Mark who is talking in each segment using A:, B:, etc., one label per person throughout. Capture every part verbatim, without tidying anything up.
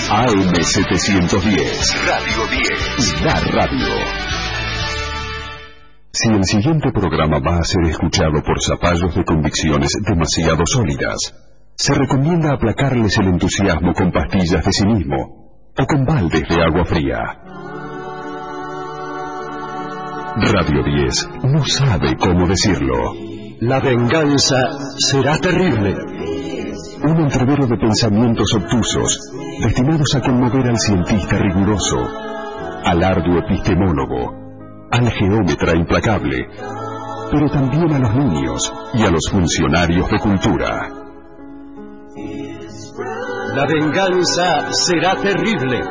A: A M setecientos diez. Radio diez. La radio. Si el siguiente programa va a ser escuchado por zapallos de convicciones demasiado sólidas, se recomienda aplacarles el entusiasmo con pastillas de cinismo o con baldes de agua fría. Radio diez no sabe cómo decirlo.
B: La venganza será terrible.
A: Un entrevero de pensamientos obtusos, destinados a conmover al cientista riguroso, al arduo epistemólogo, al geómetra implacable, pero también a los niños y a los funcionarios de cultura.
B: La venganza será terrible.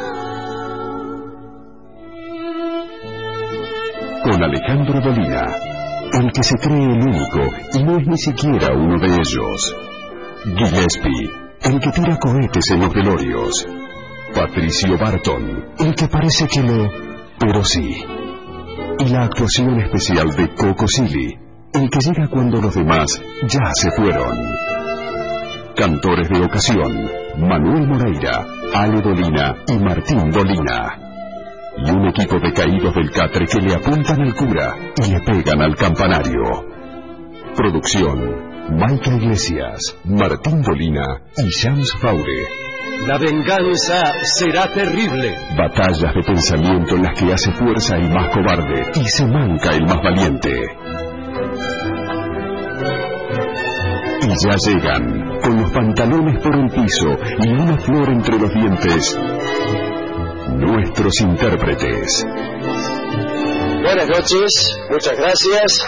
A: Con Alejandro Dolina, el que se cree el único y no es ni siquiera uno de ellos. Gillespie, el que tira cohetes en los velorios. Patricio Barton, el que parece que no, pero sí. Y la actuación especial de Coco Silly, el que llega cuando los demás ya se fueron. Cantores de ocasión, Manuel Moreira, Ale Dolina y Martín Dolina. Y un equipo de caídos del catre que le apuntan al cura y le pegan al campanario. Producción: Maica Iglesias, Martín Dolina y Shams Faure.
B: La venganza será terrible.
A: Batallas de pensamiento en las que hace fuerza el más cobarde y se manca el más valiente. Y ya llegan, con los pantalones por el piso y una flor entre los dientes, nuestros intérpretes.
C: Buenas noches, muchas gracias.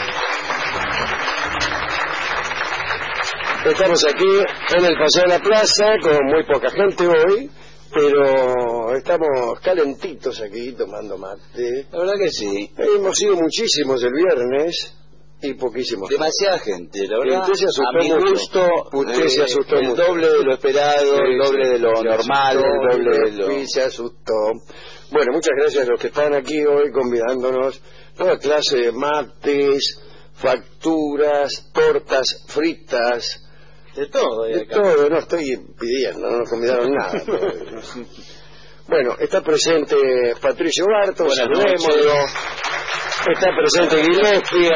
C: Estamos aquí en el Paseo de la Plaza con muy poca gente hoy, pero estamos calentitos aquí tomando mate.
D: La verdad que sí.
C: Hemos sido muchísimos el viernes y poquísimos.
D: Demasiada gente, la verdad.
C: Usted se asustó
D: a mi
C: mucho.
D: gusto,
C: Usted
D: eh,
C: se asustó
D: el
C: mucho.
D: doble de lo esperado,
C: Sí,
D: el doble
C: sí,
D: de lo
C: se
D: normal,
C: asustó,
D: el doble de lo...
C: Sí, se asustó. Bueno, muchas gracias a los que están aquí hoy convidándonos. Toda clase de mates, facturas, tortas fritas.
D: De todo.
C: De todo, no estoy pidiendo, no nos convidaron nada. Bueno, está presente Patricio Barton, saludémoslo. Está presente Gillespie,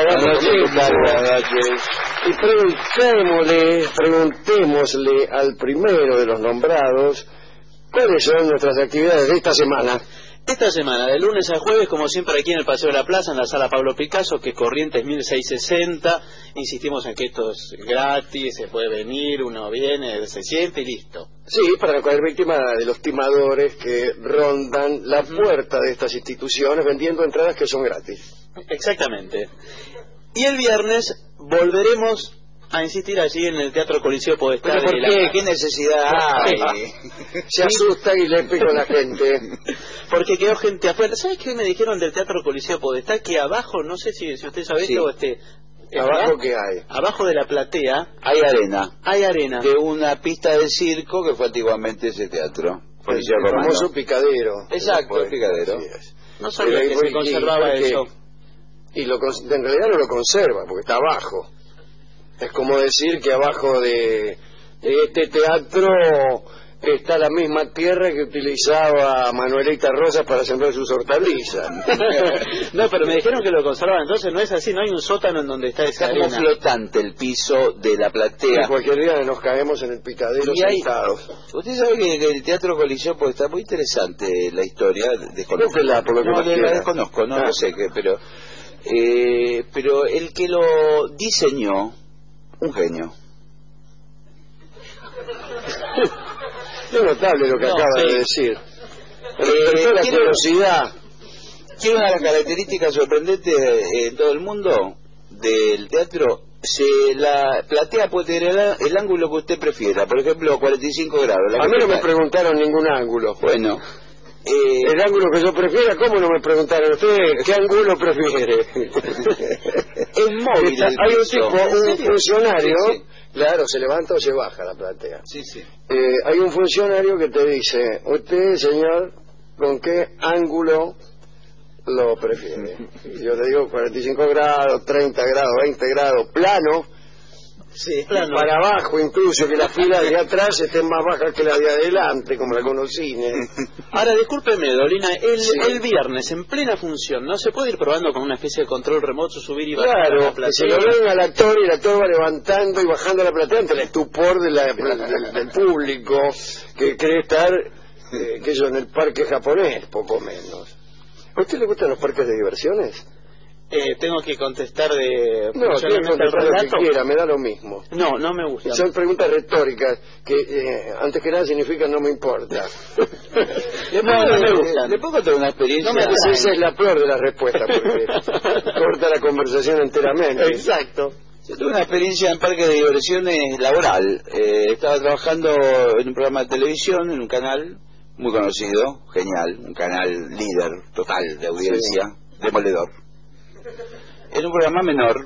C: y preguntémosle, preguntémosle al primero de los nombrados cuáles son nuestras actividades de esta semana.
E: Esta semana, de lunes a jueves, como siempre aquí en el Paseo de la Plaza, en la Sala Pablo Picasso, que Corrientes mil seiscientos sesenta. Insistimos en que esto es gratis, se puede venir, uno viene, se siente y listo.
C: Sí, para no caer víctima de los timadores que rondan la puerta de estas instituciones vendiendo entradas que son gratis.
E: Exactamente. Y el viernes volveremos a insistir allí en el Teatro Coliseo Podestá.
D: ¿Pero por qué? ¿Qué necesidad hay?
C: Se asusta Gillespie con la gente.
E: Porque quedó gente afuera. ¿Sabes qué me dijeron del Teatro Coliseo Podestá? Que abajo, no sé si, si usted sabe
D: Sí.
E: esto, este,
C: ¿Abajo qué hay?
E: abajo de la platea
D: Hay arena.
E: hay arena.
D: De una pista de circo que fue antiguamente ese teatro.
C: El
D: Coliseo Romano.
C: famoso picadero.
D: Exacto, el picadero.
C: Así es.
E: No sabía
C: Pero
E: que
C: ahí
E: se
C: fue-
E: conservaba
C: y- porque-
E: eso.
C: Y lo, cons- en realidad no lo conserva, porque está abajo. Es como decir que abajo de, de este teatro está la misma tierra que utilizaba Manuelita Rosas para sembrar sus hortalizas.
E: No, pero me dijeron que lo conservaban. Entonces no es así, no hay un sótano en donde está esa
D: Está como
E: arena.
D: flotante el piso de la
C: Y
D: platea.
C: cualquier día nos caemos en el picadero
D: Y hay-
C: sentados.
D: Usted sabe que, que el Teatro Coliseo pues, está muy interesante la historia. Desconozco.
C: Cuéntela, por lo que
D: no,
C: más
D: la
C: quiera.
D: desconozco, no,
C: Ah.
D: no sé qué, pero... Eh, pero el que lo diseñó, un genio.
C: Es notable lo que
D: No,
C: acaba
D: sí.
C: de decir.
D: Eh,
C: Despertó la
D: quiero-
C: curiosidad.
D: Quiero una de las características sorprendentes eh, en todo el mundo del teatro. Se, la platea puede tener el, el ángulo que usted prefiera, por ejemplo cuarenta y cinco grados. La
C: A
D: que
C: mí no me
D: tenga-
C: preguntaron ningún ángulo.
D: Bueno, eh,
C: El ángulo que yo prefiera, ¿cómo no me preguntaron? ¿Usted qué ángulo prefiere?
D: es móvil.
C: Está-
D: el
C: hay un
D: piso.
C: tipo,
D: ¿En
C: un
D: serio?
C: funcionario,
D: Sí, sí.
C: claro, se levanta o se baja la platea.
D: Sí, sí.
C: Eh, hay un funcionario que te dice, usted, señor, ¿con qué ángulo lo prefiere? Y yo te digo cuarenta y cinco grados, treinta grados, veinte grados, plano.
E: Sí, plano.
C: Para abajo, incluso, que las filas de atrás estén más bajas que las de adelante, como algunos cines.
E: Ahora, discúlpeme, Dolina, el,
C: Sí.
E: el viernes, en plena función, ¿no se puede ir probando con una especie de control remoto, subir y bajar
C: Claro,
E: la
C: que
E: platea?
C: se lo ven al actor y el actor va levantando y bajando la platea ante el estupor de la- del, del público que cree estar, eh, que yo, en el parque japonés, poco menos. ¿A usted le gustan los parques de diversiones?
E: Eh, tengo que contestar de
C: No, tiene que
E: funcionamiento del
C: contestar lo que
E: relato.
C: quiera, me da lo mismo.
E: No, no me gusta.
C: Son preguntas retóricas que, eh, antes que nada, significan no me importa.
D: ¿Le
E: No, no me gustan.
D: ¿Le puedo contar una experiencia?
E: No me
C: Esa, esa es la peor de las respuestas, porque corta la conversación enteramente.
E: Exacto.
D: Yo tuve una experiencia en parque de diversiones laboral. Eh, estaba trabajando en un programa de televisión, en un canal muy conocido, genial, un canal líder total de audiencia, demoledor. En un programa menor,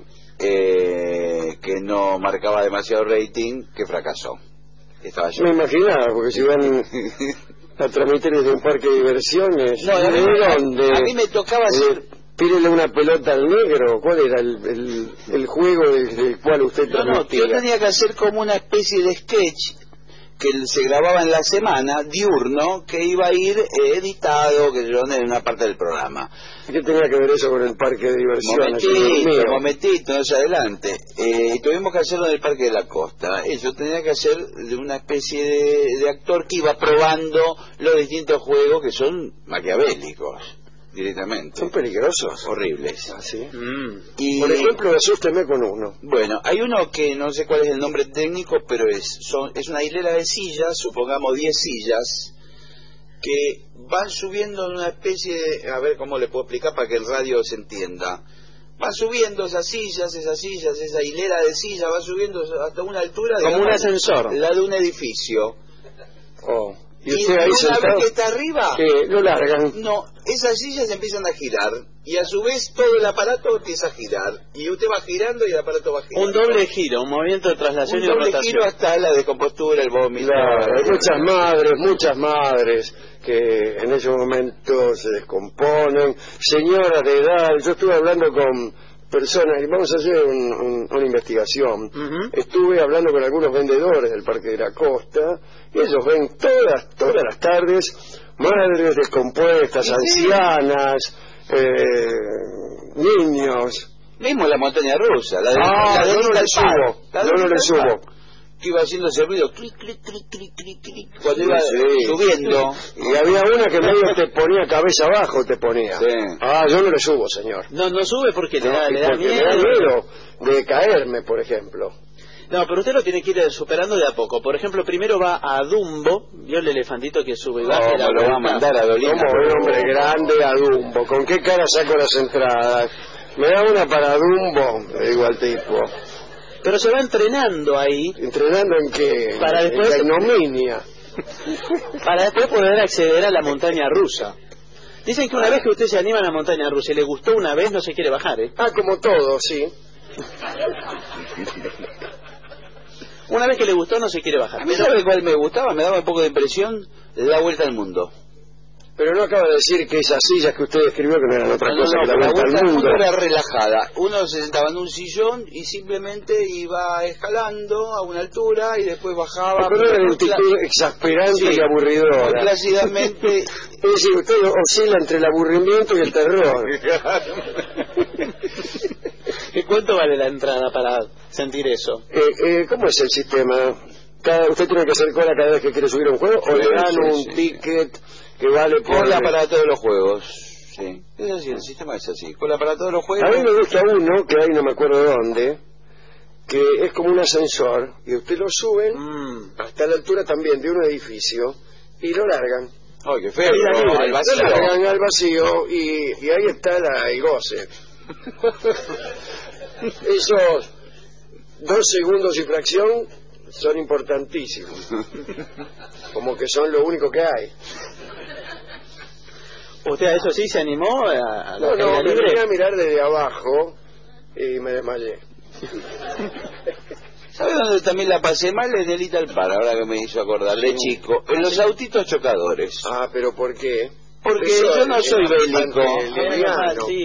D: eh, que no marcaba demasiado rating, que fracasó. Estaba yo.
C: Me imaginaba, porque si van a transmitir desde un parque de diversiones,
D: No, a mí,
C: ¿de
D: me-
C: dónde?
D: a mí me tocaba hacer...
C: Eh, Pírele una pelota al negro. ¿Cuál era el, el, el juego del, del cual usted
D: No, no,
C: transmitía?
D: yo tenía que hacer como una especie de sketch que se grababa en la semana, diurno, que iba a ir eh, editado, que yo, en una parte del programa.
C: ¿Qué tenía que ver eso con el parque de diversiones? señor
D: Momentito,
C: mío?
D: momentito, no se adelante. Eh, tuvimos que hacerlo en el Parque de la Costa. Eh, yo tenía que hacer de una especie de, de actor que iba probando los distintos juegos que son maquiavélicos, directamente.
C: ¿Son peligrosos?
D: Horribles.
C: ¿Ah, sí?
E: Mm.
D: Y,
C: Por ejemplo, asústeme con uno.
D: bueno, hay uno que no sé cuál es el nombre técnico, pero es, son, es una hilera de sillas, supongamos diez sillas, que van subiendo en una especie de... A ver cómo le puedo explicar para que el radio se entienda. Van subiendo esas sillas, esas sillas, esa hilera de sillas, va subiendo hasta una altura...
E: Como
D: digamos,
E: un ascensor.
D: La de un edificio.
C: Oh.
D: Y,
C: ¿Y usted ahí
D: una
C: sentado?
D: vez que está arriba...
C: Que lo largan.
D: No, esas sillas empiezan a girar y a su vez todo el aparato empieza a girar y usted va girando y el aparato va girando.
E: Un doble giro, un movimiento de traslación
D: Un
E: y
D: doble
E: rotación.
D: giro hasta la descompostura, el vómito.
C: Claro, hay muchas madres, muchas madres que en ese momento se descomponen, señoras de edad. Yo estuve hablando con personas, y vamos a hacer un- un- una investigación.
E: Ujú.
C: Estuve hablando con algunos vendedores del Parque de la Costa, y ellos ven todas, todas las tardes madres descompuestas, ancianas, eh, niños.
D: Mismo la montaña rusa, la de
C: Ah,
D: la de
C: yo no
D: Lita
C: le
D: al Paro,
C: subo,
D: la de
C: yo no
D: Lita
C: le
D: al
C: subo.
D: Paro, que iba haciendo ese ruido, clic, clic, clic, clic, clic, clic, cuando iba
C: Sí.
D: subiendo.
C: Y había una que medio te ponía cabeza abajo, te ponía.
D: Sí.
C: Ah, yo no le subo, señor.
E: No, no sube porque le da,
C: Y
E: le da
C: porque
E: miedo.
C: me da miedo de caerme, por ejemplo.
E: No, pero usted lo tiene que ir superando de a poco. Por ejemplo, primero va a Dumbo, vio el elefantito que sube y baja y la
D: ¿Cómo lo va a
E: vuelta?
D: mandar a Dolina?
C: Como un hombre grande a Dumbo. ¿Con qué cara saco las entradas? Me da una para Dumbo, le digo al tipo.
E: Pero se va entrenando ahí
C: ¿Entrenando en qué?
E: Para
C: En
E: después-
C: la ignominia.
E: para después poder acceder a la montaña rusa. Dicen que una vez que usted se anima a la montaña rusa y le gustó una vez, no se quiere bajar, ¿eh?
C: Ah, como todo, sí.
E: Una vez que le gustó, no se quiere bajar.
D: A mí, ¿sabe cuál me gustaba? Me daba un poco de impresión la vuelta al mundo.
C: Pero no acaba de decir que esas sillas que usted describió que no eran otra
D: No,
C: cosa
D: no,
C: que la
D: la
C: vuelta
D: vuelta
C: al mundo.
D: era relajada. Uno se sentaba en un sillón y simplemente iba escalando a una altura y después bajaba.
C: Pero era de
D: muy
C: actitud
D: cla-
C: exasperante
D: Sí,
C: y
D: muy
C: aburridora.
D: plácidamente.
C: Es decir, usted oscila entre el aburrimiento y el terror.
E: ¿Y cuánto vale la entrada para sentir eso?
C: Eh, eh, ¿Cómo es el sistema? Cada, ¿Usted tiene que hacer cola cada vez que quiere subir a un juego? ¿O
D: Sí,
C: le dan
D: sí,
C: un
D: sí.
C: ticket que vale por...
D: Cola para todos los juegos. Sí, es así, el sistema es así. Cola para todos los juegos.
C: A mí me gusta uno, que ahí no me acuerdo dónde, que es como un ascensor, y usted lo suben
E: Mm.
C: hasta la altura también de un edificio, y lo largan.
D: Ay, qué feo.
E: Caída libre.
D: Al vacío.
C: Lo largan al vacío, y, y ahí está la, el goce. Esos dos segundos y fracción son importantísimos. Como que son lo único que hay.
E: ¿Usted a eso sí se animó? A, a la
C: No, no,
E: caída
C: me
E: libre?
C: vine a mirar desde abajo y me desmayé.
D: ¿Sabe dónde también la pasé mal? En el Lita al Paro, ahora que me hizo acordar, de chico. En los autitos chocadores.
C: Ah, pero ¿por qué?
D: Porque
C: Eso
D: yo no
C: es
D: soy
C: bastante
D: bélico.
E: Ah,
C: liviano.
E: sí.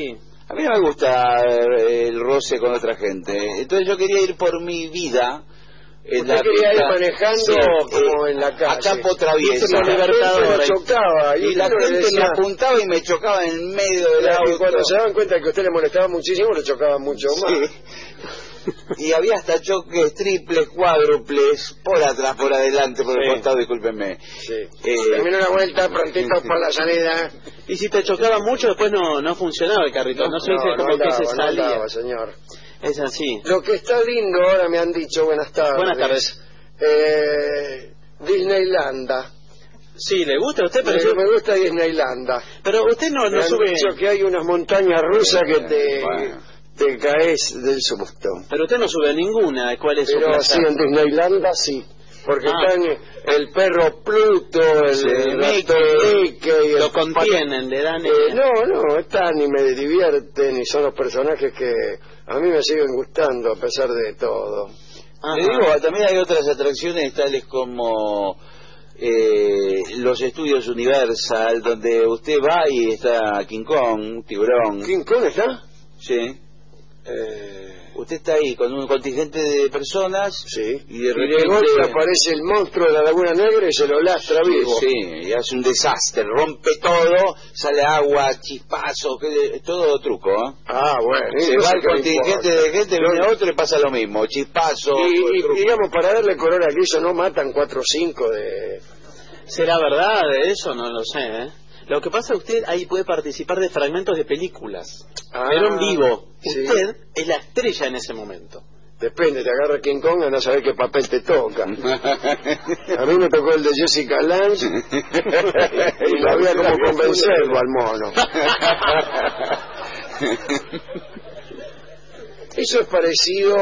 D: A mí no me gusta eh, el roce con otra gente. Entonces yo quería ir por mi vida. En
C: Usted
D: la
C: quería ir
D: pista,
C: manejando
D: sí,
C: como
D: eh,
C: en la calle.
D: a campo traviesa.
C: Y la
E: Libertadora.
C: gente lo chocaba.
D: Y la
C: usted le
D: gente
C: decía-
D: me apuntaba y me chocaba en medio del
C: Claro, y
D: auto.
C: cuando se daban cuenta que a usted le molestaba muchísimo, lo chocaban mucho más.
D: Sí. Y había hasta choques triples, cuádruples, por atrás, por adelante, por el
E: Sí.
D: costado, discúlpenme.
C: Sí.
D: Eh,
C: Terminó una vuelta, prontito para la salida.
E: Y si te chocaba mucho, después no, no funcionaba el carrito. No, se dice
C: no,
E: como
C: no
E: que
C: andaba,
E: se
C: no
E: salía.
C: andaba, señor.
E: Es así.
C: Lo que está lindo ahora me han dicho, buenas tardes.
E: Buenas tardes.
C: Eh, Disneylanda.
E: Sí, ¿le gusta a usted? Pero,
C: Me,
E: yo-
C: me gusta Disneylanda.
E: pero usted no,
C: Me
E: no
C: han
E: sube...
C: dicho que hay unas montañas rusas que te,
D: Bueno.
C: te caes del susto.
E: Pero usted no sube a ninguna. ¿Cuál es su
C: Pero
E: plaza?
C: así en Disneylanda sí. Porque
E: Ah.
C: están el perro Pluto, el
D: Sí,
C: el
D: Mickey.
C: ratón Mickey,
E: Lo
C: el
E: contienen, le dan...
C: Eh,
E: eh,
C: no, no, están y me divierten y son los personajes que a mí me siguen gustando a pesar de todo.
E: ajá.
D: Le digo, también hay otras atracciones tales como eh, los estudios Universal, donde usted va y está King Kong, tiburón.
C: ¿King Kong está?
D: Sí.
C: Eh,
D: Usted está ahí con un contingente de personas.
C: sí.
D: Y de
C: Y de
D: repente
C: golpe aparece el monstruo de la Laguna Negra y se lo lastra vivo.
D: Sí, y hace un desastre, rompe todo, sale agua, chispazos, que- todo truco, ¿eh?
C: Ah, bueno. y
D: Se
C: no
D: va
C: sé
D: el
C: qué le
D: contingente
C: importa.
D: de gente, viene otro y pasa lo mismo, chispazo,
C: Y, y,
D: truco.
C: digamos, para darle color a aquello no matan cuatro o cinco de...
E: ¿Será verdad de eso? No lo sé, ¿eh? Lo que pasa es que usted ahí puede participar de fragmentos de películas,
C: Ah,
E: pero en vivo.
C: sí.
E: Usted es la estrella en ese momento.
C: Depende, te agarra King Kong a no saber qué papel te toca. A mí me tocó el de Jessica Lange y no había como convencerlo al mono. Eso es parecido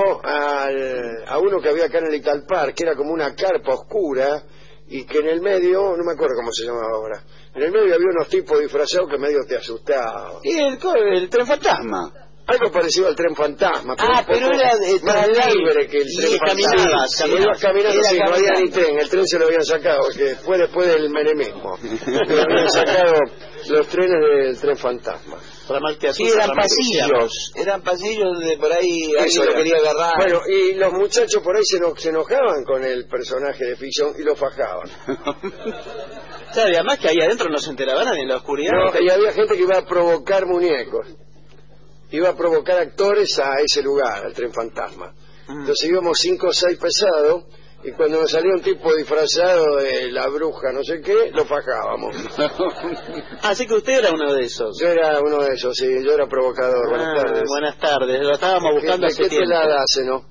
C: al, a uno que había acá en el Italpar, que era como una carpa oscura y que en el medio, no me acuerdo cómo se llamaba ahora, en el medio había unos tipos disfrazados que medio te asustaban.
D: Y el, co- el tren fantasma.
C: Algo parecido al tren fantasma.
D: Ah,
C: un
D: pero
C: poco
D: era de-
C: más
D: era
C: libre que el
E: y
C: tren
E: caminabas,
C: fantasma.
E: caminabas.
C: Ibas caminando,
D: Era
C: sí, no había
D: caminando.
C: ni tren, el tren se lo habían sacado, que fue después del menemismo. Le habían sacado los trenes del tren fantasma.
E: Ramal que
D: Sí,
E: asusta,
D: eran
E: ramal que cierra.
D: pasillos, eran pasillos de por ahí,
C: Eso
D: alguien lo
C: era.
D: quería agarrar.
C: Bueno, y los muchachos por ahí se, eno- se enojaban con el personaje de ficción y lo fajaban.
E: Claro, y además que ahí adentro no se enteraba nadie en la oscuridad.
C: No, y había gente que iba a provocar muñecos. Iba a provocar actores a ese lugar, al tren fantasma.
E: Mm.
C: Entonces íbamos cinco o seis pesados y cuando nos salía un tipo disfrazado de la bruja no sé qué, lo fajábamos.
E: Así que usted era uno de esos.
C: Yo era uno de esos, sí, yo era provocador. Buenas
E: Ah,
C: tardes.
E: buenas tardes, lo estábamos buscando
C: ¿De
E: hace
C: qué
E: tiempo.
C: pelada hace, no?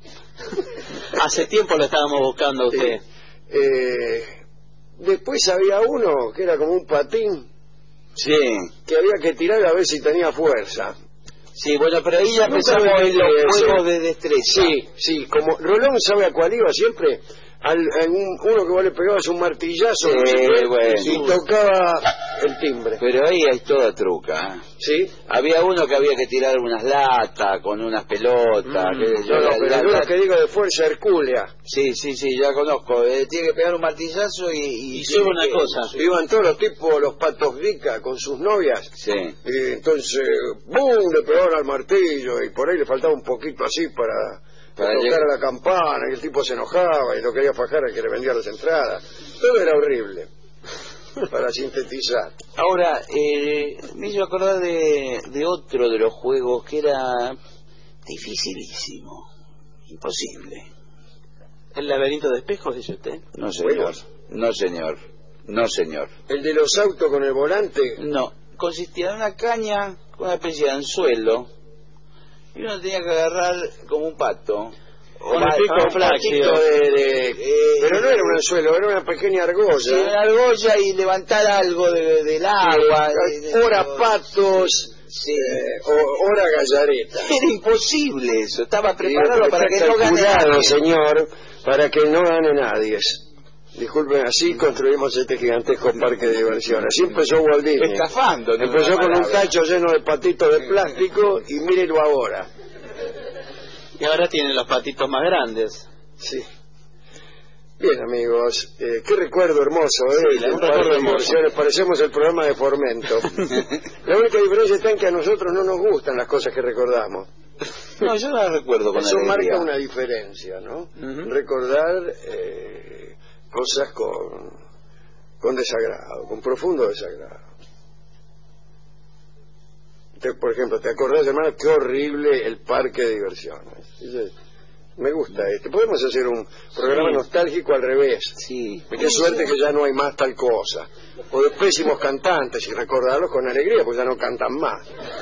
E: Hace tiempo lo estábamos buscando a usted.
C: Eh, después había uno que era como un patín
D: Sí,
C: que había que tirar a ver si tenía fuerza.
D: sí, bueno, pero ahí ya
C: Nunca
D: empezamos
C: me
D: en los
C: olvidé ese.
D: juegos de destreza.
C: Sí, sí, como Rolón sabe a cuál iba siempre, al, en un- uno que vos le pegabas un martillazo
D: Sí,
C: no sé qué,
D: bueno.
C: y tocaba el timbre.
D: Pero ahí hay toda truca. ¿eh?
C: ¿Sí?
D: Había uno que había que tirar unas latas con unas pelotas.
E: Mm,
D: que-
C: No, no,
D: la-
C: pero
D: la-
C: el uno
D: la-
C: que digo de fuerza hercúlea.
D: Sí, sí, sí, ya conozco. Eh, tiene que pegar un martillazo y...
E: Y
D: tiene
E: sube una
D: que-
E: cosa.
C: Iban todos los tipos, los patos Vica con sus novias.
D: Sí.
C: Y entonces, ¡bum!, le pegaban al martillo y por ahí le faltaba un poquito así para,
D: Para
C: tocar
D: llegar.
C: a la campana y el tipo se enojaba y lo quería fajar al que le vendía las entradas. Todo era horrible, para sintetizar.
D: Ahora, eh, me hizo acordar de, de otro de los juegos que era dificilísimo, imposible.
E: ¿El laberinto de espejos, dice usted?
D: No, señor.
C: Juegos.
D: No, señor. No, señor.
C: El de los autos con el volante,
D: No, consistía en una caña con una especie de anzuelo y uno tenía que agarrar como un pato.
E: Con
D: va-
E: el pico
D: ah, un
E: flácido.
D: patito de, de- eh,
C: pero no era un anzuelo, era una pequeña
D: sí,
C: argolla.
D: una argolla y levantar algo de- del agua. de- de-
C: Hora patos,
D: Sí.
C: eh, o- hora gallareta.
D: Era imposible eso, estaba preparado
C: Digo,
D: para
C: está
D: que no gane
C: calculado,
D: nadie.
C: señor, para que no gane nadie. Disculpen, así construimos este gigantesco parque de diversiones. Así empezó Walt Disney.
D: Estafando. no
C: Empezó
D: una
C: con un
D: palabra.
C: tacho lleno de patitos de plástico y mírelo ahora.
E: Y ahora tienen los patitos más grandes.
C: Sí. Bien, amigos, eh, qué recuerdo hermoso, ¿eh?
E: Sí, un recuerdo hermoso.
C: Parecemos el programa de Formento. La única diferencia está en que a nosotros no nos gustan las cosas que recordamos.
D: No, yo no las recuerdo con
C: Eso
D: alegría.
C: marca una diferencia, ¿no?
E: Uh-huh.
C: Recordar eh, cosas con, con desagrado, con profundo desagrado. Te, por ejemplo, ¿te acordás, hermano, qué horrible el parque de diversiones? Dice, me gusta este. Podemos hacer un programa
E: sí.
C: nostálgico al revés.
D: Sí.
C: Qué suerte que ya no hay más tal cosa. O de pésimos cantantes, y recordarlos con alegría, porque ya no cantan más.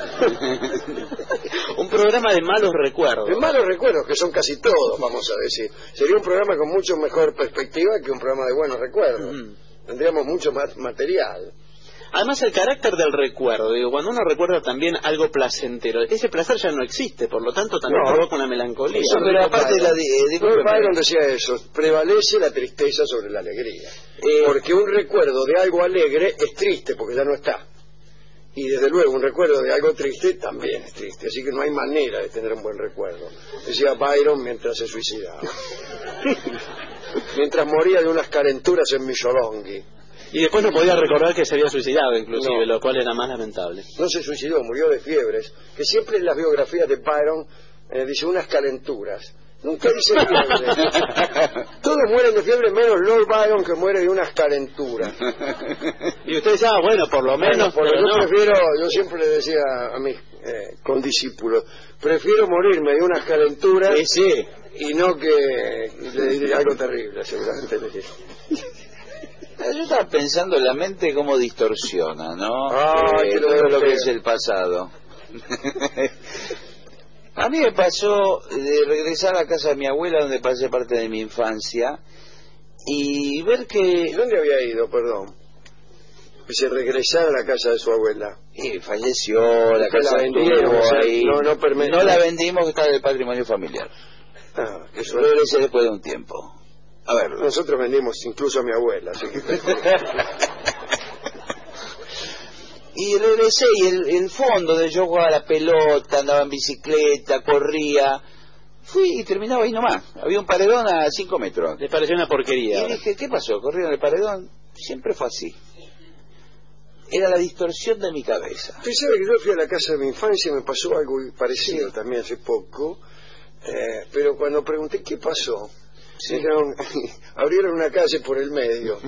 E: Un programa de malos recuerdos.
C: De malos recuerdos, que son casi todos, vamos a decir. Sería un programa con mucho mejor perspectiva que un programa de buenos recuerdos.
E: Mm.
C: Tendríamos mucho más material.
E: Además, el carácter del recuerdo, digo, cuando uno recuerda también algo placentero, ese placer ya no existe, por lo tanto también
C: No.
E: provoca una melancolía.
C: Eso,
D: Pero aparte de la... Eh,
C: Lord Byron decía eso, prevalece la tristeza sobre la alegría.
D: Eh,
C: Porque un recuerdo de algo alegre es triste, porque ya no está. Y desde luego un recuerdo de algo triste también es triste, así que no hay manera de tener un buen recuerdo. Decía Byron mientras se suicidaba. Mientras moría de unas calenturas en Micholonghi.
E: Y después no podía recordar que se había suicidado, inclusive,
C: No.
E: lo cual era más lamentable.
C: No se suicidó, murió de fiebres, que siempre en las biografías de Byron eh, dice unas calenturas. Nunca dice fiebre. Todos mueren de fiebre menos Lord Byron, que muere de unas calenturas.
E: Y usted dice, ah, bueno, por lo menos,
C: Bueno,
E: pero
C: yo
E: no.
C: prefiero, yo siempre le decía a mis eh, condiscípulos, prefiero morirme de unas calenturas
E: Sí, sí.
C: y no que le diré algo terrible, seguramente le diré.
D: Yo estaba pensando la mente cómo distorsiona, ¿no?
C: Ah,
D: Eh,
C: que lo
D: todo
C: veo
D: lo que
C: feo.
D: es el pasado. A mí me pasó de regresar a la casa de mi abuela, donde pasé parte de mi infancia, y ver
C: ¿Y
D: que
C: dónde había ido, perdón? Que se regresara a la casa de su abuela.
D: eh, falleció, la
C: Que la
D: casa
C: vendieron,
D: estuvo
C: o sea,
D: ahí.
C: no- no permite-
D: No la vendimos, que está del patrimonio familiar.
C: Ah, qué
D: Eso
C: suerte.
D: regresé después de un tiempo. A ver,
C: Nosotros vendimos incluso a mi abuela, así que...
D: y regresé, y el, el fondo de yo jugaba a la pelota, andaba en bicicleta, corría, fui y terminaba ahí nomás. Había un paredón a cinco metros.
E: Le pareció una porquería.
D: Y
E: ahora.
D: dije, ¿qué pasó? ¿Corrieron el paredón? Siempre fue así. Era la distorsión de mi cabeza.
C: Usted sabe que yo fui a la casa de mi infancia y me pasó algo parecido también hace poco, eh, pero cuando pregunté qué pasó, dijeron, abrieron una calle por el medio.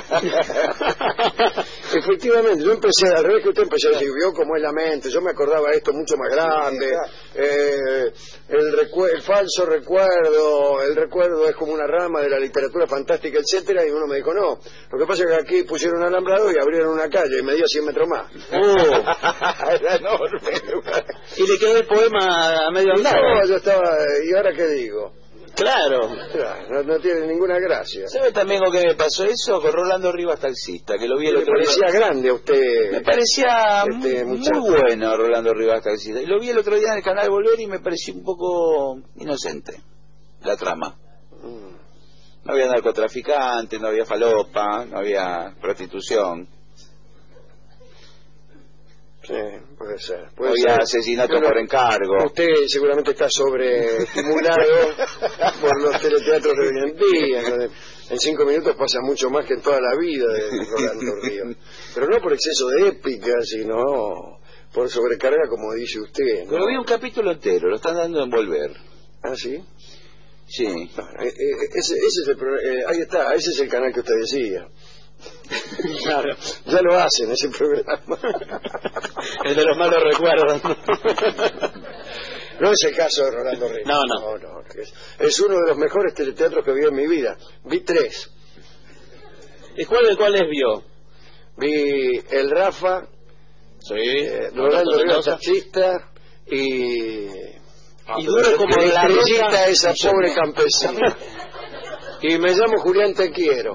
C: Efectivamente, yo empecé, al revés que usted empezó a decir, vio cómo es la mente, yo me acordaba de esto mucho más grande, eh, el, recue el falso recuerdo, el recuerdo es como una rama de la literatura fantástica, etcétera, y uno me dijo, no, lo que pasa es que aquí pusieron alambrado y abrieron una calle y medía cien metros más.
E: Uh,
C: Era enorme.
E: y le quedó el poema a medio andar.
C: No, yo estaba, ¿y ahora qué digo?
E: Claro.
C: Claro, no, no tiene ninguna gracia.
D: ¿Sabe también con qué me pasó eso? Con Rolando Rivas, taxista, que lo vi el
C: Me
D: otro
C: parecía
D: día.
C: grande a usted.
D: Me parecía
C: Este
D: muy,
C: muchacho.
D: muy bueno Rolando Rivas, taxista. Y lo vi el otro día en el canal Volver y me pareció un poco inocente la trama.
C: Mm.
D: No había narcotraficantes, no había falopa, no había prostitución,
C: Sí, puede ser.
D: no
C: Puede
D: había
C: ser.
D: asesinato
C: Bueno,
D: por encargo.
C: Usted seguramente está sobreestimulado por los teleteatros de hoy en día. ¿No? En cinco minutos pasa mucho más que en toda la vida de Rolando Ríos. Pero no por exceso de épica, sino por sobrecarga, como dice usted. ¿no?
D: Pero vi un capítulo entero, lo están dando en Volver.
C: ¿Ah, sí?
D: Sí.
C: Bueno, eh, eh, ese, ese es el pro- eh, ahí está, ese es el canal que usted decía.
E: Claro.
C: Ya lo hacen ese programa.
E: El de los malos recuerdos.
C: No es el caso de Rolando Ríos.
E: No, no.
C: no, no, es, es uno de los mejores teleteatros que vi en mi vida. Vi tres.
E: ¿Y cuál, cuáles vio?
C: Vi El Rafa,
E: Sí.
C: eh, Rolando Ríos
E: Mendoza.
C: taxista y...
E: Y duro como
C: y
E: la
C: estrellita
E: rosa.
C: esa pobre campesina. Y me llamo Julián Te Quiero.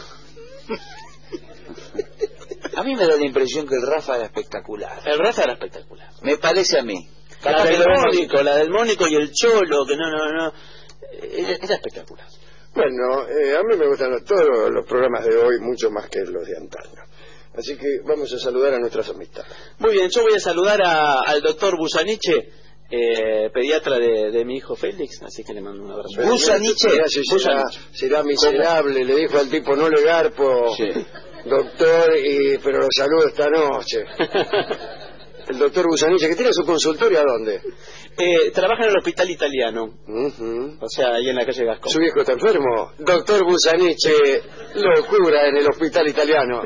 D: A mí me da la impresión que el Rafa era espectacular.
E: El Rafa era espectacular.
D: Me parece a mí.
E: La
D: Capaz que
E: del
D: lo vemos-
E: Mónico, la del Mónico y el Cholo, que no, no, no. Era, era espectacular.
C: Bueno, eh, a mí me gustan los- todos los, los programas de hoy mucho más que los de antaño. Así que vamos a saludar a nuestras amistades.
E: Muy bien, yo voy a saludar a- al doctor Busaniche, eh, pediatra de, de mi hijo Félix, así que le mando un abrazo.
D: Busaniche.
C: Será, será miserable, ¿cómo? Le dijo al tipo, no le garpo, sí. Doctor, y, pero lo saludo esta noche. El doctor Busaniche, que tiene su consultorio, ¿a dónde?
E: Eh, trabaja en el hospital italiano.
C: Uh-huh.
E: O sea, ahí en la calle Gascón.
C: ¿Su viejo está enfermo? Doctor Busaniche lo cura en el hospital italiano.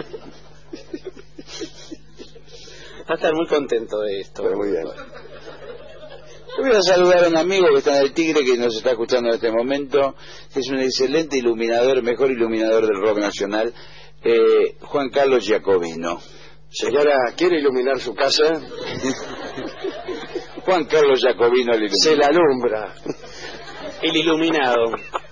E: Va a estar muy contento de esto.
C: Pero muy bien.
D: Voy a saludar a un amigo que está en el Tigre, que nos está escuchando en este momento, que es un excelente iluminador, mejor iluminador del rock nacional, eh, Juan Carlos Giacobino.
C: Señora, ¿quiere iluminar su casa?
D: Juan Carlos Giacobino el ilumina.
C: Se la alumbra.
E: El iluminado.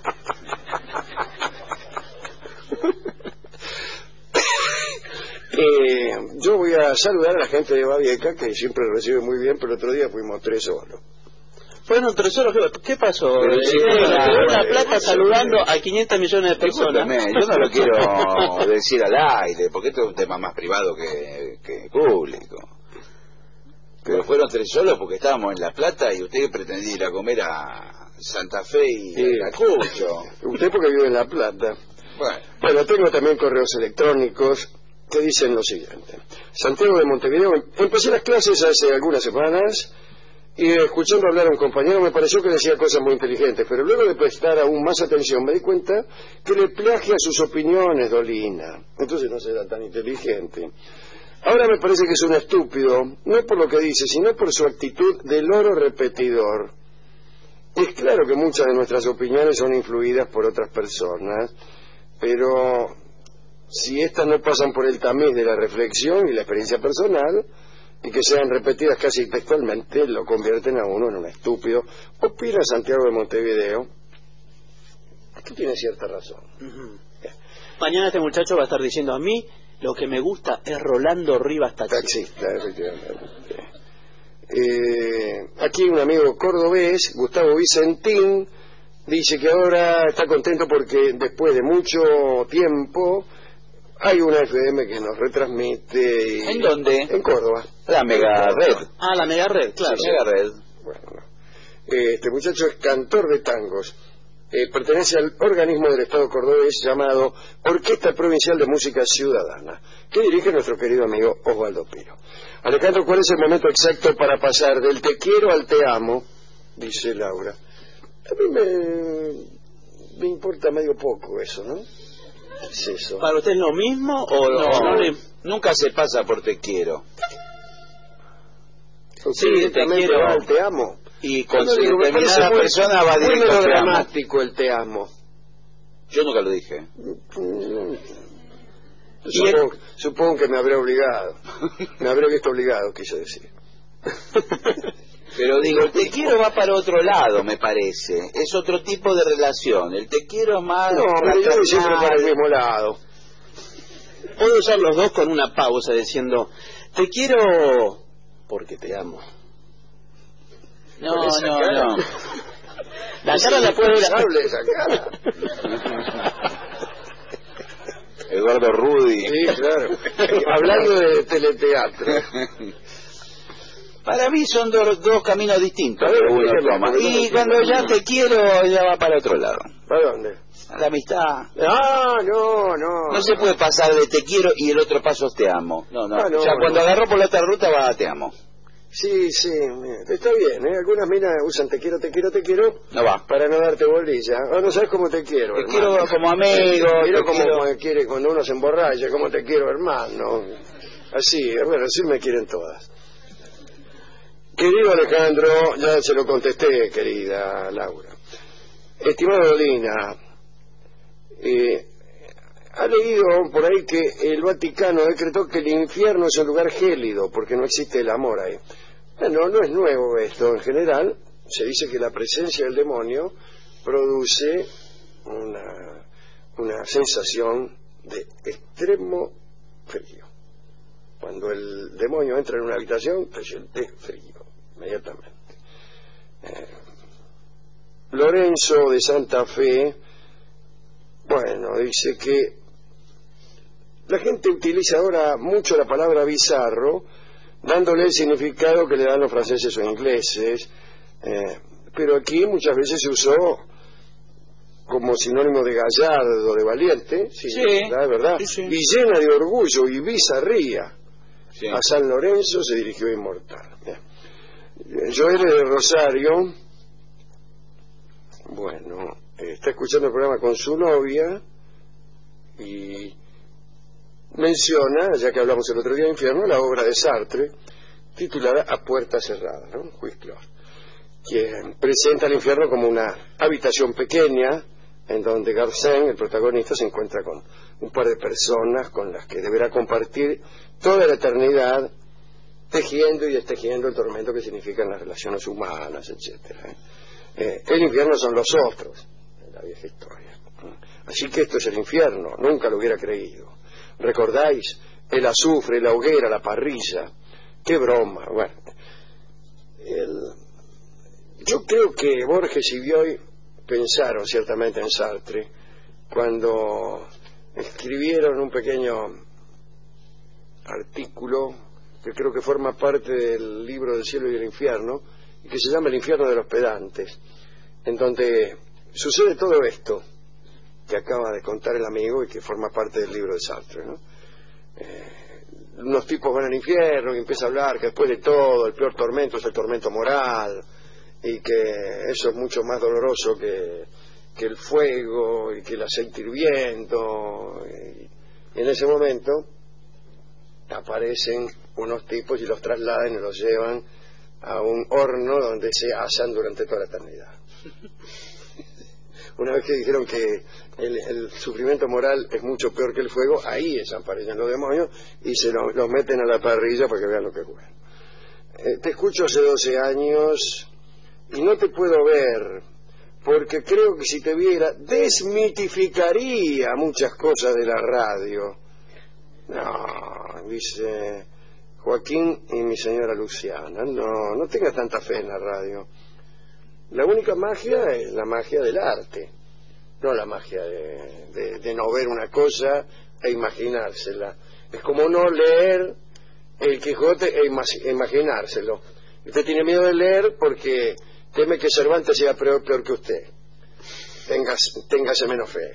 C: eh, yo voy a saludar a la gente de Babieca, que siempre recibe muy bien, pero el otro día fuimos tres solos.
E: Bueno, tres solos, ¿qué pasó?
D: Pero,
E: eh,
D: sí,
E: eh,
D: la,
E: la plata saludando a quinientos millones de personas.
D: Yo no lo quiero decir al aire, porque esto es un tema más privado que, que público. Pero fueron tres solos porque estábamos en La Plata y usted pretendía ir a comer a Santa Fe y sí. a Ayacucho.
C: Usted porque vive en La Plata.
D: Bueno.
C: bueno, tengo también correos electrónicos que dicen lo siguiente. Santiago de Montevideo, empecé las clases hace algunas semanas y escuchando hablar a un compañero me pareció que decía cosas muy inteligentes, pero luego de prestar aún más atención me di cuenta que le plagia sus opiniones, Dolina. Entonces no será tan inteligente. Ahora me parece que es un estúpido, no por lo que dice, sino por su actitud de loro repetidor. Es claro que muchas de nuestras opiniones son influidas por otras personas, pero si éstas no pasan por el tamiz de la reflexión y la experiencia personal, y que sean repetidas casi textualmente, lo convierten a uno en un estúpido. Opina Santiago de Montevideo, que tiene cierta razón.
E: Uh-huh. Mañana este muchacho va a estar diciendo a mí, lo que me gusta es Rolando Rivas taxista.
C: Taxista, efectivamente. Eh, aquí un amigo cordobés, Gustavo Vicentín, dice que ahora está contento porque después de mucho tiempo hay una F M que nos retransmite. Y...
D: ¿En dónde?
C: En Córdoba.
D: La Mega Red.
E: Ah, la Mega Red, claro.
D: Sí, Mega Red.
C: Bueno, eh, este muchacho es cantor de tangos. Eh, pertenece al organismo del Estado cordobés llamado Orquesta Provincial de Música Ciudadana, que dirige nuestro querido amigo Osvaldo Piro. Alejandro, ¿cuál es el momento exacto para pasar del te quiero al te amo? Dice Laura. A mí me, me importa medio poco eso, ¿no? ¿Qué es eso?
E: ¿Para usted es lo mismo o
D: no?
E: no, no le...
D: Nunca se pasa por te quiero.
C: Sí, te quiero al te amo.
D: Y con no, digo, determinada muy, persona va directo
C: al dramático el te amo.
D: Yo nunca lo dije.
C: Supongo, supongo que me habré obligado. Me habré visto obligado, quise decir.
D: Pero digo, el te quiero va para otro lado, me parece. Es otro tipo de relación. El te quiero más...
C: No, pero yo voy siempre para el mismo lado.
E: Puedo usar los dos con una pausa diciendo, te quiero porque te amo.
D: No, no, cara? no.
E: La cara la puede ver.
C: Esa cara.
D: Eduardo Rudy.
C: Sí, claro. Hablando de teleteatro.
D: Para mí son dos, dos caminos distintos. Uno toma. Y cuando ya te quiero, ya va para otro lado.
C: ¿Para dónde?
D: A la amistad.
C: Ah, no, no.
D: No se puede pasar de te quiero y el otro paso es te amo. No, no.
C: Ah, no
D: o sea,
C: no.
D: cuando agarró por la otra ruta va a te amo.
C: Sí, sí, está bien, ¿eh? Algunas minas usan te quiero, te quiero, te quiero.
D: No va.
C: Para no darte bolilla. Ah, no sabes cómo te quiero,
D: Te
C: hermano.
D: quiero como amigo.
C: Te quiero
D: te
C: como
D: quiero...
C: me quiere cuando uno se emborracha, como te quiero, hermano. Así, bueno, así me quieren todas. Querido Alejandro, ya se lo contesté, querida Laura. Estimado Dolina, eh, ha leído por ahí que el Vaticano decretó que el infierno es un lugar gélido porque no existe el amor ahí. Bueno, no es nuevo esto. En general se dice que la presencia del demonio produce una, una sensación de extremo frío. Cuando el demonio entra en una habitación te siente frío inmediatamente. eh, Lorenzo de Santa Fe, bueno, dice que la gente utiliza ahora mucho la palabra bizarro dándole el significado que le dan los franceses o ingleses, eh, pero aquí muchas veces se usó como sinónimo de gallardo, de valiente, sí,
D: Sí,
C: ¿verdad? ¿verdad?
D: Sí, sí.
C: Y llena de orgullo y bizarría.
D: Sí.
C: A San Lorenzo se dirigió inmortal. Bien. Joel de Rosario, bueno, está escuchando el programa con su novia y menciona, ya que hablamos el otro día de infierno, la obra de Sartre titulada A Puerta Cerrada, ¿no? Huisclor, quien presenta el infierno como una habitación pequeña en donde Garcin, el protagonista, se encuentra con un par de personas con las que deberá compartir toda la eternidad, tejiendo y destejiendo el tormento que significan las relaciones humanas, etcétera. ¿eh? Eh, el infierno son los otros, en la vieja historia. Así que esto es el infierno, nunca lo hubiera creído. ¿Recordáis? El azufre, la hoguera, la parrilla. ¡Qué broma! Bueno, el... yo creo que Borges y Bioy pensaron ciertamente en Sartre cuando escribieron un pequeño artículo que creo que forma parte del libro del cielo y del infierno y que se llama El infierno de los pedantes, en donde sucede todo esto que acaba de contar el amigo y que forma parte del libro de Sartre, ¿no? Eh, unos tipos van al infierno y empieza a hablar que después de todo el peor tormento es el tormento moral y que eso es mucho más doloroso que, que el fuego y que el aceite hirviendo, y, y en ese momento aparecen unos tipos y los trasladan y los llevan a un horno donde se asan durante toda la eternidad. Una vez que dijeron que el, el sufrimiento moral es mucho peor que el fuego, ahí desaparecen los demonios y se lo, los meten a la parrilla para que vean lo que es bueno. Eh, te escucho hace doce años y no te puedo ver porque creo que si te viera desmitificaría muchas cosas de la radio. No, dice Joaquín y mi señora Luciana, no, no tengas tanta fe en la radio. La única magia es la magia del arte, no la magia de, de, de no ver una cosa e imaginársela. Es como no leer el Quijote e ima- imaginárselo. Usted tiene miedo de leer porque teme que Cervantes sea peor, peor que usted. Tengas, téngase menos fe.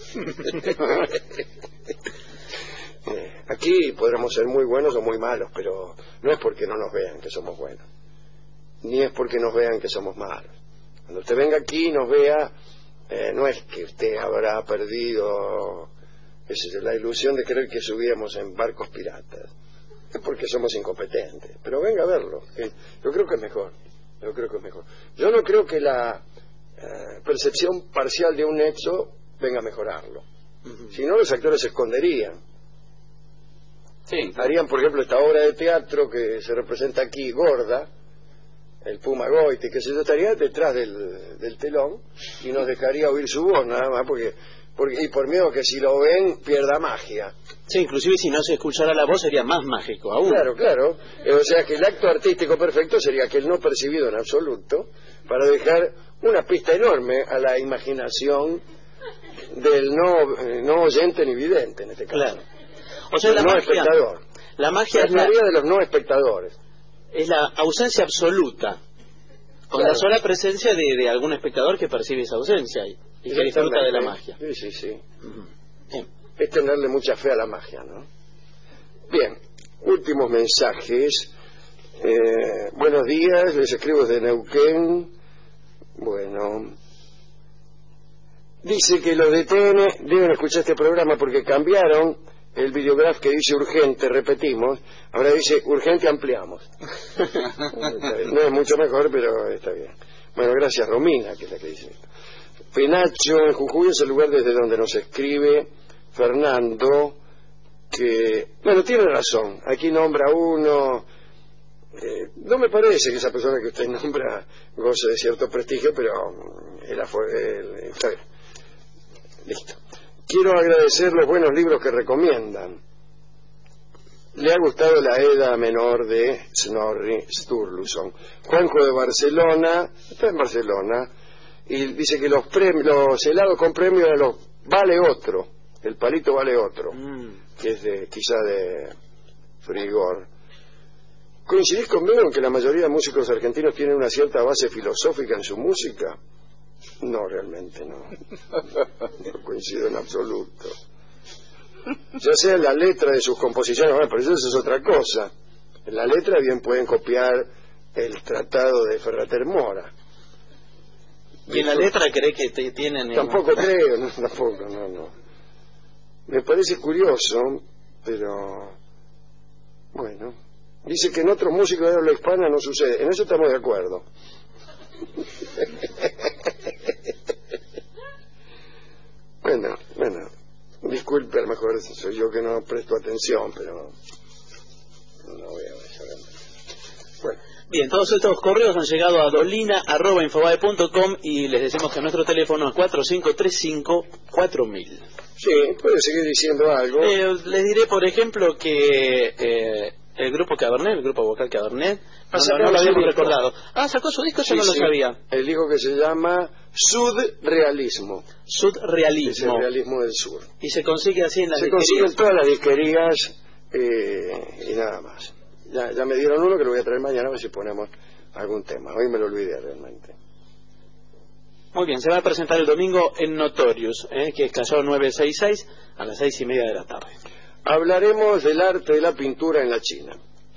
C: Aquí podremos ser muy buenos o muy malos, pero no es porque no nos vean que somos buenos, ni es porque nos vean que somos malos. Cuando usted venga aquí y nos vea, eh, no es que usted habrá perdido es la ilusión de creer que subíamos en barcos piratas, es porque somos incompetentes. Pero venga a verlo, eh, yo creo que es mejor, yo creo que es mejor. Yo no creo que la eh, percepción parcial de un hecho venga a mejorarlo. Uh-huh. Si no, los actores se esconderían. Sí. Harían, por ejemplo, esta obra de teatro que se representa aquí, Gorda, el Puma Goiti, que se yo, estaría detrás del, del telón y nos dejaría oír su voz nada más, porque, porque y por miedo que si lo ven pierda magia.
E: Sí, inclusive si no se escuchara la voz sería más mágico aún.
C: Claro, claro. Eh, o sea que el acto artístico perfecto sería aquel no percibido en absoluto, para dejar una pista enorme a la imaginación del no, eh, no oyente ni vidente en este caso.
E: Claro. O sea, la
C: no
E: magia,
C: espectador.
E: La magia
C: la
E: es la
C: teoría de los no espectadores.
E: Es la ausencia absoluta, con claro. la sola presencia de, de algún espectador que percibe esa ausencia y, y que disfruta de la magia.
C: Sí, sí, sí.
E: Uh-huh.
C: Sí. Es tenerle mucha fe a la magia, ¿no? Bien, últimos mensajes. Eh, buenos días, les escribo desde Neuquén. Bueno, dice que los de T N deben escuchar este programa porque cambiaron el videograf que dice urgente, repetimos, ahora dice urgente, ampliamos. No es mucho mejor, pero está bien. Bueno, gracias Romina, que es la que dice esto. Penacho, en Jujuy es el lugar desde donde nos escribe Fernando, que, bueno, tiene razón, aquí nombra uno, eh, no me parece que esa persona que usted nombra goce de cierto prestigio, pero él, él, está bien. Listo. Quiero agradecer los buenos libros que recomiendan. Le ha gustado la Edda menor de Snorri Sturluson. Juanjo de Barcelona, está en Barcelona, y dice que los, premios, los helados con premio de los vale otro, el palito vale otro, mm. que es de, quizá de Frigor. ¿Coincidís conmigo en que la mayoría de músicos argentinos tienen una cierta base filosófica en su música? No, realmente no. No coincido en absoluto. Ya sea en la letra de sus composiciones, bueno, pero eso es otra cosa. En la letra bien pueden copiar el tratado de Ferrater Mora.
E: ¿Y en la letra cree que te tienen...?
C: Tampoco creo, no, tampoco, no, no. Me parece curioso, pero... Bueno, dice que en otros músicos de habla hispana no sucede. En eso estamos de acuerdo. Bueno, bueno, disculpe, a lo mejor soy yo que no presto atención, pero no voy a ver. Bueno.
E: Bien, todos estos correos han llegado a dolina arroba infobae punto com y les decimos que nuestro teléfono es cuatro cinco tres cinco cuatro mil.
C: Sí, puede seguir diciendo algo.
E: Eh, les diré, por ejemplo, que eh, el grupo Cabernet, el grupo vocal Cabernet,
C: Ah,
E: no, no lo habíamos recordado. Ah, sacó su disco, yo
C: Sí,
E: no lo
C: sí.
E: sabía.
C: El disco que se llama Sudrealismo. Es el
E: Sudrealismo.
C: realismo del sur.
E: Y se consigue así en las
C: Se
E: disquerías.
C: consiguen todas las disquerías eh, y nada más. Ya, ya me dieron uno que lo voy a traer mañana a ver si ponemos algún tema. Hoy me lo olvidé realmente.
E: Muy bien, se va a presentar el domingo en Notorious, eh, que es Callao novecientos sesenta y seis a las seis y media de la tarde.
C: Hablaremos del arte de la pintura en la China.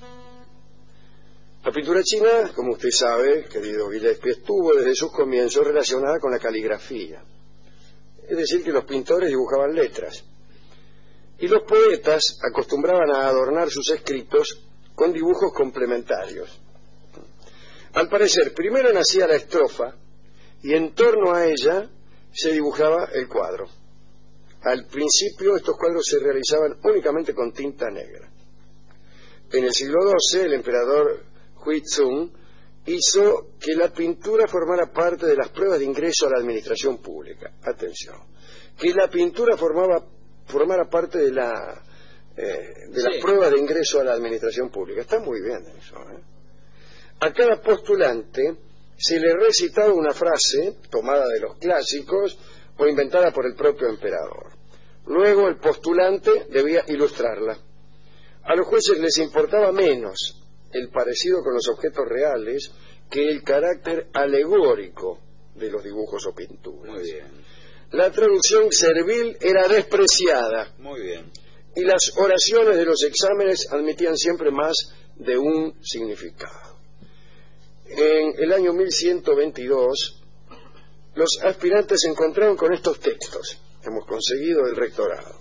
C: La pintura china, como usted sabe, querido Gillespie, estuvo desde sus comienzos relacionada con la caligrafía. Es decir, que los pintores dibujaban letras. Y los poetas acostumbraban a adornar sus escritos con dibujos complementarios. Al parecer, primero nacía la estrofa y en torno a ella se dibujaba el cuadro. Al principio estos cuadros se realizaban únicamente con tinta negra. En el siglo doce el emperador Huizong hizo que la pintura formara parte de las pruebas de ingreso a la administración pública. Atención, que la pintura formaba, formara parte de, la, eh, de las
E: Sí.
C: pruebas de ingreso a la administración pública. Está muy bien eso, ¿eh? A cada postulante se le recitaba una frase tomada de los clásicos o inventada por el propio emperador. Luego el postulante debía ilustrarla. A los jueces les importaba menos el parecido con los objetos reales que el carácter alegórico de los dibujos o pinturas.
D: Muy bien,
C: La traducción servil era despreciada
D: muy bien.
C: y las oraciones de los exámenes admitían siempre más de un significado. En el año mil ciento veintidós, los aspirantes se encontraron con estos textos que hemos conseguido del rectorado.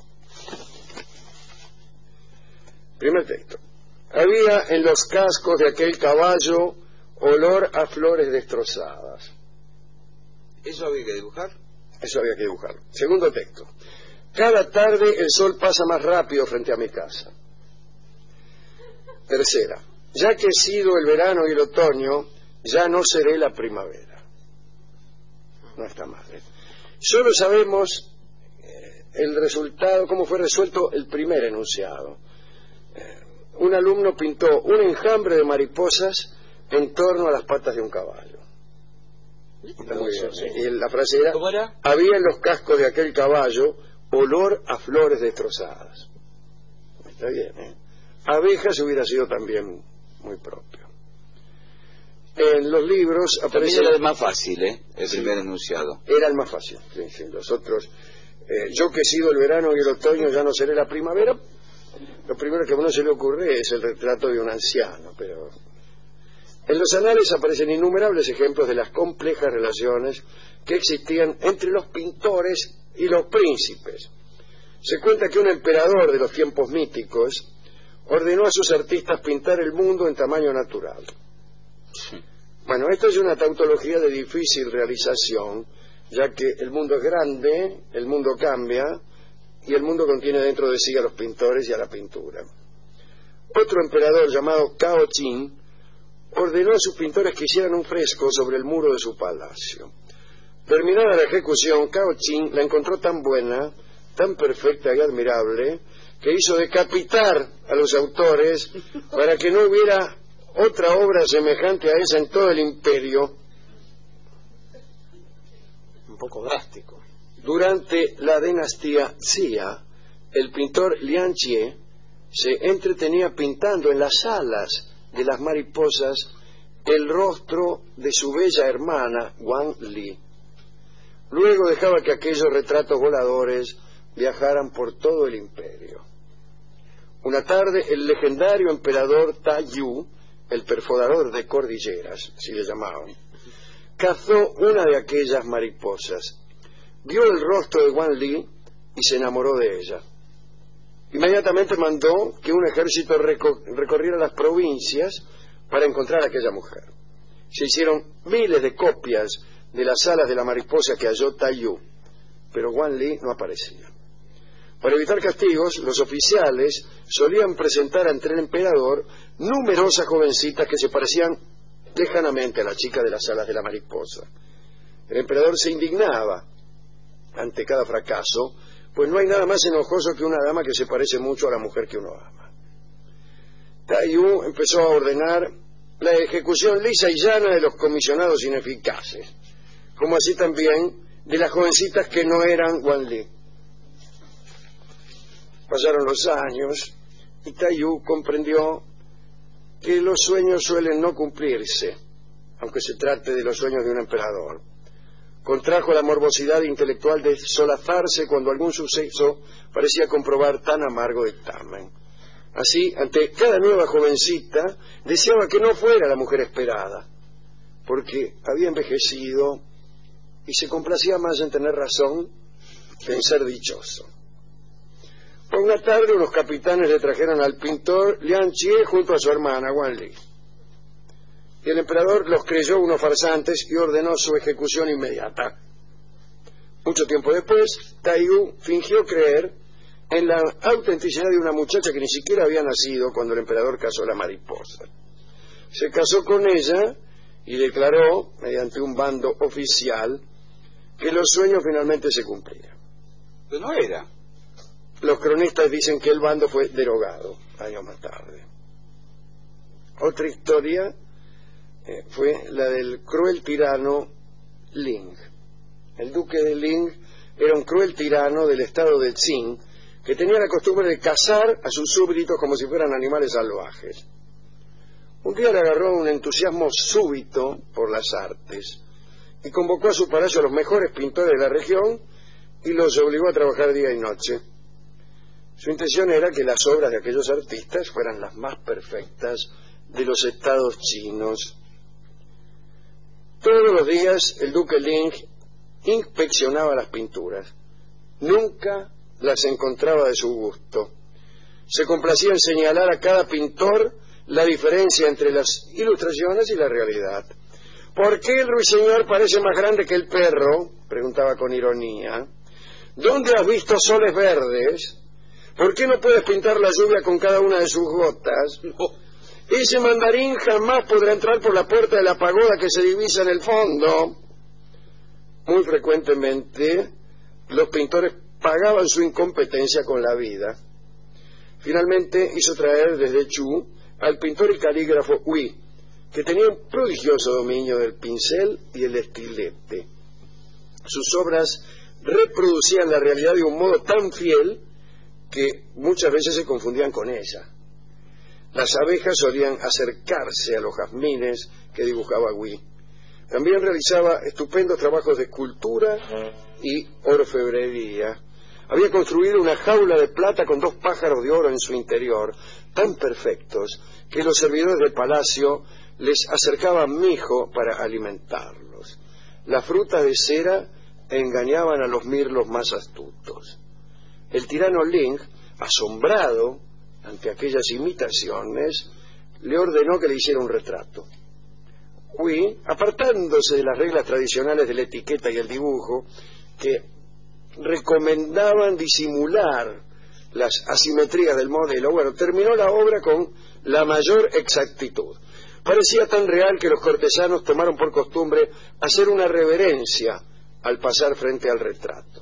C: Primer texto. Había en los cascos de aquel caballo olor a flores destrozadas.
D: ¿Eso había que dibujar?
C: Eso había que dibujarlo. Segundo texto. Cada tarde el sol pasa más rápido frente a mi casa. Tercera. Ya que he sido el verano y el otoño, ya no seré la primavera. No está mal, ¿eh? Solo sabemos eh, el resultado, cómo fue resuelto el primer enunciado. Eh, un alumno pintó un enjambre de mariposas en torno a las patas de un caballo. Está muy bien, ¿eh? Y la frase era:
E: ¿Cómo era?
C: había en los cascos de aquel caballo olor a flores destrozadas. Está bien, ¿eh? Abejas hubiera sido también muy propio. En los libros
D: También
C: aparece...
D: era el más fácil, ¿eh? El
C: Sí.
D: primer enunciado.
C: Era el más fácil, sí, sí. Los otros, eh, yo que he sido el verano y el otoño, ya no seré la primavera. Lo primero que a uno se le ocurre es el retrato de un anciano, pero en los anales aparecen innumerables ejemplos de las complejas relaciones que existían entre los pintores y los príncipes. Se cuenta que un emperador de los tiempos míticos ordenó a sus artistas pintar el mundo en tamaño natural. Bueno, esto es una tautología de difícil realización, ya que el mundo es grande, el mundo cambia, y el mundo contiene dentro de sí a los pintores y a la pintura. Otro emperador llamado Cao Qin ordenó a sus pintores que hicieran un fresco sobre el muro de su palacio. Terminada la ejecución, Cao Qin la encontró tan buena, tan perfecta y admirable, que hizo decapitar a los autores para que no hubiera otra obra semejante a esa en todo el imperio.
E: Un poco drástico.
C: Durante la dinastía Xia, el pintor Lian Jie se entretenía pintando en las salas de las mariposas el rostro de su bella hermana, Wang Li. Luego dejaba que aquellos retratos voladores viajaran por todo el imperio. Una tarde, el legendario emperador Ta Yu, el perforador de cordilleras, así le llamaban, cazó una de aquellas mariposas, vio el rostro de Wang Li y se enamoró de ella. Inmediatamente mandó que un ejército reco- recorriera las provincias para encontrar a aquella mujer. Se hicieron miles de copias de las alas de la mariposa que halló Ta Yu, pero Wang Li no aparecía. Para evitar castigos, los oficiales solían presentar ante el emperador numerosas jovencitas que se parecían lejanamente a la chica de las alas de la mariposa. El emperador se indignaba ante cada fracaso, pues no hay nada más enojoso que una dama que se parece mucho a la mujer que uno ama. Ta Yu empezó a ordenar la ejecución lisa y llana de los comisionados ineficaces, como así también de las jovencitas que no eran Wang Li. Pasaron los años y Ta Yu comprendió que los sueños suelen no cumplirse, aunque se trate de los sueños de un emperador. Contrajo la morbosidad intelectual de solazarse cuando algún suceso parecía comprobar tan amargo dictamen. Así, ante cada nueva jovencita, deseaba que no fuera la mujer esperada, porque había envejecido y se complacía más en tener razón que en ser dichoso. Por una tarde, unos capitanes le trajeron al pintor Liang Jie junto a su hermana Wang Li. Y el emperador los creyó unos farsantes y ordenó su ejecución inmediata. Mucho tiempo después, Ta Yu fingió creer en la autenticidad de una muchacha que ni siquiera había nacido cuando el emperador casó a la mariposa. Se casó con ella y declaró, mediante un bando oficial, que los sueños finalmente se cumplían.
D: Pero no era.
C: Los cronistas dicen que el bando fue derogado años más tarde. Otra historia eh, fue la del cruel tirano Ling. El duque de Ling era un cruel tirano del estado de Qing que tenía la costumbre de cazar a sus súbditos como si fueran animales salvajes. Un día le agarró un entusiasmo súbito por las artes y convocó a su palacio a los mejores pintores de la región y los obligó a trabajar día y noche. Su intención era que las obras de aquellos artistas fueran las más perfectas de los estados chinos. Todos los días el duque Ling inspeccionaba las pinturas. Nunca las encontraba de su gusto. Se complacía en señalar a cada pintor la diferencia entre las ilustraciones y la realidad. ¿Por qué el ruiseñor parece más grande que el perro?, preguntaba con ironía. ¿Dónde has visto soles verdes? ¿Por qué no puedes pintar la lluvia con cada una de sus gotas? Ese mandarín jamás podrá entrar por la puerta de la pagoda que se divisa en el fondo. Muy frecuentemente los pintores pagaban su incompetencia con la vida. Finalmente hizo traer desde Chu al pintor y calígrafo Hui, que tenía un prodigioso dominio del pincel y el estilete. Sus obras reproducían la realidad de un modo tan fiel que muchas veces se confundían con ella. Las abejas solían acercarse a los jazmines que dibujaba Hui. También realizaba estupendos trabajos de escultura y orfebrería. Había construido una jaula de plata con dos pájaros de oro en su interior, tan perfectos que los servidores del palacio les acercaban mijo para alimentarlos. Las frutas de cera engañaban a los mirlos más astutos. El tirano Ling, asombrado ante aquellas imitaciones, le ordenó que le hiciera un retrato. Hui, apartándose de las reglas tradicionales de la etiqueta y el dibujo, que recomendaban disimular las asimetrías del modelo, bueno, terminó la obra con la mayor exactitud. Parecía tan real que los cortesanos tomaron por costumbre hacer una reverencia al pasar frente al retrato.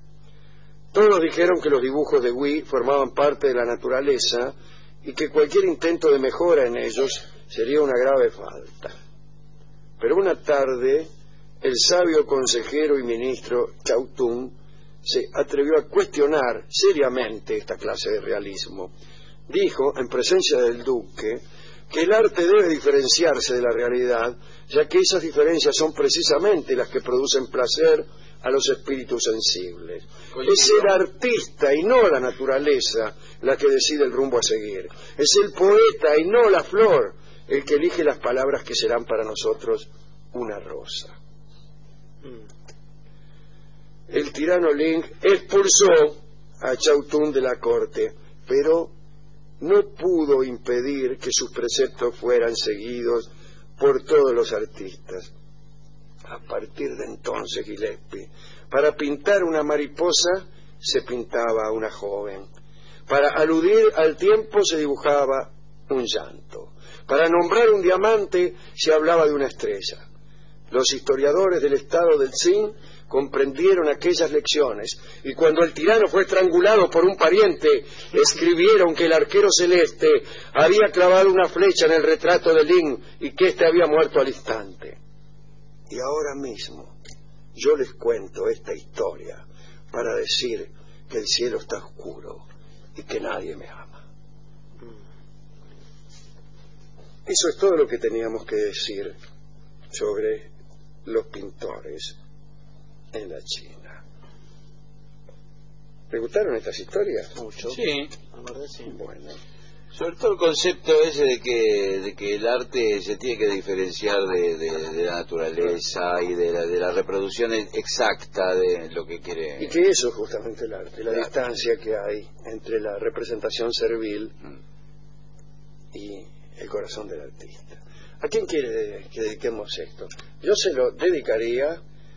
C: Todos dijeron que los dibujos de Hui formaban parte de la naturaleza y que cualquier intento de mejora en ellos sería una grave falta. Pero una tarde, el sabio consejero y ministro Chao Tung se atrevió a cuestionar seriamente esta clase de realismo. Dijo, en presencia del duque, que el arte debe diferenciarse de la realidad, ya que esas diferencias son precisamente las que producen placer a los espíritus sensibles. Es el artista y no la naturaleza la que decide el rumbo a seguir. Es el poeta y no la flor el que elige las palabras que serán para nosotros una rosa. El tirano Ling expulsó a Chau Tun de la corte, pero no pudo impedir que sus preceptos fueran seguidos por todos los artistas. A partir de entonces, Gillespie, para pintar una mariposa se pintaba a una joven, para aludir al tiempo se dibujaba un llanto, para nombrar un diamante se hablaba de una estrella. Los historiadores del estado del Qin comprendieron aquellas lecciones, y cuando el tirano fue estrangulado por un pariente, escribieron que el arquero celeste había clavado una flecha en el retrato de Ling y que éste había muerto al instante. Y ahora mismo yo les cuento esta historia para decir que el cielo está oscuro y que nadie me ama. Eso es todo lo que teníamos que decir sobre los pintores en la China. ¿Le gustaron estas historias?
E: Mucho. Sí, la verdad sí.
C: Bueno.
D: Sobre todo el concepto ese de que de que el arte se tiene que diferenciar de, de, de la naturaleza y de la, de la reproducción exacta de lo que quiere.
C: Y que eso es justamente el arte, la claro. distancia que hay entre la representación servil mm. y el corazón del artista. ¿A quién quiere que dediquemos esto? Yo se lo dedicaría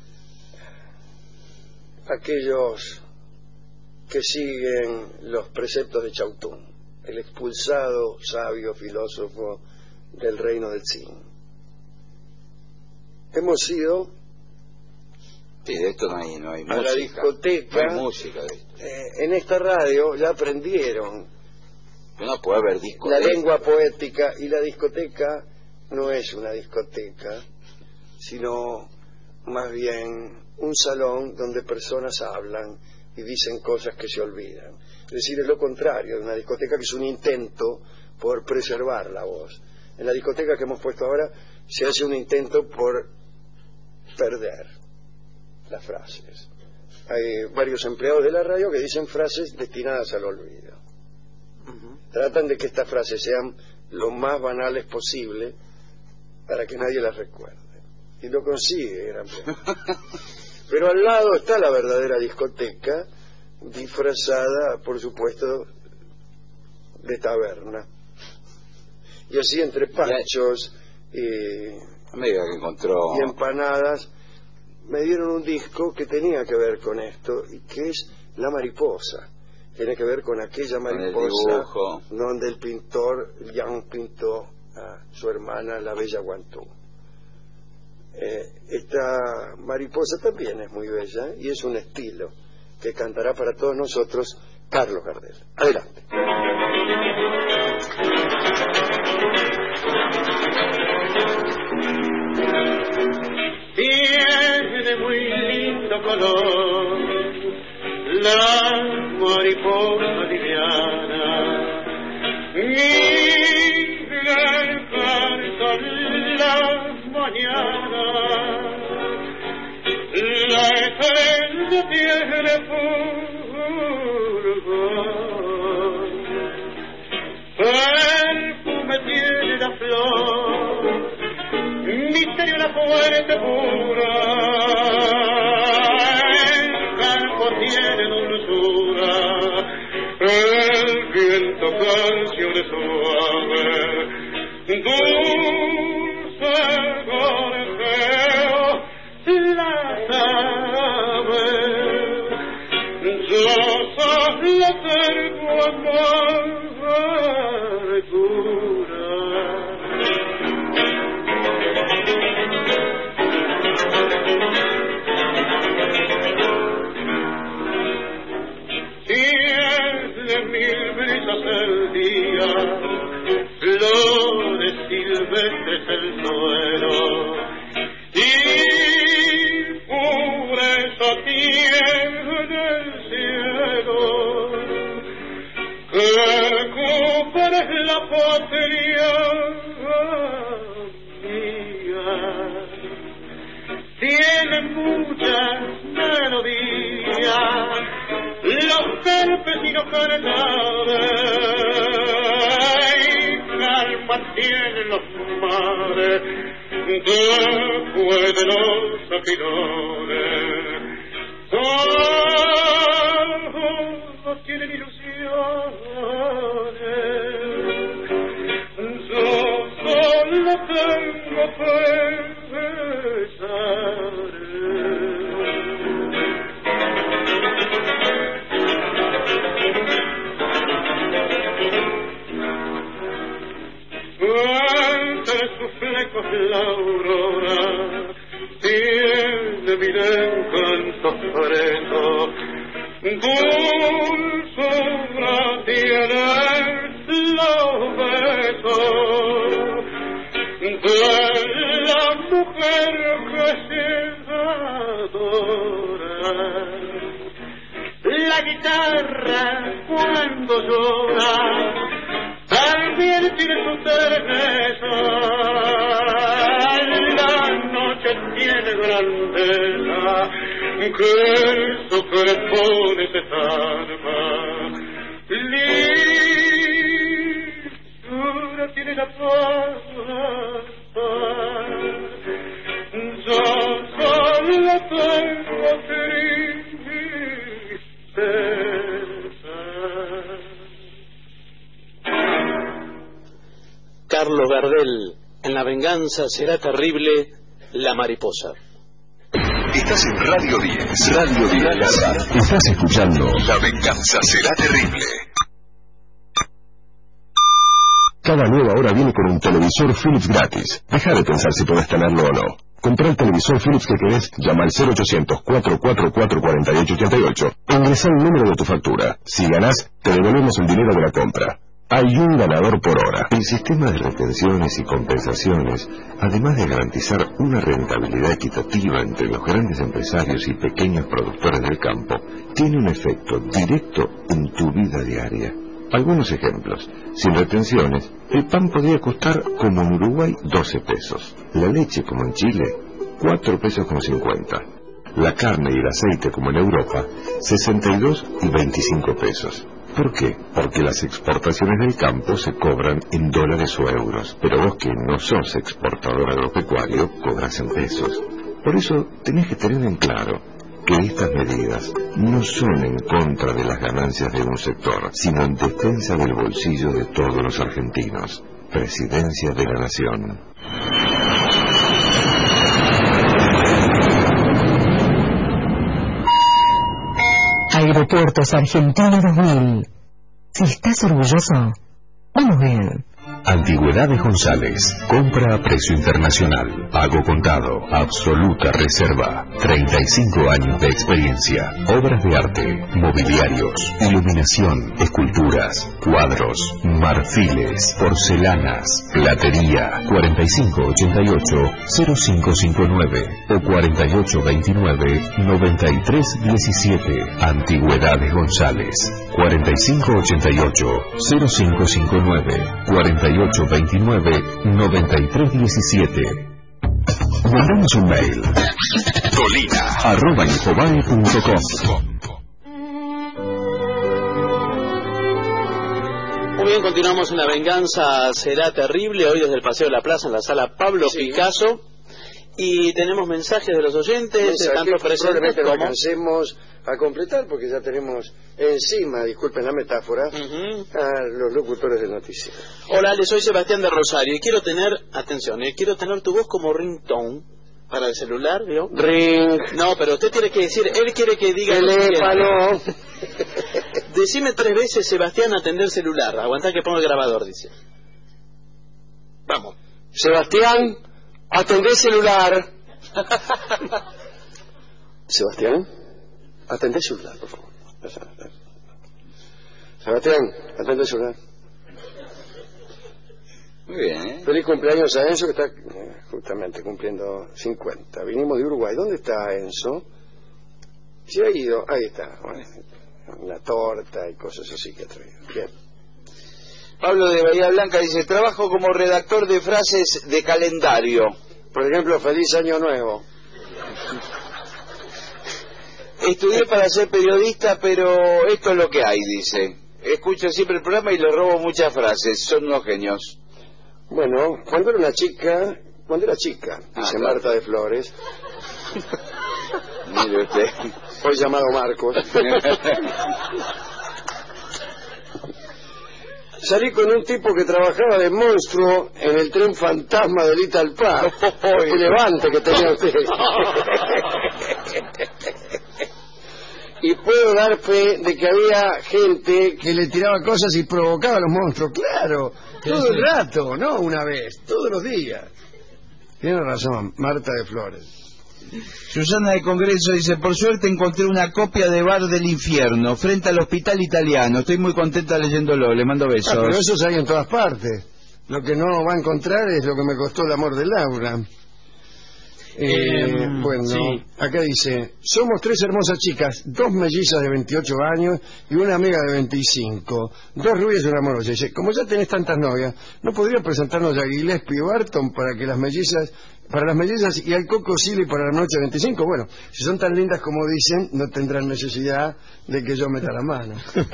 C: a aquellos que siguen los preceptos de Chau Tun, el expulsado sabio filósofo del reino del Qin. Hemos ido
D: sí, de esto no hay, no hay
C: a
D: música,
C: la discoteca.
D: No hay música de esto.
C: Eh, en esta radio ya aprendieron
D: no puede haber discoteca.
C: La lengua poética, y la discoteca no es una discoteca, sino más bien un salón donde personas hablan y dicen cosas que se olvidan. Es decir, es lo contrario de una discoteca, que es un intento por preservar la voz. En la discoteca que hemos puesto ahora se hace un intento por perder las frases. Hay varios empleados de la radio que dicen frases destinadas al olvido. Uh-huh. Tratan de que estas frases sean lo más banales posible para que nadie las recuerde. Y lo consigue, gran premio. Pero al lado está la verdadera discoteca, disfrazada, por supuesto, de taberna. Y así, entre panchos y,
D: Amiga que encontró...
C: y empanadas, me dieron un disco que tenía que ver con esto, y que es La Mariposa. Tiene que ver con aquella mariposa donde el pintor Liang pintó a su hermana, la bella Guantú. Eh, esta mariposa también es muy bella, ¿eh? Y es un estilo que cantará para todos nosotros Carlos Gardel. Adelante.
F: Tiene muy lindo color la mariposa liviana, mira el canto las mañanas, la estrella tiene fulgor, perfume tiene la flor, misterio la fuente pura, el campo tiene dulzura, el viento canciones suave, dulce gorjeo, las aves, yo soy la cerco amargura. patria mía tiene muchas melodías, los campesinos cantares, calma tienen los mares después de los aquilones. Todos tienen ilusiones, yo solo tengo entre sus flecos la aurora tiene mil encantos frescos, dulzura tiene los besos de la mujer que se adora. La guitarra cuando llora también tiene su terneza, la noche tiene grandeza, que eso que le pone se salva. Lisura tiene la paz, yo solo tengo tristeza.
E: Carlos Gardel, en La venganza será terrible, La mariposa.
A: Estás en Radio diez. Radio diez. Estás escuchando La venganza será terrible. Cada nueva hora viene con un televisor Philips gratis. Deja de pensar si podés tenerlo o no. Comprá el televisor Philips que querés, llama al cero ochocientos, cuatrocientos cuarenta y cuatro, cuarenta y ocho ochenta y ocho e ingresa el número de tu factura. Si ganás, te devolvemos el dinero de la compra. Hay un ganador por hora.
G: El sistema de retenciones y compensaciones, además de garantizar una rentabilidad equitativa entre los grandes empresarios y pequeños productores del campo, tiene un efecto directo en tu vida diaria. Algunos ejemplos. Sin retenciones, el pan podría costar, como en Uruguay, doce pesos. La leche, como en Chile, cuatro pesos con cincuenta. La carne y el aceite, como en Europa, sesenta y dos y veinticinco pesos. ¿Por qué? Porque las exportaciones del campo se cobran en dólares o euros, pero vos que no sos exportador agropecuario, cobras en pesos. Por eso tenés que tener en claro que estas medidas no son en contra de las ganancias de un sector, sino en defensa del bolsillo de todos los argentinos. Presidencia de la Nación.
H: Aeropuertos Argentina dos mil. Si estás orgulloso, vamos bien.
A: Antigüedades González. Compra a precio internacional. Pago contado. Absoluta reserva. treinta y cinco años de experiencia. Obras de arte. Mobiliarios. Iluminación. Esculturas. Cuadros. Marfiles. Porcelanas. Platería. cuarenta y cinco ochenta y ocho cero cinco cinco nueve o cuarenta y ocho veintinueve noventa y tres diecisiete. Antigüedades González. cuarenta y cinco ochenta y ocho cero cinco cinco nueve cuarenta y ocho veintinueve noventa y tres diecisiete. Mandamos un mail. Dolina arroba infobae punto com.
E: Muy bien, continuamos en La venganza será terrible, hoy desde el Paseo de la Plaza en la sala Pablo sí. Picasso, y tenemos mensajes de los oyentes, de tanto presentes como...
C: no alcancemos a completar porque ya tenemos encima, disculpen la metáfora, uh-huh. a los locutores de noticias.
E: Hola, Ale, soy Sebastián de Rosario y quiero tener, atención, eh, quiero tener tu voz como ringtone para el celular, ¿vio?
C: Ring.
E: No, pero usted tiene que decir, él quiere que diga...
C: Teléfono.
E: Decime tres veces, Sebastián, atender celular. Aguantá que pongo el grabador, dice. Vamos.
C: Sebastián, atender celular. Sebastián, atender celular, por favor. Sebastián, atender celular.
D: Muy bien, ¿eh?
C: Feliz cumpleaños a Enzo, que está eh, justamente cumpliendo cincuenta. Vinimos de Uruguay. ¿Dónde está Enzo? Se ha ido. Ahí está. Bueno, una torta y cosas así que ha traído. Bien.
D: Pablo de Bahía Blanca dice, trabajo como redactor de frases de calendario.
C: Por ejemplo, feliz año nuevo.
D: Estudié para ser periodista, pero esto es lo que hay, dice. Escucho siempre el programa y le robo muchas frases. Son unos genios.
C: Bueno, cuando era una chica, cuando era chica, dice
D: Ah, claro.
C: Marta de Flores,
D: Mire usted.
C: hoy llamado Marcos, salí con un tipo que trabajaba de monstruo en el tren fantasma del Little Park. ¡Qué levante que tenía usted! Y puedo dar fe de que había gente que le tiraba cosas y provocaba a los monstruos. Claro, todo el rato, no una vez, todos los días. Tiene razón, Marta de Flores.
I: Susana de Congreso dice, por suerte encontré una copia de Bar del Infierno frente al Hospital Italiano. Estoy muy contenta leyéndolo, le mando besos.
C: Ah, pero eso hay en todas partes. Lo que no va a encontrar es lo que me costó el amor de Laura. Eh,
E: Eh,
C: bueno,
E: sí.
C: acá dice, somos tres hermosas chicas, dos mellizas de veintiocho años y una amiga de veinticinco, dos rubias y una morocha. Dice, como ya tenés tantas novias, ¿no podrías presentarnos a Gillespie y Barton para que las mellizas, para las mellizas y al Coco Silly para la noche de veinticinco? Bueno, si son tan lindas como dicen, no tendrán necesidad de que yo meta la mano.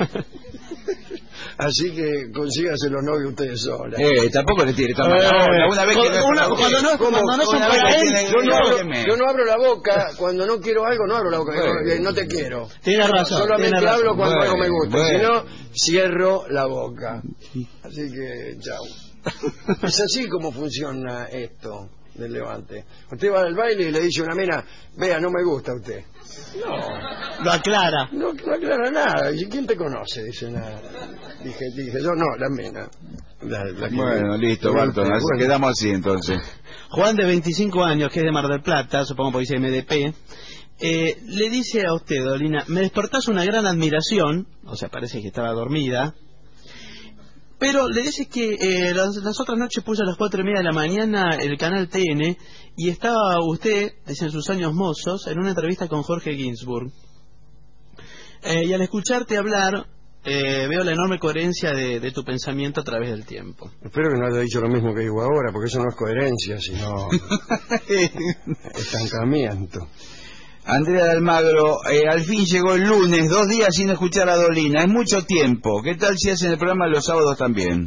C: Así que consíganse los novios ustedes solas.
I: Eh, tampoco le tire tan mal. Ahora, una vez que no es
E: Una-
I: para usted.
E: cuando no-
C: ¿Cómo?
E: cuando no son
I: Una
E: para
I: vez que
E: él,
I: tiene-
C: Yo no, abro,
I: Déjeme.
C: yo no abro la boca cuando no quiero algo, no abro la boca.
I: Bueno.
C: No, no te quiero.
E: Tiene razón.
C: Solamente
E: tiene razón.
C: hablo cuando
I: Bueno,
C: algo me gusta.
I: bueno.
C: Si no, cierro la boca. Así que, chao. Es así como funciona esto del levante. Usted va al baile y le dice a una mina, vea, no me gusta usted. No,
E: Lo aclara.
C: no, no aclara nada. ¿Y quién te conoce? Dice nada. Dije, dije, yo no, la mina. La- la que-
I: Bueno, listo, Barton, así
C: Bueno.
I: quedamos así entonces.
E: Juan, de veinticinco años, que es de Mar del Plata, supongo porque dice M D P, eh, le dice a usted, Dolina, me despertás una gran admiración, o sea, parece que estaba dormida, pero le dice que eh, las, las otras noches puse a las cuatro y media de la mañana el canal T N y estaba usted, dice en sus años mozos, en una entrevista con Jorge Ginsburg. Eh, y al escucharte hablar, eh, veo la enorme coherencia de, de tu pensamiento a través del tiempo.
C: Espero que no haya dicho lo mismo que digo ahora, porque eso no es coherencia, sino estancamiento.
I: Andrea de Almagro, eh, al fin llegó el lunes, dos días sin escuchar a Dolina, es mucho tiempo. ¿Qué tal si hacen el programa los sábados también?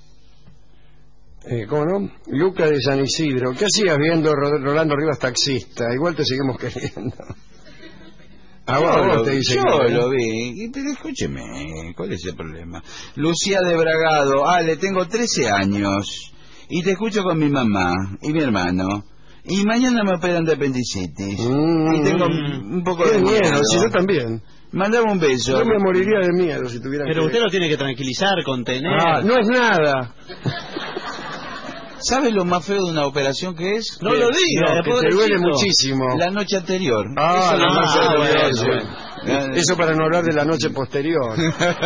C: Eh, ¿Cómo no? Luca de San Isidro. ¿Qué hacías viendo Ro- Rolando Rivas taxista? Igual te seguimos queriendo. Ah,
I: yo
C: vos
I: lo,
C: te dice
I: yo
C: que-
I: lo vi, y- pero escúcheme, ¿cuál es el problema? Lucía de Bragado, Ale, tengo trece años y te escucho con mi mamá y mi hermano. Y mañana me operan de apendicitis.
C: Mm,
I: y tengo un poco
C: qué
I: de
C: miedo,
I: miedo.
C: si yo también.
I: Mandame un beso.
C: Yo me moriría de miedo si tuviera
E: Pero
C: que...
E: usted lo tiene que tranquilizar, contener.
C: Ah, no es nada.
I: ¿Sabes lo más feo de una operación que es?
E: No lo diga,
C: No, que te
E: pobrecito.
C: duele muchísimo.
I: La noche anterior.
C: Ah,
I: Eso es lo
C: no,
I: más feo
C: ah,
I: de
C: bueno,
I: eso.
C: bueno. Eso para no hablar de la noche posterior.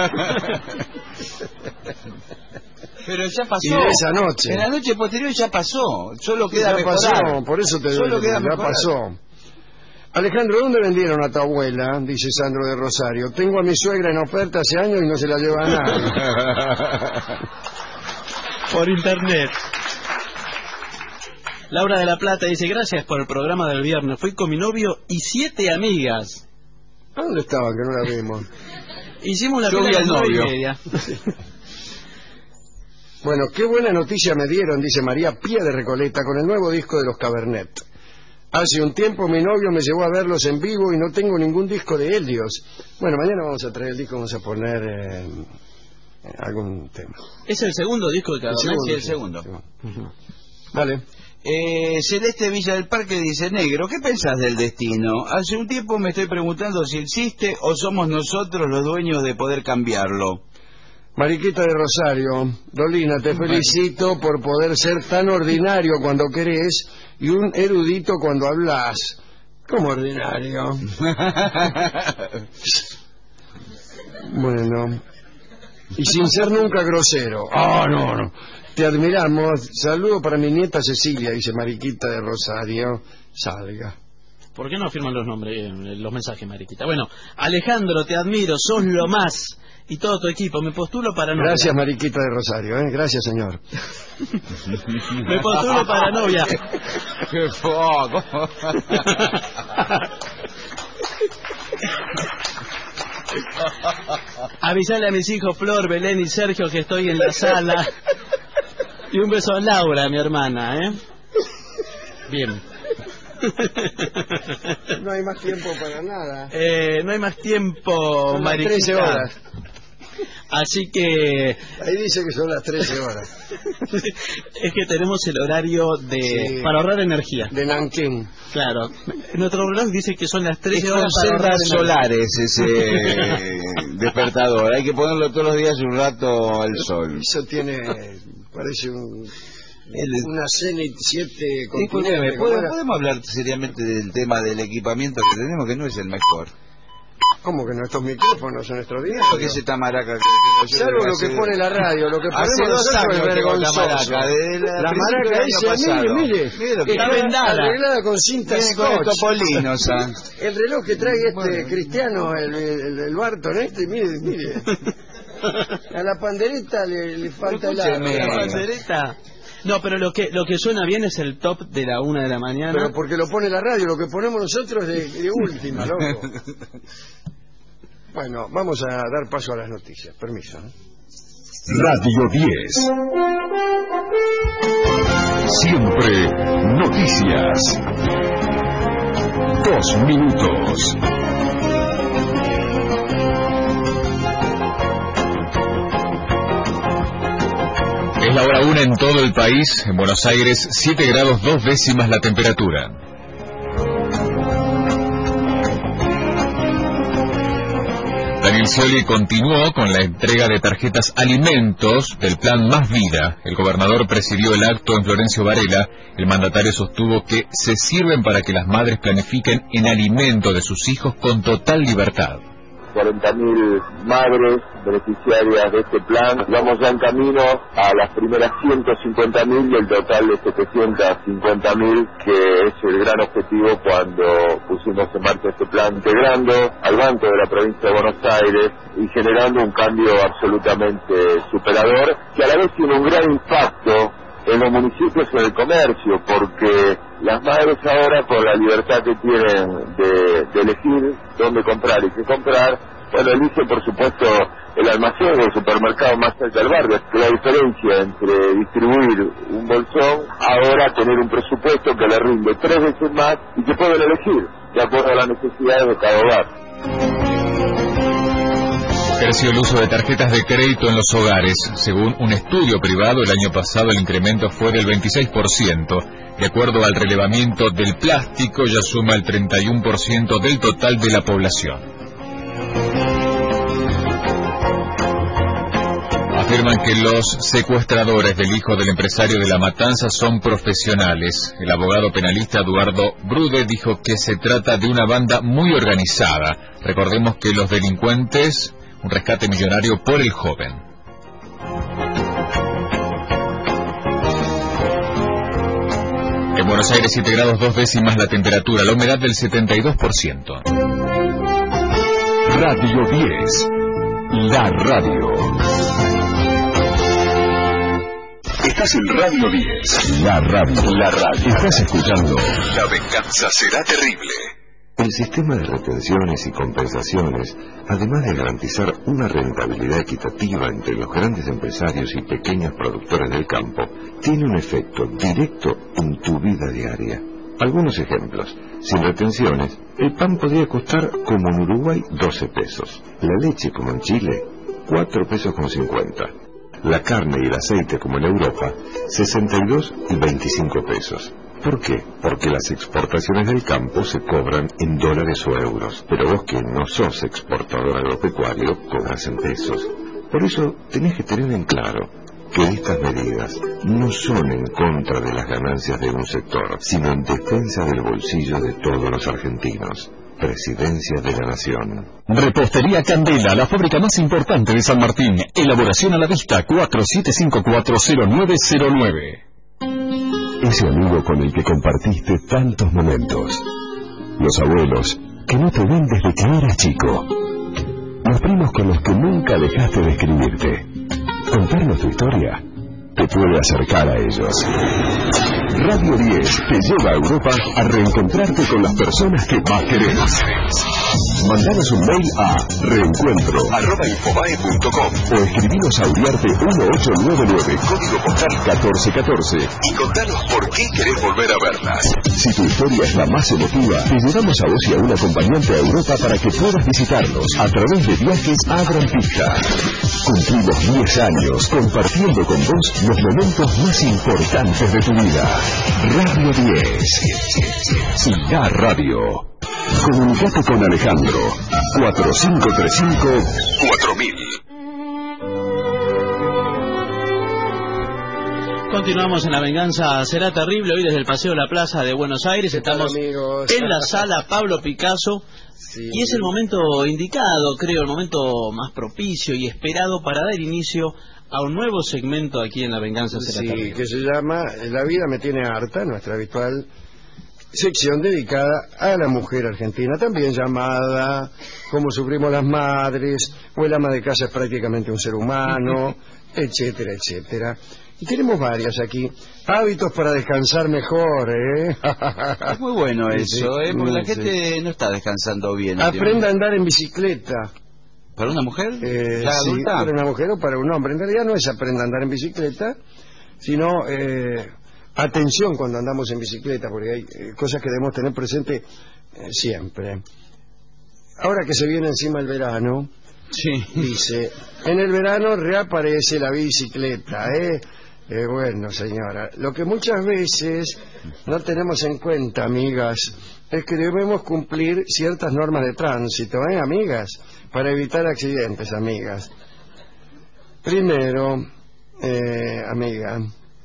I: Pero ya pasó.
C: Y de esa noche.
I: En la noche posterior ya pasó. Solo queda
C: Ya
I: mejorar.
C: pasó, por eso te
I: Solo
C: duele,
I: queda
C: ya
I: mejorar.
C: pasó. Alejandro, ¿dónde vendieron a tu abuela? Dice Sandro de Rosario. Tengo a mi suegra en oferta hace años y no se la lleva a nadie.
E: Por internet. Laura de la Plata dice, gracias por el programa del viernes. Fui con mi novio y siete amigas.
C: ¿A dónde estaban que no la vimos?
E: Hicimos la
I: Yo
E: fila
I: vi
E: a
I: al
E: las nueve y
I: novio.
E: media.
C: Bueno, qué buena noticia me dieron, dice María Pía de Recoleta, con el nuevo disco de los Cabernet. Hace un tiempo mi novio me llevó a verlos en vivo y no tengo ningún disco de Helios. Bueno, mañana vamos a traer el disco, vamos a poner eh, eh, algún tema.
E: Es el segundo disco de Cabernet.
I: Sí, el segundo.
C: Ujú. Dale.
I: Eh, Celeste Villa del Parque dice, negro, ¿qué pensás del destino? Hace un tiempo me estoy preguntando si existe o somos nosotros los dueños de poder cambiarlo.
C: Mariquita de Rosario, Dolina, te felicito por poder ser tan ordinario cuando querés y un erudito cuando hablas. ¿Cómo ordinario? Bueno, y sin ser nunca grosero. Ah, no, no. Te admiramos. Saludo para mi nieta Cecilia, dice Mariquita de Rosario. Salga.
E: ¿Por qué no firman los nombres, eh, los mensajes, Mariquita? Bueno, Alejandro, te admiro, sos lo más. y todo tu equipo. Me postulo para novia.
C: Gracias, Mariquita de Rosario, ¿eh? Gracias, señor.
E: Me postulo para novia.
I: ¡Qué poco!
E: Avisale a mis hijos Flor, Belén y Sergio que estoy en la sala. Y un beso a Laura, mi hermana, ¿eh? Bien.
C: No hay más tiempo para nada.
E: Eh, no hay más tiempo,
C: Son las
E: Mariquita.
C: trece horas.
E: Así que...
C: Ahí dice que son las trece horas.
E: Es que tenemos el horario de sí, para ahorrar energía.
C: De Nankín.
E: Claro. Nuestro reloj dice que son las trece
I: es
E: horas
I: para ahorrar
E: solares
I: ese despertador. Hay que ponerlo todos los días un rato al sol.
C: Eso tiene... parece un... El, una Zenit siete continente.
I: ¿Podemos, podemos hablar seriamente del tema del equipamiento que tenemos, que no es el mejor.
C: ¿Cómo que nuestros micrófonos son nuestros días?
I: ¿Qué es esta maraca que tengo yo?
C: Salvo lo que pone la radio, lo que
I: hace
C: ponemos
I: dos
C: nosotros
I: años
C: es vergonzoso.
I: La maraca, de la,
C: la maraca dice, mire, mire,
I: mire que
C: está vendada, arreglada con cinta scotch.
I: Topolinos, ¿ah?
C: El reloj que trae este bueno. Cristiano, el, el, el Barton este, mire, mire. A la pandereta le, le falta el
E: arco. La pandereta. No, pero lo que lo que suena bien es el top de la una de la mañana.
C: Pero porque lo pone la radio, lo que ponemos nosotros de, de última, loco. Bueno, vamos a dar paso a las noticias. Permiso, ¿eh?
A: Radio diez. Siempre noticias. Dos minutos.
J: Es la hora una en todo el país. En Buenos Aires, siete grados dos décimas la temperatura. Daniel Scioli continuó con la entrega de tarjetas alimentos del plan Más Vida. El gobernador presidió el acto en Florencio Varela. El mandatario sostuvo que se sirven para que las madres planifiquen en alimento de sus hijos con total libertad.
K: cuarenta mil madres beneficiarias de este plan. Vamos ya en camino a las primeras ciento cincuenta mil del total de setecientos cincuenta mil, que es el gran objetivo cuando pusimos en marcha este plan, integrando al Banco de la Provincia de Buenos Aires y generando un cambio absolutamente superador, que a la vez tiene un gran impacto en los municipios y en el comercio, porque las madres ahora, con la libertad que tienen de, de elegir dónde comprar y qué comprar, bueno, eligen por supuesto el almacén o el supermercado más cerca del barrio. Que la diferencia entre distribuir un bolsón, ahora tener un presupuesto que le rinde tres veces más y que pueden elegir de acuerdo a las necesidades de cada hogar.
J: Creció el uso de tarjetas de crédito en los hogares. Según un estudio privado, el año pasado el incremento fue del veintiséis por ciento. De acuerdo al relevamiento del plástico, ya suma el treinta y uno por ciento del total de la población. Afirman que los secuestradores del hijo del empresario de La Matanza son profesionales. El abogado penalista Eduardo Brude dijo que se trata de una banda muy organizada. Recordemos que los delincuentes... un rescate millonario por el joven. En Buenos Aires, siete grados dos décimas la temperatura, la humedad del setenta y dos por ciento.
A: Radio diez, la radio. Estás en Radio diez, la radio, la radio. Estás escuchando La venganza será terrible.
G: El sistema de retenciones y compensaciones, además de garantizar una rentabilidad equitativa entre los grandes empresarios y pequeños productores del campo, tiene un efecto directo en tu vida diaria. Algunos ejemplos. Sin retenciones, el pan podría costar, como en Uruguay, doce pesos. La leche, como en Chile, cuatro pesos con cincuenta. La carne y el aceite, como en Europa, sesenta y dos y veinticinco pesos. ¿Por qué? Porque las exportaciones del campo se cobran en dólares o euros, pero vos que no sos exportador agropecuario, cobras en pesos. Por eso tenés que tener en claro que estas medidas no son en contra de las ganancias de un sector, sino en defensa del bolsillo de todos los argentinos. Presidencia de la Nación.
A: Repostería Candela, la fábrica más importante de San Martín. Elaboración a la vista, cuatro siete cinco cuatro cero nueve cero nueve. Ese amigo con el que compartiste tantos momentos. Los abuelos que no te ven desde que eras chico. los primos con los que nunca dejaste de escribirte. Contarnos tu historia te puede acercar a ellos. Radio diez te lleva a Europa a reencontrarte con las personas que más querés. Mandanos un mail a reencuentro arroba infobae punto com o escribinos a Uriarte uno ocho nueve nueve, código postal catorce catorce, y contanos por qué querés volver a verlas. Si tu historia es la más emotiva, te llevamos a vos y a un acompañante a Europa para que puedas visitarnos a través de viajes a Gran Pista. Cumplimos diez años compartiendo con vos los momentos más importantes de tu vida. Radio diez. Siga Radio. Comunicate con Alejandro. cuatro cinco tres cinco cuatro mil.
E: Continuamos en La Venganza Será Terrible, hoy desde el Paseo de la Plaza de Buenos Aires. Estamos en la sala Pablo Picasso. Sí. Y es el momento indicado, creo, el momento más propicio y esperado para dar inicio a un nuevo segmento aquí en La Venganza Será
C: sí,
E: Terrible.
C: Que se llama La vida me tiene harta, nuestra habitual sección dedicada a la mujer argentina, también llamada Cómo sufrimos las madres, o El ama de casa es prácticamente un ser humano, etcétera, etcétera. Y tenemos varias aquí. Hábitos para descansar mejor, ¿eh?
I: Es muy bueno eso,
C: sí,
I: ¿eh? Porque la
C: sí.
I: gente no está descansando bien.
C: Aprenda a andar en bicicleta.
I: ¿Para una mujer?
C: Eh,
I: ¿Ya
C: sí,
I: adulta?
C: para una mujer o para un hombre. En realidad no es aprenda a andar en bicicleta, sino eh, atención cuando andamos en bicicleta, porque hay eh, cosas que debemos tener presente eh, siempre. Ahora que se viene encima el verano,
I: sí.
C: Dice, en el verano reaparece la bicicleta, ¿eh? Eh, bueno, señora, lo que muchas veces no tenemos en cuenta, amigas, es que debemos cumplir ciertas normas de tránsito, ¿eh, amigas? Para evitar accidentes, amigas. Primero, eh, amiga,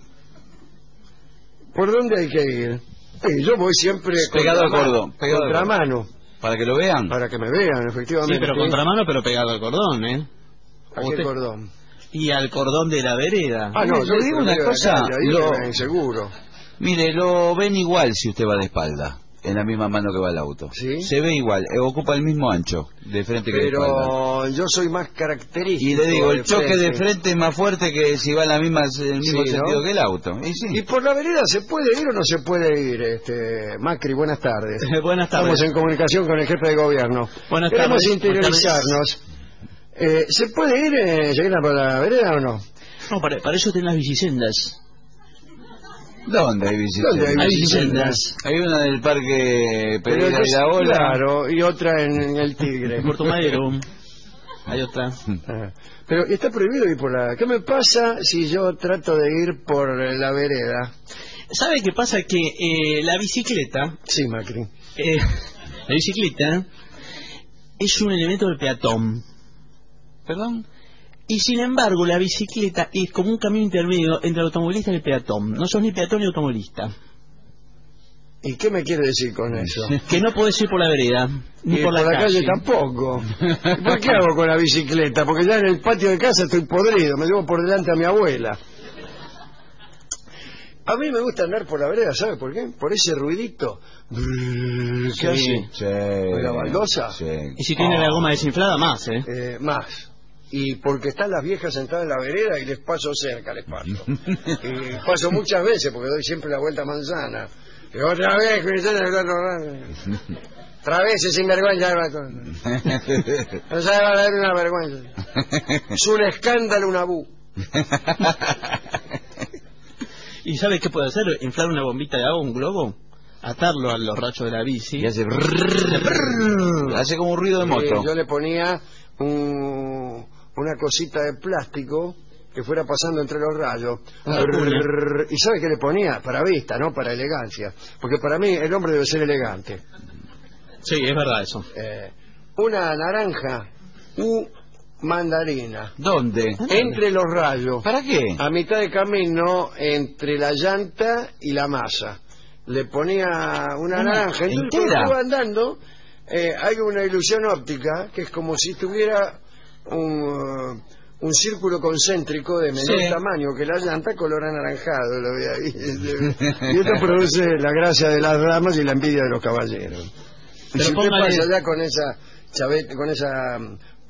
C: ¿por dónde hay que ir? Eh, yo voy siempre
I: pegado al cordón, pegado
C: contramano.
I: Para que lo vean.
C: Para que me vean, efectivamente.
E: Sí, pero contramano, pero pegado al cordón, ¿eh?
C: ¿A qué
E: Usted...
C: cordón?
E: Y al cordón de la vereda.
C: Ah, no,
I: yo digo una cosa.
C: Ahí
I: lo...
C: seguro.
I: Mire, lo ven igual si usted va de espalda, en la misma mano que va el auto.
C: ¿Sí?
I: Se ve igual, eh, ocupa el mismo ancho de frente que de espalda.
C: Pero yo soy más característico.
I: Y le digo, el
C: de
I: choque
C: frente.
I: de frente es más fuerte que si va en la misma, el mismo
C: Sí,
I: sentido
C: ¿no?
I: que el auto. Y, sí.
C: ¿Y por la vereda se puede ir o no se puede ir? Este, Macri, buenas tardes.
E: Buenas tardes.
C: Estamos en comunicación con el jefe de gobierno.
E: Buenas
C: Queremos
E: tardes.
C: interiorizarnos. Eh, ¿Se puede ir, eh, llegar por la vereda o no?
E: No, para, para eso tienen las bicisendas.
I: ¿Dónde hay bicicletas?
C: ¿Dónde hay
E: Hay
C: bicisendas?
E: bicisendas.
I: Hay una del parque
C: Pero
I: Pereira
C: es-
I: y la Ola.
C: Claro, y otra en, en el Tigre.
E: En Puerto Madero. Hay otra.
C: Ah, pero está prohibido ir por la... ¿Qué me pasa si yo trato de ir por la vereda?
E: ¿Sabe qué pasa? Que eh, la bicicleta...
C: Sí, Macri.
E: Eh, la bicicleta es un elemento del peatón.
I: ¿Perdón?
E: Y sin embargo, la bicicleta es como un camino intermedio entre el automovilista y el peatón. No sos ni peatón ni automovilista.
C: ¿Y qué me quiere decir con eso?
E: Que no podés ir por la vereda, ni
C: Y
E: por la,
C: calle tampoco. ¿Por qué hago con la bicicleta? Porque ya en el patio de casa estoy podrido, me llevo por delante a mi abuela. A mí me gusta andar por la vereda, ¿sabe por qué? Por ese ruidito. ¿Qué
E: Sí.
C: hace?
I: Sí.
C: ¿La baldosa?
I: Sí.
E: Y si tiene la goma desinflada, más, ¿eh?
C: Eh, más. Y porque están las viejas sentadas en la vereda y les paso cerca, les paso. Y paso muchas veces porque doy siempre la vuelta a manzana. Y otra vez, otra vez, sin vergüenza. No sabe valer una vergüenza. Es un escándalo, una bu.
E: ¿Y sabe qué puede hacer? Inflar una bombita de agua, un globo, atarlo a los rachos de la bici.
I: Y hace... brrr, hace como un ruido de moto.
C: Eh, yo le ponía un, una cosita de plástico que fuera pasando entre los rayos. Brrr, ¿y sabe qué le ponía? Para vista, no para elegancia. Porque para mí el hombre debe ser elegante.
E: Sí, es verdad eso.
C: Eh, una naranja u mandarina.
I: ¿Dónde?
C: Entre los rayos.
I: ¿Para qué?
C: A mitad de camino entre la llanta y la masa. Le ponía una
I: ¿Una
C: naranja. Entonces
I: entera?
C: cuando iba andando, eh, hay una ilusión óptica que es como si tuviera un, uh, un círculo concéntrico de menor
I: Sí.
C: tamaño que la llanta, color anaranjado. Lo ve ahí. Y esto produce la gracia de las damas y la envidia de los caballeros. Y
E: Pero
C: si usted
E: póngale-
C: pasa ya con esa chaveta, con esa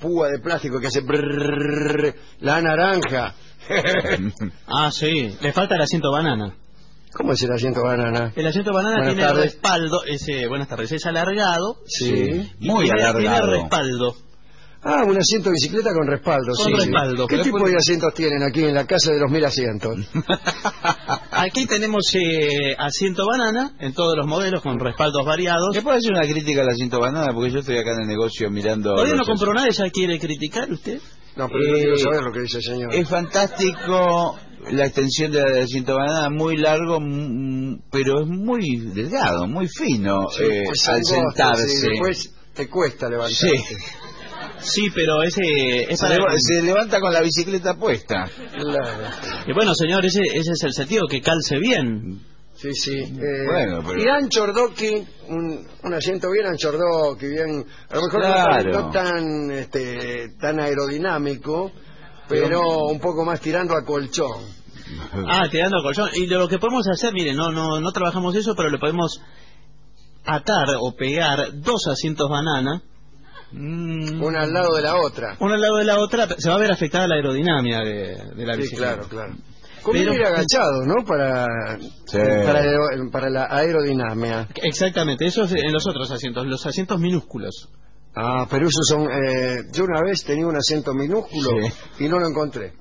C: púa de plástico que hace brrrr, la naranja.
E: Ah, sí, le falta el asiento banana.
C: ¿Cómo es el asiento banana?
E: El asiento banana
C: Buenas
E: tiene
C: tardes.
E: respaldo, ese, buenas tardes, es alargado.
C: Sí.
E: Y
I: Muy
E: tiene,
I: alargado.
E: tiene respaldo.
C: Ah, un asiento de bicicleta con respaldo.
E: Con
C: sí.
E: respaldo.
C: ¿Qué
E: Pero
C: tipo
E: por-
C: de asientos tienen aquí en la casa de los mil asientos?
E: Aquí tenemos eh, asiento banana en todos los modelos con respaldos variados.
I: ¿Le puedo hacer una crítica al asiento banana? Porque yo estoy acá en el negocio mirando...
E: Todavía no
I: los-
E: compró nada y ya quiere criticar usted.
C: No, pero yo
I: Eh,
C: quiero saber lo que dice el señor.
I: Es fantástico la extensión del asiento banana, muy largo, mm, pero es muy delgado, muy fino
C: Sí,
I: eh,
C: es
I: al
C: angosto,
I: sentarse.
C: sí, después te cuesta levantarte.
I: Sí.
E: Sí, pero ese es
I: Se,
E: para...
I: leva- se levanta con la bicicleta puesta.
C: Claro.
E: Y bueno, señor, ese, ese es el sentido, que calce bien.
C: Sí, sí. Eh,
I: Bueno, pero-
C: Y anchordoki, un, un asiento bien anchordoki, bien, a lo mejor no tan-
I: Claro.
C: no tan, este, tan aerodinámico, pero un poco más tirando a colchón.
E: Ah, tirando colchón. Y lo que podemos hacer, mire, no, no, no trabajamos eso, pero le podemos atar o pegar dos asientos banana,
C: Una al lado de la otra.
E: uno al lado de la otra, se va a ver afectada la aerodinámica de, de la
C: Sí,
E: bicicleta.
C: claro, claro. Conviene
E: Pero-
C: ir agachado, ¿no? Para,
I: Sí.
C: para, aero- para la aerodinámica.
E: Exactamente, eso es en los otros asientos, los asientos minúsculos.
C: Ah, pero esos son... Eh, yo una vez tenía un asiento minúsculo y no lo encontré.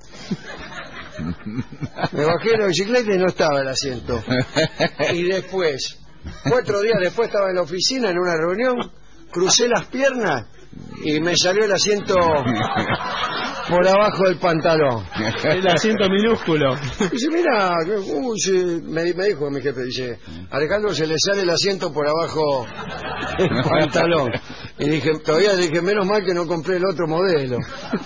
C: Me bajé de la bicicleta y no estaba el asiento. Y después, cuatro días después estaba en la oficina en una reunión, crucé las piernas y me salió el asiento por abajo del pantalón.
E: El asiento minúsculo.
C: Dice, mira, uy, sí, me, me dijo mi jefe, dice, Alejandro, se le sale el asiento por abajo del pantalón. Y dije, todavía dije, menos mal que no compré el otro modelo.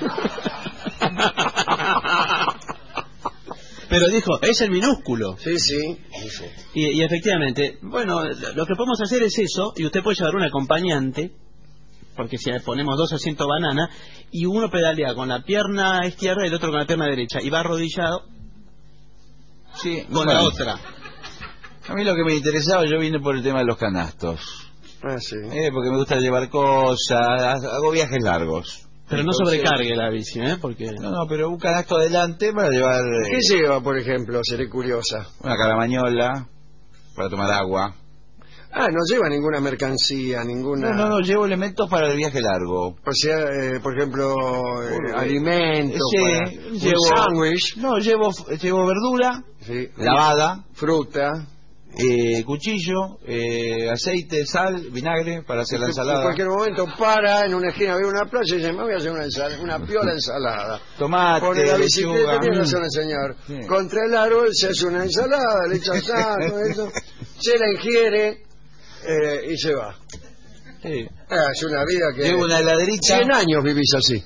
E: Pero dijo, es el minúsculo.
C: Sí, sí. sí.
E: Y, y efectivamente, bueno, lo que podemos hacer es eso, y usted puede llevar un acompañante, porque si ponemos dos asientos banana, y uno pedalea con la pierna izquierda y el otro con la pierna derecha, y va arrodillado
I: Sí,
E: con
I: bueno.
E: la otra.
I: A mí lo que me interesaba, yo vine por el tema de los canastos.
C: Ah, sí.
I: Eh, porque me gusta llevar cosas, hago viajes largos.
E: Pero no
I: Entonces-
E: sobrecargue la bici, ¿eh? Porque...
I: No, no, pero un canasto adelante para llevar eh,
C: ¿Qué lleva, por ejemplo? Seré curiosa.
I: una caramañola para tomar agua.
C: Ah, no lleva ninguna mercancía, ninguna...
I: No, no, no, llevo elementos para el viaje largo.
C: O sea, eh, por ejemplo, eh,
I: Uy,
C: alimentos,
I: sí,
C: para
I: llevo-
C: un sándwich,
I: No, llevo llevo verdura,
C: sí,
I: lavada,
C: fruta.
I: eh, cuchillo, eh, aceite, sal, vinagre para hacer la
C: En
I: ensalada.
C: cualquier momento para en una esquina, ve una playa y dice, me voy a hacer una, ensala- una piola ensalada.
I: Tomate,
C: Pone la bicicleta,
I: lechuga.
C: tiene razón el señor.
I: Sí.
C: Contra el árbol se hace una ensalada, le echa sal, todo eso, se la ingiere eh, y se va.
I: Sí.
C: Ah, es una vida que...
I: Llevo una heladerita,
C: cien años vivís así.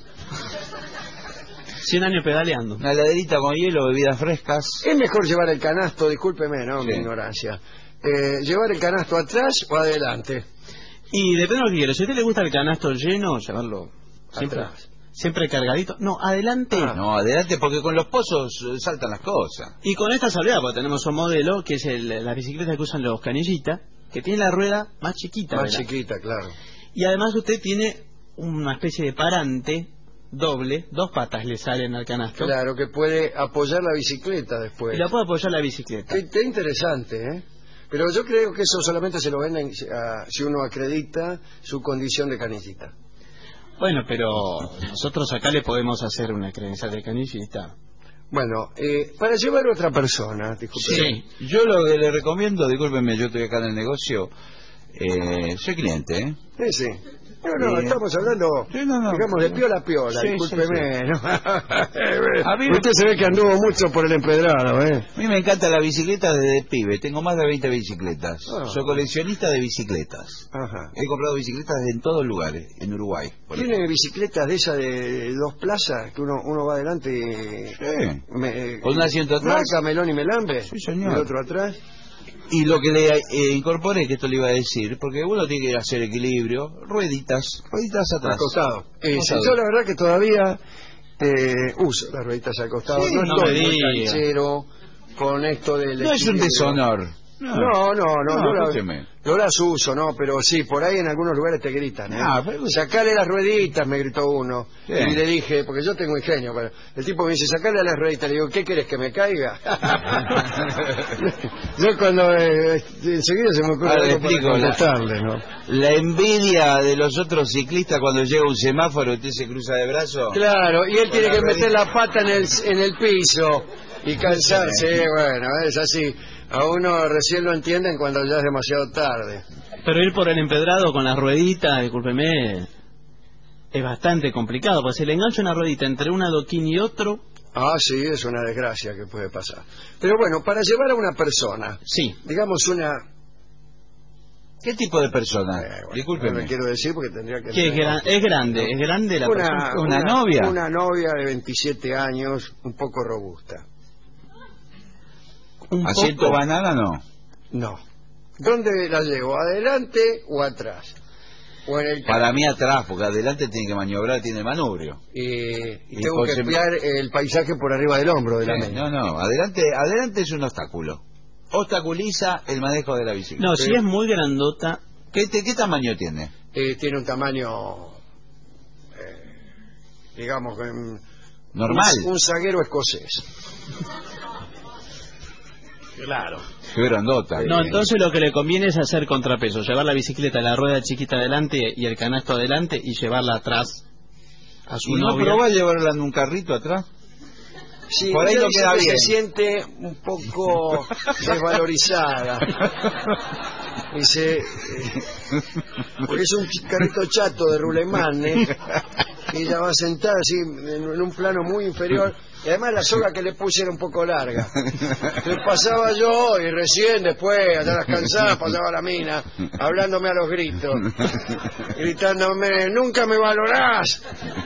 E: cien años pedaleando.
I: una heladerita con hielo, bebidas frescas.
C: Es mejor llevar el canasto, discúlpeme, ¿no? Mi
I: Sí.
C: ignorancia. Eh, ¿Llevar el canasto atrás o adelante?
E: Y depende de lo que quiera. Si a usted le gusta el canasto lleno, llevarlo siempre,
C: Atrás.
E: siempre cargadito. No, adelante.
C: Ah.
I: No, adelante, porque con los pozos eh, saltan las cosas.
E: Y con esta salvedad, porque tenemos un modelo que es el, la bicicleta que usan los canillitas, que tiene la rueda más chiquita.
C: Más
E: ¿verdad?
C: chiquita, claro.
E: Y además usted tiene una especie de parante doble, dos patas le salen al canasto.
C: Claro, que puede apoyar la bicicleta después.
E: Y la puede apoyar la bicicleta.
C: Qué, qué interesante, ¿eh? Pero yo creo que eso solamente se lo venden ah, si uno acredita su condición de canillita.
E: Bueno, pero nosotros acá le podemos hacer una credencial de canillita.
C: Bueno, eh, para llevar a otra persona, disculpe.
E: Sí.
I: Yo lo que le recomiendo, discúlpeme, yo estoy acá en el negocio, eh, soy cliente, ¿eh?
C: Sí, sí. No, no,
I: Sí.
C: estamos hablando,
I: Sí, no, no.
C: digamos, de piola a piola,
I: Sí,
C: discúlpeme.
I: sí,
C: ¿no?
I: A mí-
C: Usted se ve que anduvo mucho por el empedrado, ¿eh?
I: A mí me encanta la bicicleta desde pibe, tengo más de veinte bicicletas.
C: Ah.
I: Soy coleccionista de bicicletas.
C: Ajá.
I: He comprado bicicletas en todos lugares, en Uruguay. por
C: ¿Tiene
I: ejemplo.
C: bicicletas de esas de dos plazas que uno uno va adelante y...
I: Sí.
C: me-
I: Con un asiento atrás.
C: marca melón y melambre?
I: Sí, señor.
C: Y el otro atrás.
I: Y lo que le eh, incorporé, que esto le iba a decir, porque uno tiene que hacer equilibrio, rueditas, rueditas atrás.
C: Al costado. Eh, sí,
I: Costado.
C: yo la verdad que todavía eh, uso las rueditas al costado.
E: Sí,
C: no
E: no
C: estoy
E: me
C: muy
E: diga.
C: canchero con esto del...
I: No es un
C: equilibrio.
I: deshonor.
C: No, no, no, no,
I: No,
C: no, la-
I: escúcheme.
C: no las uso, no, pero sí, por ahí en algunos lugares te gritan, ¿eh?
I: Ah, pero-
C: Sacale las rueditas, me gritó uno.
I: Sí.
C: Y le dije, porque yo tengo ingenio, pero el tipo me dice, sacale las rueditas, le digo, ¿qué querés, que me caiga? Yo cuando, eh, enseguida se me ocurre
I: Ahora le
C: algo para
I: explico, la-
C: contestarle, ¿no?
I: La envidia de los otros ciclistas cuando llega un semáforo y usted se cruza de brazos.
C: Claro, y él
I: Con
C: tiene
I: la
C: que meter
I: ruedita.
C: la pata en el, en el piso y cansarse, bueno, es así. A uno recién lo entienden cuando ya es demasiado tarde.
E: Pero ir por el empedrado con las rueditas, discúlpeme, es bastante complicado, porque si le engancha una ruedita entre un adoquín y otro...
C: Ah, sí, es una desgracia que puede pasar. Pero bueno, para llevar a una persona,
E: sí,
C: digamos una...
I: ¿Qué tipo de persona?
C: Eh, bueno,
I: Discúlpeme.
C: no le quiero decir porque tendría que...
E: que es, gran- es grande, es grande la
C: una,
E: persona.
I: ¿Una novia?
C: Una novia de veintisiete años, un poco robusta.
E: Un
I: ¿Asiento
E: poco.
I: banana no?
C: No. ¿Dónde la llevo? ¿Adelante o atrás? O en el
I: Para mí atrás, porque adelante tiene que maniobrar, tiene manubrio.
C: y, y
I: Y
C: tengo que
I: José-
C: espiar el paisaje por arriba del hombro de la
I: Sí,
C: media.
I: no, no, adelante, adelante es un obstáculo. Obstaculiza el manejo de la bicicleta.
E: No, si es muy grandota,
I: ¿Qué, te- qué tamaño tiene?
C: Eh, tiene un tamaño, eh, digamos, un,
I: Normal.
C: un, un zaguero escocés.
E: claro.
I: Qué grandota.
E: No, entonces lo que le conviene es hacer contrapeso, llevar la bicicleta, la rueda chiquita adelante y el canasto adelante y llevarla atrás a su
I: ¿Y no
E: novia.
I: probá llevarla en un carrito atrás?
C: Sí,
I: Por ahí
C: ella
I: no
C: dice
I: queda
C: que
I: bien.
C: se siente un poco desvalorizada. Dice, eh, porque es un carrito chato de Rulemán, ¿eh? Y ella va sentada así en, en un plano muy inferior. Y además la soga que le puse era un poco larga. Entonces pasaba yo y recién después, hasta las cansadas, pasaba la mina, hablándome a los gritos, gritándome, nunca me valorás.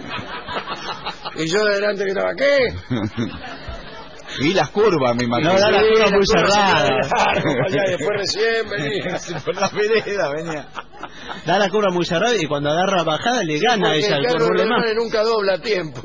C: Y yo de delante que estaba, ¿qué?
I: Y las curvas, me imagino.
E: No, da la
C: Sí,
E: curva
C: la
E: muy
C: curva se
E: cerrada.
C: quedó largo para allá, y después recién venía.
I: Por la vereda venía.
E: Da la curva muy cerrada y cuando agarra bajada le gana
C: Porque
E: ella
C: el
E: al
C: carro de
E: Rulemán.
C: Rulemán nunca dobla a tiempo.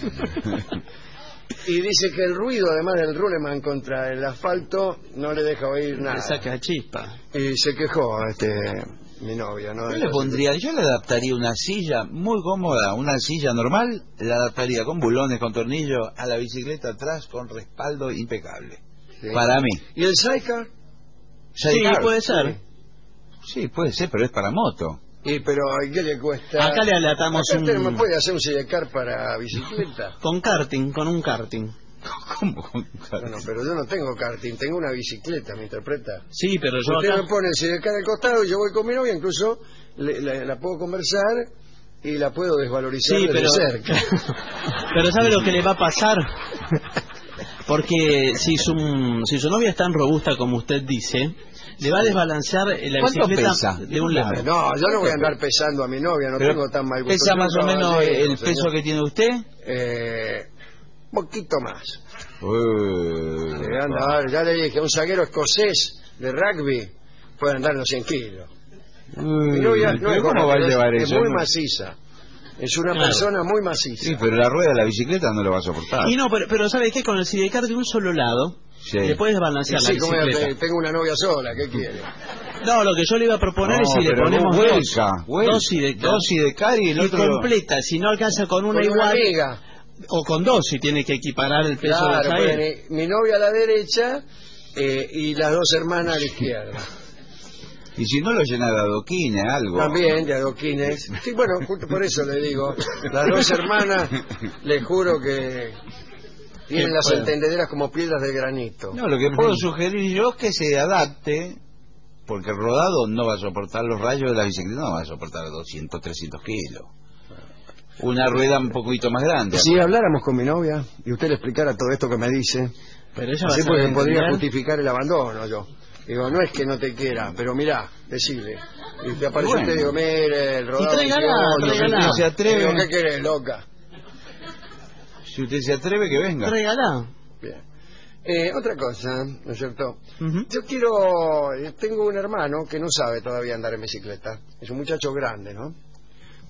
C: Y dice que el ruido, además del Ruleman contra el asfalto, no le deja oír
E: Le
C: nada.
E: saca chispa.
C: Y se quejó este mi novia, ¿no?
I: Yo le pondría, yo le adaptaría una silla muy cómoda, una silla normal, la adaptaría con bulones, con tornillos, a la bicicleta atrás con respaldo impecable.
C: Sí.
I: Para mí.
C: ¿Y el sidecar?
E: Sí,
I: Sidecar.
E: puede ser.
I: Sí, puede ser, pero es para moto.
C: Y pero ¿qué le cuesta?
E: Acá le alatamos
C: Acá
E: un...
C: tenemos- puede hacer un sidecar para bicicleta.
E: Con karting, con un karting.
I: ¿Cómo?
C: Bueno, pero yo no tengo karting, tengo una bicicleta, ¿me interpreta?
E: Sí, pero yo
C: Usted
E: acá...
C: me pone el sidecar al costado y yo voy con mi novia, incluso le- la, la puedo conversar y la puedo desvalorizar
E: Sí,
C: desde
E: pero...
C: cerca.
E: pero ¿sabe lo que le va a pasar? Porque si su, si su novia es tan robusta como usted dice, le va a desbalancear la
I: ¿Cuánto
E: bicicleta
I: pesa?
E: de un lado.
C: No, yo no voy a andar pesando a mi novia, no
I: Pero
C: tengo tan mal gusto.
I: ¿Pesa
C: Soy un
I: más o menos
C: caballero,
I: el peso
C: señor.
I: que tiene usted?
C: Eh, un poquito más.
I: Uh,
C: Eh, anda, a ver, ya le dije, un zaguero escocés de rugby puede andar los cien kilos. Mi novia no es
I: ¿Cómo
C: gorda,
I: va a
C: pero
I: llevar
C: es,
I: eso?
C: es muy
I: No.
C: maciza. Es una
E: Claro.
C: persona muy maciza.
I: Sí, pero la rueda de la bicicleta no lo va a soportar.
E: Y no, pero, pero ¿sabe qué? Con el sidecar de un solo lado,
I: Sí.
E: le puedes desbalancear
C: Sí,
E: la
C: como
E: bicicleta.
C: ya tengo una novia sola, ¿qué quiere?
E: No, lo que yo le iba a proponer
I: No,
E: es si le
I: pero
E: ponemos
I: vuelca,
E: dos,
I: vuelca.
E: dos sidecar,
I: Dos sidecar y el
E: y
I: otro...
E: completa, si no alcanza con una
C: Con una
E: igual,
C: amiga.
E: o con dos si tiene que equiparar el peso
C: Claro,
E: del zaguero.
C: pueden ir- mi novia a la derecha eh, y las dos hermanas a la izquierda.
I: Y si no lo llena de adoquines, algo.
C: También de adoquines. Sí, bueno, justo por eso le digo. Las dos hermanas, les juro que tienen las
E: Bueno.
C: entendederas como piedras de granito.
I: No, lo que puedo sugerir yo es que se adapte, porque el rodado no va a soportar los rayos de la bicicleta, no va a soportar doscientos, trescientos kilos. Una rueda un poquito más grande.
C: Si habláramos con mi novia y usted le explicara todo esto que me dice,
E: Pero ella va
C: así
E: a saber
C: porque podría
E: entender.
C: justificar el abandono yo. Digo, no es que no te quiera, pero mirá, decile. Y te aparece
I: Bueno.
C: usted y digo, mire, el rodado...
E: tráigala,
C: izquierdo,
E: tráigala.
C: usted
I: Se atreve.
C: Digo, ¿qué querés, loca?
I: Si usted se atreve, que venga.
E: Tráigala.
C: Bien. Eh, otra cosa, ¿no es cierto?
E: Ujú.
C: Yo quiero... eh, Tengo un hermano que no sabe todavía andar en bicicleta. Es un muchacho grande, ¿no?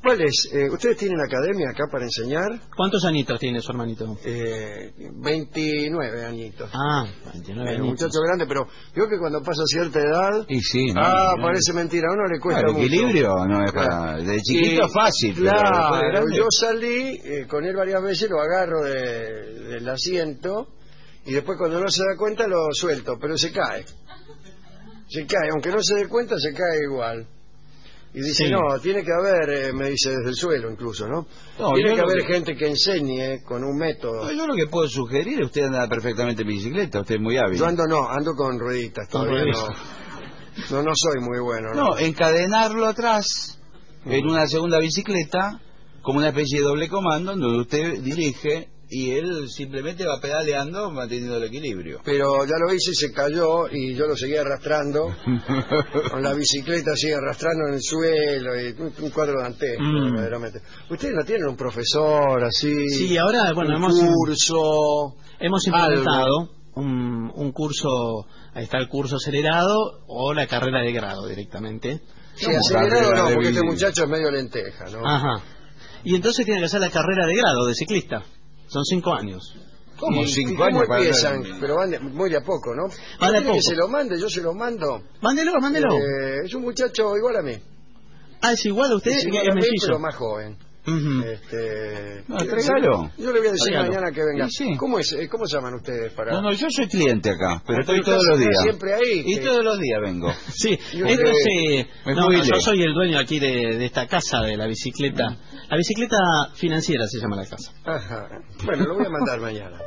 C: ¿Cuál es? Eh, ¿Ustedes tienen academia acá para enseñar?
E: ¿Cuántos añitos tiene su hermanito?
C: Eh, veintinueve añitos.
E: Ah, veintinueve
C: Bueno,
E: añitos.
C: muchacho grande, pero digo que cuando pasa cierta edad...
I: Y sí, ¿no?
C: Ah,
I: no,
C: parece mentira, a uno le cuesta
I: claro,
C: mucho.
I: equilibrio no es
C: Claro.
I: para... De chiquito
C: Y,
I: es fácil, pero después de
C: claro,
I: grande-
C: yo salí eh, con él varias veces, lo agarro de- del asiento y después cuando no se da cuenta lo suelto, pero se cae. Se cae, aunque no se dé cuenta, se cae igual. Y dice,
E: Sí.
C: no, tiene que haber, eh, me dice desde el suelo incluso, ¿no?
I: No,
C: tiene
I: yo
C: que
I: lo
C: haber
I: que-
C: gente que enseñe con un método.
I: No, yo lo que puedo sugerir, usted anda perfectamente en bicicleta, usted es muy hábil.
C: Yo ando no, ando con rueditas,
E: Con
C: todavía
E: rueditas.
C: no. No, no soy muy bueno, ¿no?
I: No, encadenarlo atrás en una segunda bicicleta como una especie de doble comando en donde usted dirige y él simplemente va pedaleando manteniendo el equilibrio.
C: Pero ya lo hice y se cayó y yo lo seguía arrastrando con la bicicleta así arrastrando en el suelo y un, un cuadro dantesco,
E: Mm.
C: verdaderamente. Ustedes no tienen un profesor así,
E: Sí, ahora, bueno,
C: un
E: hemos,
C: curso,
E: hemos implementado un, un curso, ahí está el curso acelerado o la carrera de grado directamente.
C: sí,
I: ¿Cómo
C: acelerado
I: carrera
C: no,
I: de
C: porque este
I: bici?
C: muchacho es medio lenteja, ¿no?
E: Ajá. Y entonces tiene que hacer la carrera de grado de ciclista. Son cinco años.
I: ¿Cómo
C: ¿Y-
I: cinco
C: y cómo
I: años para
C: empiezan?
I: ver?
C: Pero van de- muy de a poco, ¿no?
E: Van de a
C: ¿Quiere
E: poco.
C: que se lo mande? Yo se lo mando.
E: Mándelo, mándelo.
C: Eh, es un muchacho igual a mí.
E: Ah, es igual a usted,
C: Es
E: que
C: igual
E: es
C: a mí,
E: mellizo.
C: pero más joven.
E: Ujú.
C: Este,
I: No, tráigalo.
C: Yo le voy a decir
I: Tráigalo.
C: mañana que venga.
I: Y sí.
C: ¿Cómo es? eh, ¿Cómo se llaman ustedes para?
I: No, no, yo soy cliente acá, pero
C: Ah,
I: estoy
C: pero
I: todos
C: estás
I: los días.
C: siempre ahí,
I: Y
C: que-
I: todos los días vengo.
E: Sí,
C: Y
E: esto
C: usted-
E: es, eh,
I: me
E: no, no,
I: jubilé.
E: yo soy el dueño aquí de, de esta casa de la bicicleta. La bicicleta financiera se llama la casa.
C: Ajá. Bueno, lo voy a mandar mañana.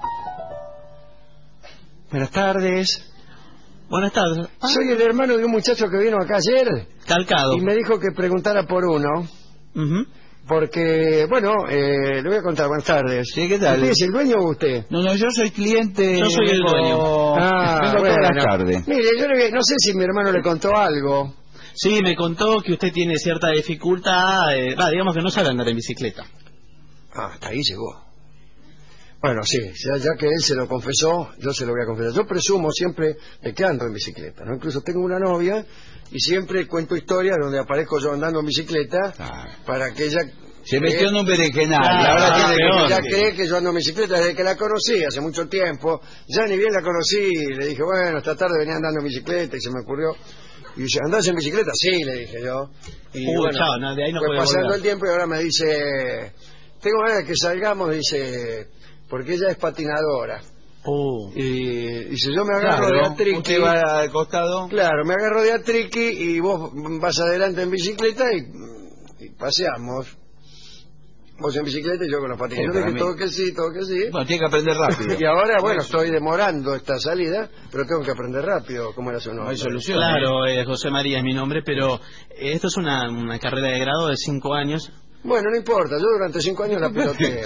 C: Buenas tardes.
E: Buenas tardes. Ah,
C: Soy el hermano de un muchacho que vino acá ayer
E: calcado.
C: y me dijo que preguntara por uno.
E: Ujú.
C: Porque, bueno, eh, le voy a contar. Buenas tardes.
I: Sí, ¿qué tal?
C: ¿Usted es el dueño o usted?
I: No, no, yo soy cliente.
E: Yo soy el
I: vengo-
E: dueño.
C: Ah,
I: vengo
C: bueno.
I: todas las tardes.
C: Mire, yo le voy- no sé si mi hermano le contó algo.
E: Sí, me contó que usted tiene cierta dificultad, eh, va, digamos que no sabe andar en bicicleta.
C: Ah, hasta ahí llegó. Bueno, sí, ya, ya que él se lo confesó, yo se lo voy a confesar. Yo presumo siempre de que ando en bicicleta, ¿no? Incluso tengo una novia y siempre cuento historias donde aparezco yo andando en bicicleta
I: Ah.
C: para que ella...
I: Se metió en un berenjenal.
E: Ah,
I: y ahora
E: ah,
I: tiene que
E: peor.
C: ella cree que yo ando en bicicleta desde que la conocí, hace mucho tiempo. Ya ni bien la conocí, le dije, bueno, esta tarde venía andando en bicicleta y se me ocurrió... Y dice, ¿andás en bicicleta? Sí, le dije yo. Y
E: Uh,
C: bueno,
E: chao, no, de ahí no
C: fue
E: puede
C: pasando
E: volver.
C: el tiempo y ahora me dice, tengo ganas de que salgamos, dice, porque ella es patinadora.
E: Uh.
C: Y dice, yo me agarro
I: Claro,
C: de atriqui.
I: usted va al costado.
C: Claro, me agarro de atriqui y vos vas adelante en bicicleta y, y paseamos. Vos en bicicleta y yo con los patines.
I: Sí,
C: Yo
I: para
C: dije
I: mí.
C: todo que sí, todo que sí.
I: Bueno, tiene que aprender rápido.
C: Y ahora, bueno, estoy demorando esta salida, pero tengo que aprender rápido, como era su
I: No
C: nombre.
I: hay solución.
E: Claro, eh, José María es mi nombre, pero eh, esto es una, una carrera de grado de cinco años.
C: Bueno, no importa, yo durante cinco años la piloteo.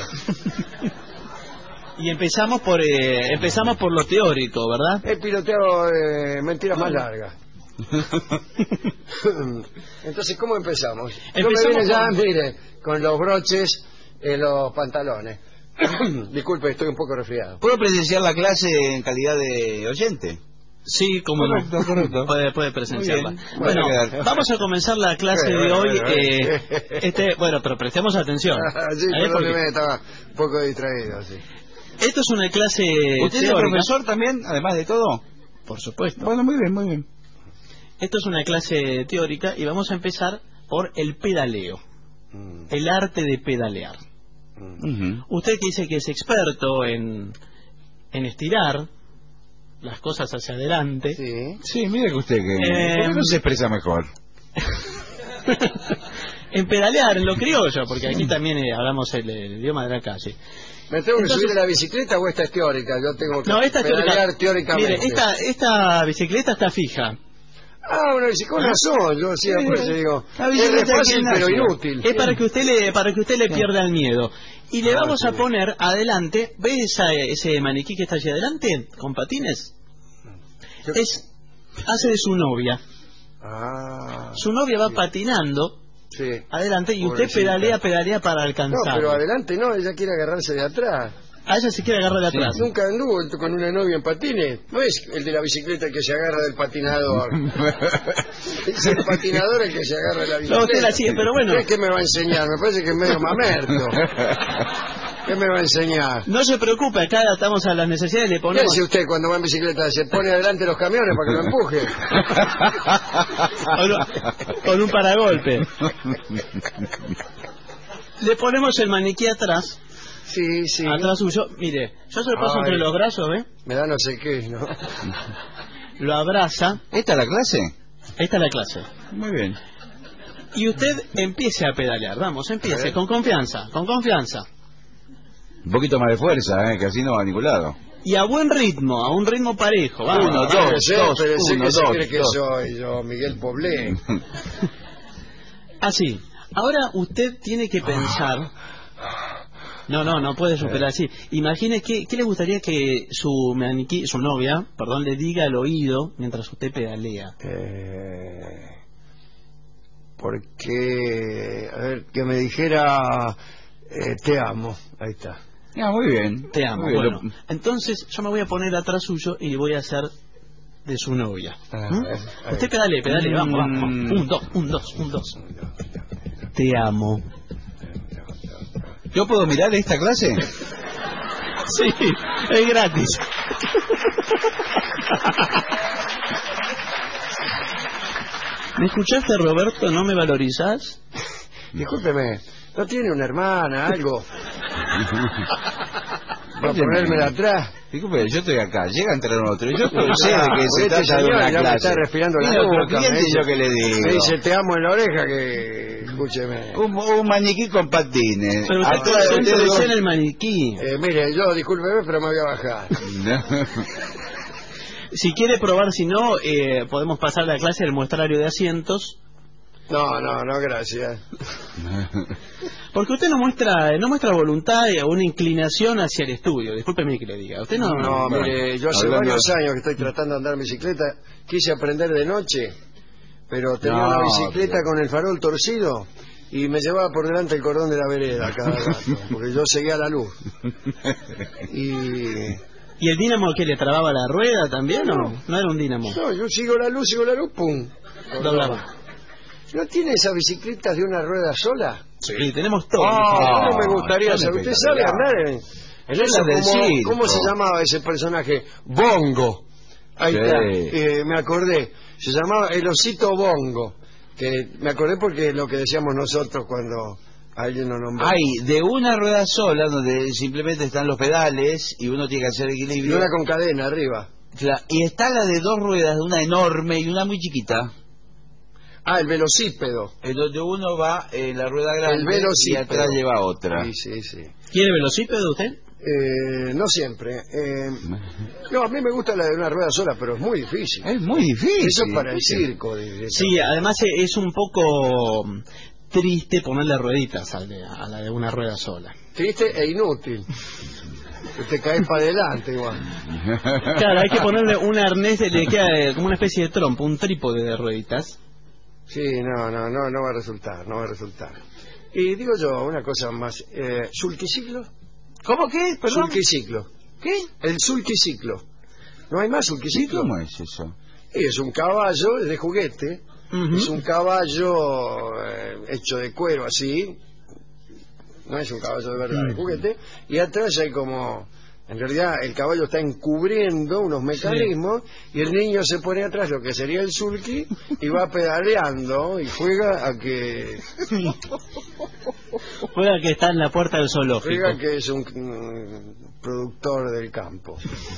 E: Y empezamos por eh, empezamos por lo teórico, ¿verdad?
C: He piloteado eh, mentiras más largas. Entonces, ¿cómo empezamos? Yo me
E: Empezamos
C: vine ya,
E: con-
C: mire, con los broches en los pantalones. Disculpe, estoy un poco resfriado.
I: ¿Puedo presenciar la clase en calidad de oyente?
E: Sí, como
I: Correcto,
E: no.
I: correcto.
E: Puede, puede presenciarla.
I: Muy bien.
E: Bueno,
I: Bueno, quedar.
E: vamos a comenzar la clase
C: Bueno,
E: de
C: bueno,
E: hoy.
C: bueno,
E: eh,
C: bueno.
E: este, bueno, pero prestemos atención.
C: Sí,
E: ¿eh? Porque
C: perdóneme, estaba un poco distraído. Sí.
E: esto es una clase
I: ¿Usted es
E: teórica.
I: profesor también, además de todo?
E: Por supuesto.
I: Bueno, muy bien, muy bien.
E: Esto es una clase teórica y vamos a empezar por el pedaleo,
C: Mm,
E: el arte de pedalear.
C: mm.
I: Ujú.
E: Usted que dice que es experto en, en estirar las cosas hacia adelante.
C: Sí.
I: Sí, mire que usted que
E: Eh,
I: ¿por qué no se expresa mejor.
E: En pedalear, en lo criollo, porque aquí también eh, hablamos el, el idioma de la calle.
C: ¿Me tengo que
E: Entonces-
C: subir a la bicicleta o esta es teórica? Yo tengo que
E: No, esta es
C: pedalear
E: teórica.
C: teóricamente.
E: Mire, esta, esta bicicleta está fija.
C: Ah, una bicicleta, con razón. Yo decía,
I: Sí,
C: por eso digo,
I: la
C: es
I: bicicleta
C: re fácil
I: de
C: pero
I: gimnasio.
C: inútil.
E: Es para que usted le, para que usted le pierda el miedo. Y le
C: Ah,
E: vamos
C: sí.
E: a poner adelante, ¿ves esa- ese maniquí que está allí adelante? Con patines. Es, hace de su novia.
C: Ah,
E: Su novia va patinando
C: sí.
E: adelante y usted
C: Pobrecita.
E: pedalea, pedalea para
C: No,
E: alcanzarlo.
C: pero adelante no, ella quiere agarrarse de atrás.
E: A ella se quiere agarrar de atrás.
C: Sí. Nunca anduvo con una novia en patines. No es el de la bicicleta que se agarra del patinador. Es el patinador el que se agarra de la bicicleta.
E: No, usted la sigue, pero bueno.
C: ¿Qué es que me va a enseñar? Me parece que es medio mamerto. ¿Qué me va a enseñar?
E: No se preocupe, acá estamos a las necesidades, le ponemos...
C: ¿Qué hace usted cuando va en bicicleta? ¿Se pone adelante los camiones para que lo empuje?
E: con, con un paragolpe. Le ponemos el maniquí atrás.
C: Sí, sí.
E: Atrás suyo. Mire, yo se lo paso
C: Ay,
E: entre los brazos, ¿ve?
C: Me da no sé qué, ¿no?
E: Lo abraza.
I: ¿Esta es la clase?
E: Esta es la clase.
I: Muy bien.
E: Y usted empiece a pedalear. Vamos, empiece, con confianza, con confianza.
I: Un poquito más de fuerza, ¿eh? Que así no va a ningún lado.
E: Y a buen ritmo, a un ritmo parejo. Vamos.
I: Uno, dos,
C: Espérese,
I: dos,
C: espérese,
I: uno,
C: que se
I: dos,
C: cree que
I: dos.
C: soy yo, Miguel Poblé.
E: Así. Ahora usted tiene que pensar... No, no, no puede superar así. Imagine qué, qué le gustaría que su maniquí, su novia, perdón, le diga al oído mientras usted pedalea.
C: Eh, porque, a ver, que me dijera, eh, te amo. Ahí está.
I: Ah, muy bien.
E: Te amo.
I: Muy bien.
E: Bueno, entonces yo me voy a poner atrás suyo y le voy a hacer de su novia.
C: Ah,
E: ¿Mm?
C: ahí.
E: Usted pedale, pedale, vamos, vamos. Un, dos, un, dos, un, dos. Te amo.
I: ¿Yo puedo mirar esta clase?
E: Sí, es gratis. ¿Me escuchaste, Roberto? ¿No me valorizás?
C: Discúlpeme, ¿no tiene una hermana, algo? ¿Va a ponérmela atrás?
I: Disculpe, yo estoy acá, llega a entrar otro. Yo sé de que se
C: Este
I: trata de
C: señor
I: una
C: ya me
I: clase.
C: está respirando la
I: Viene otro
C: nuca,
I: cliente
C: me
I: y
C: dice-
I: yo que le digo.
C: Me dice, te amo en la oreja, que... Escúcheme.
I: Un, un maniquí con patines.
E: Pero usted
I: Atrás de
E: concentrese
I: usted
E: en el maniquí.
C: Eh, mire, yo, discúlpeme, pero me voy a bajar.
E: Si quiere probar, si no, eh, podemos pasar la clase del muestrario de asientos.
C: No, no, no, gracias.
E: Porque usted no muestra no muestra voluntad o una inclinación hacia el estudio. Discúlpeme que le diga. Usted no...
C: No,
E: no-
C: mire, yo hace
I: Hablando-
C: varios años que estoy tratando de andar en bicicleta. Quise aprender de noche, pero tenía
I: No,
C: una bicicleta
I: pero-
C: con el farol torcido y me llevaba por delante el cordón de la vereda cada rato, porque yo seguía la luz. Y...
E: ¿Y el dínamo que le trababa la rueda también o no? No era un dínamo.
C: No, yo sigo la luz, sigo la luz, pum.
E: Doblaba.
C: ¿No tiene esas bicicletas de una rueda sola?
E: Sí, tenemos todo.
C: Ah, no me gustaría
I: son
C: saber. ¿Usted sabe
I: espectaculares.
C: andar en, en
I: Son
C: eso?
I: las del
C: ¿Cómo,
I: circo.
C: ¿Cómo se llamaba ese personaje? Bongo. Ahí
I: Sí.
C: está. Eh, me acordé. Se llamaba el osito Bongo. Que me acordé porque es lo que decíamos nosotros cuando alguien nos nombró.
I: Hay de una rueda sola donde simplemente están los pedales y uno tiene que hacer
C: Y
I: equilibrio.
C: una con cadena arriba.
I: Cla- Y está la de dos ruedas, una enorme y una muy chiquita,
C: Ah, el velocípedo.
I: en donde uno va en la rueda grande
C: El
I: y
C: velocípedo.
I: atrás lleva otra.
C: Sí, sí, sí.
E: ¿Quiere velocípedo usted?
C: Eh, no siempre. Eh, no, a mí me gusta la de una rueda sola, pero es muy difícil.
I: Es muy difícil.
C: Eso es para el circo. dice.
E: Sí, además eh, es un poco triste ponerle rueditas al de- a la de una rueda sola.
C: Triste e inútil. Que te caes para adelante igual.
E: Claro, hay que ponerle un arnés, de- le queda eh, como una especie de trompo, un trípode de rueditas.
C: Sí, no, no, no, no va a resultar, no va a resultar. Y digo yo, una cosa más. Eh, ¿Sulquiciclo?
I: ¿Cómo que? Perdón.
C: Sulquiciclo.
I: ¿Qué?
C: El sulquiciclo. ¿No hay más
I: ¿Y
C: sulquiciclo?
I: cómo es eso?
C: Es un caballo de juguete.
E: Ujú.
C: Es un caballo eh, hecho de cuero así. No es un caballo de verdad, de juguete. Y atrás hay como... En realidad el caballo está encubriendo unos mecanismos y el niño se pone atrás, lo que sería el sulky, y va pedaleando y juega a que
E: Juega que está en la puerta del zoológico.
C: juega que es un mm, productor del campo.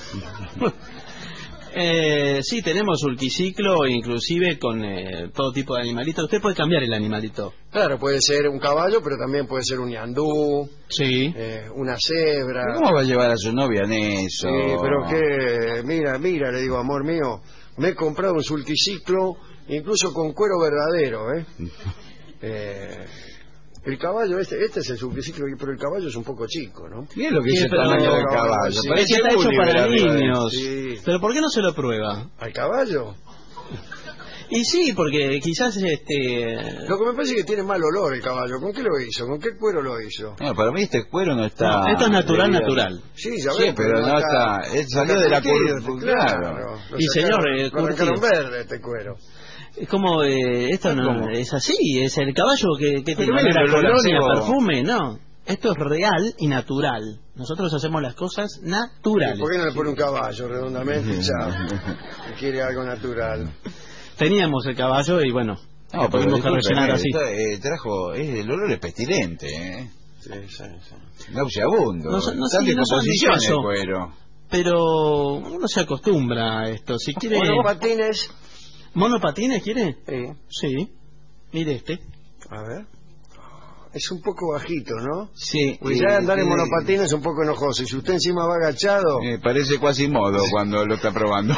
E: Eh, sí, tenemos ulquiciclo, inclusive con eh, todo tipo de animalitos. Usted puede cambiar el animalito.
C: Claro, puede ser un caballo, pero también puede ser un ñandú,
E: Sí.
C: eh, una cebra.
I: ¿Cómo va a llevar a su novia en eso?
C: Sí, pero que, mira, mira, le digo, amor mío, me he comprado un sulticiclo, incluso con cuero verdadero, ¿eh? eh el caballo, este este es el sulticiclo, pero el caballo es un poco chico, ¿no?
I: ¿Qué es lo que
E: Sí,
I: es el
E: pero-
I: tamaño del caballo?
C: Sí.
E: Es
I: Parece
E: que está hecho
I: Gulliver
E: para
I: arriba de-
E: niños.
C: Sí.
E: Pero ¿por qué no se lo prueba?
C: ¿Al caballo?
E: Y sí, porque quizás este...
C: Lo que me parece es que tiene mal olor el caballo. ¿Con qué lo hizo? ¿Con qué cuero lo hizo?
I: No, para mí este cuero no está...
E: No, esto es natural, natural.
C: Sí, ya
I: Sí,
C: ves,
I: pero no está... Él salió de la
C: curva,
I: curva,
C: claro.
I: claro.
C: Lo
E: Y
C: sacaron,
E: señor, eh,
C: lo sacaron
E: curtido.
C: verde este cuero.
E: Es como, eh, esto no
I: ¿Cómo?
E: es así, es el caballo que, que tiene
I: viene
E: olor a
I: el olor
E: colonia,
I: así,
E: perfume, no. Esto es real y natural. Nosotros hacemos las cosas naturales.
C: ¿Por qué no le pone un caballo redondamente y chao? Quiere algo natural.
E: Teníamos el caballo y bueno,
I: No, pero
E: tuvimos que rellenar así.
I: está, eh, trajo... Es, el olor es pestilente, ¿eh?
C: Sí, sí, sí.
I: Nauseabundo.
E: No, no,
I: Está
E: sí,
I: en
E: no son
I: descomposición
E: ni caso.
I: el cuero.
E: Pero uno se acostumbra a esto. Si quiere...
C: Bueno, patines.
E: ¿Monopatines quiere?
C: Sí.
E: Sí. Mire este.
C: A ver. Es un poco bajito, ¿no?
E: Sí.
C: Pues ya andar en
I: tiene-
C: monopatín es un poco enojoso. Y si usted encima va agachado...
I: Eh, parece Quasimodo cuando lo está probando.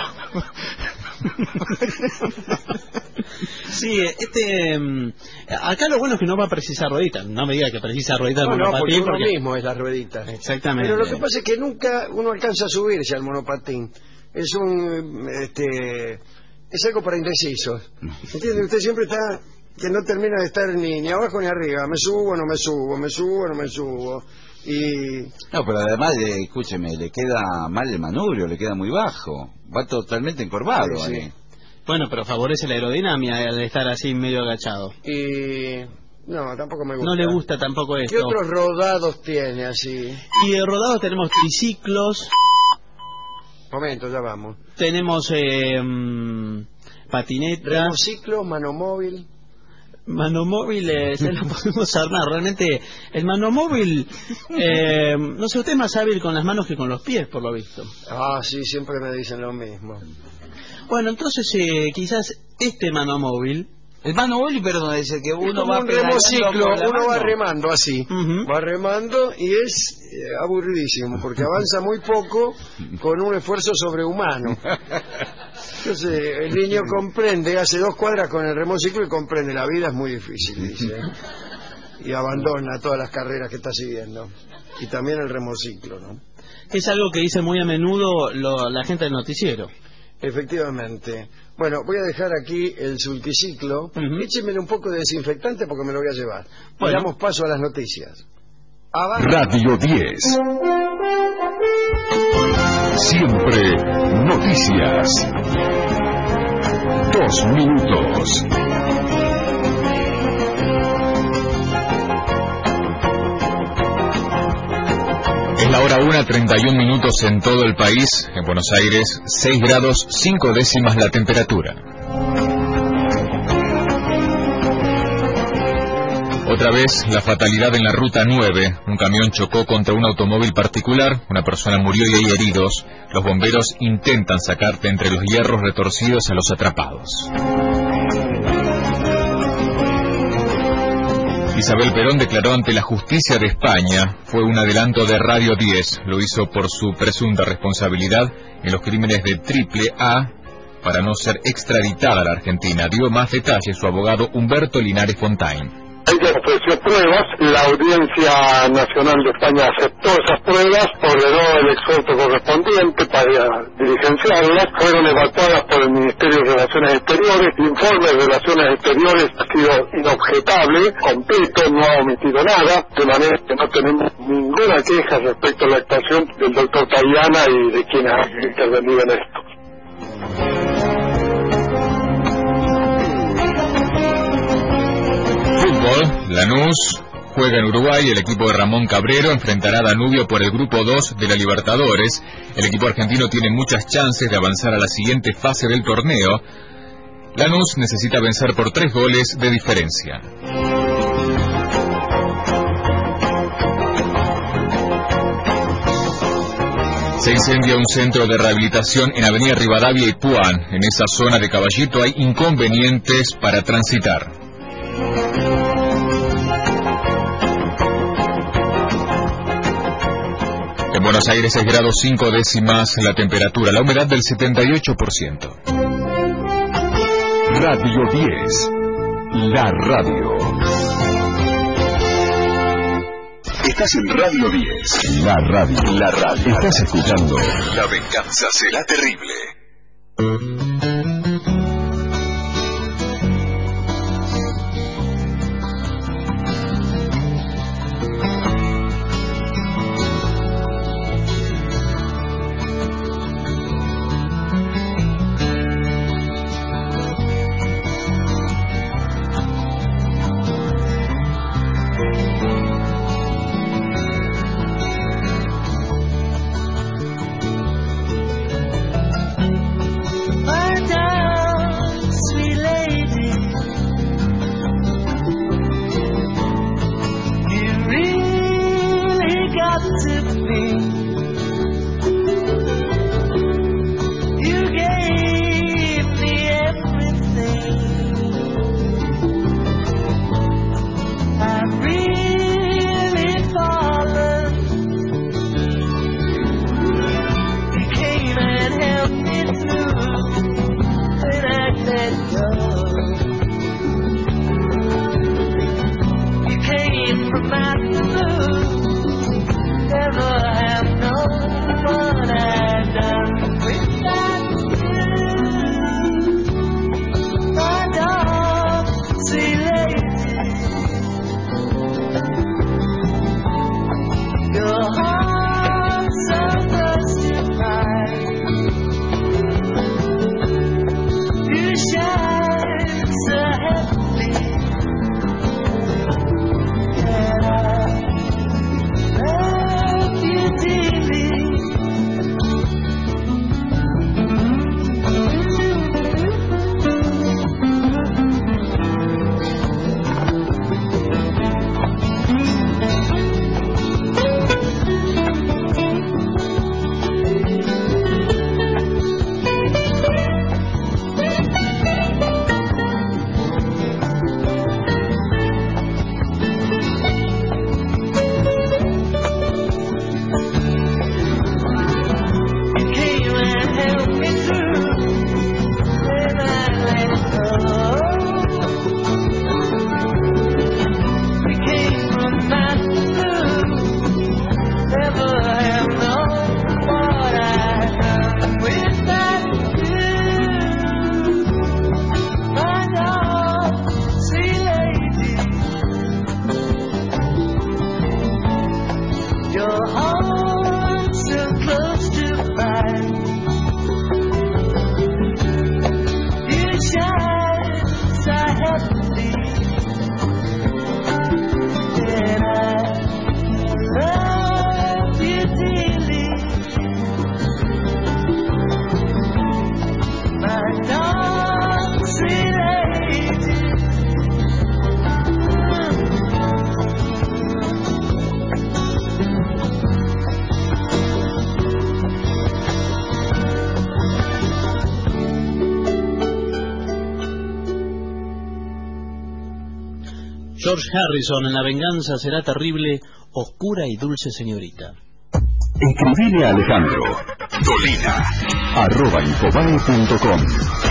E: Sí, este... mm, acá lo bueno es que no va a precisar rueditas. No me diga que precisa rueditas
C: No,
E: el
C: no, porque
E: monopatín.
C: uno
E: porque-
C: mismo es las rueditas.
E: Exactamente.
C: Pero lo que pasa es que nunca uno alcanza a subirse al monopatín. Es un... este es algo para indecisos. ¿Entiende? Usted siempre está... que no termina de estar ni, ni abajo ni arriba. Me subo, no me subo, me subo, no me subo. Y...
I: No, pero además, eh, escúcheme, le queda mal el manubrio, le queda muy bajo. Va totalmente encorvado.
C: Sí, sí.
I: ahí.
E: Bueno, pero favorece la aerodinámica al estar así medio agachado.
C: y... no, tampoco me gusta.
E: No le gusta tampoco
C: ¿Qué
E: esto.
C: otros rodados tiene así?
E: Y de rodados tenemos triciclos,
C: Momento, ya vamos.
E: tenemos eh, mm, patinetas,
C: Remociclo, manomóvil.
E: manomóvil, eh, se lo podemos armar. Realmente, el manomóvil, eh, no sé, usted es más hábil con las manos que con los pies, por lo visto.
C: Ah, sí, siempre me dicen lo mismo.
E: Bueno, entonces eh, quizás este manomóvil...
I: El manubrio, perdón, es el que uno
C: como
I: va
C: un
I: pedaleando
C: remociclo,
I: con la
C: uno va
I: mano.
C: remando así,
E: Ujú.
C: va remando y es eh, aburridísimo porque avanza muy poco con un esfuerzo sobrehumano. Entonces el niño comprende, hace dos cuadras con el remociclo y comprende, la vida es muy difícil, dice, y abandona todas las carreras que está siguiendo, y también el remociclo, ¿no?
E: Es algo que dice muy a menudo lo- la gente del noticiero.
C: Efectivamente. Bueno, voy a dejar aquí el sulquiciclo.
E: Ujú.
C: Échemele un poco de desinfectante porque me lo voy a llevar.
E: Bueno.
C: Damos paso a las noticias. Abajo.
A: Radio diez. Siempre noticias. Dos minutos.
J: Es la hora una, treinta y un minutos en todo el país. En Buenos Aires, seis grados, cinco décimas la temperatura. Otra vez, la fatalidad en la ruta nueve. Un camión chocó contra un automóvil particular. Una persona murió y hay heridos. Los bomberos intentan sacar de entre los hierros retorcidos a los atrapados. Isabel Perón declaró ante la justicia de España. Fue un adelanto de Radio diez. Lo hizo por su presunta responsabilidad en los crímenes de Triple A para no ser extraditada a la Argentina. Dio más detalles su abogado Humberto Linares Fontaine.
F: Ella ofreció pruebas, la Audiencia Nacional de España aceptó esas pruebas, ordenó el exhorto correspondiente para diligenciarlas, fueron evacuadas por el Ministerio de Relaciones Exteriores, el informe de Relaciones Exteriores ha sido inobjetable, completo, no ha omitido nada, de manera que no tenemos ninguna queja respecto a la actuación del doctor Tayana y de quien ha intervenido en esto.
J: Fútbol, Lanús juega en Uruguay, el equipo de Ramón Cabrero enfrentará a Danubio por el grupo dos de la Libertadores. El equipo argentino tiene muchas chances de avanzar a la siguiente fase del torneo. Lanús necesita vencer por tres goles de diferencia. Se incendia un centro de rehabilitación en Avenida Rivadavia y Puan. En esa zona de Caballito hay inconvenientes para transitar. En Buenos Aires es grado cinco décimas la temperatura, la humedad del setenta y ocho por ciento.
A: Radio diez. La radio. Estás en Radio diez. La radio. La radio. Estás escuchando. La venganza será terrible.
E: George Harrison en La venganza será terrible, oscura y dulce señorita.
A: Escribile a Alejandro Dolina arroba infobae punto com.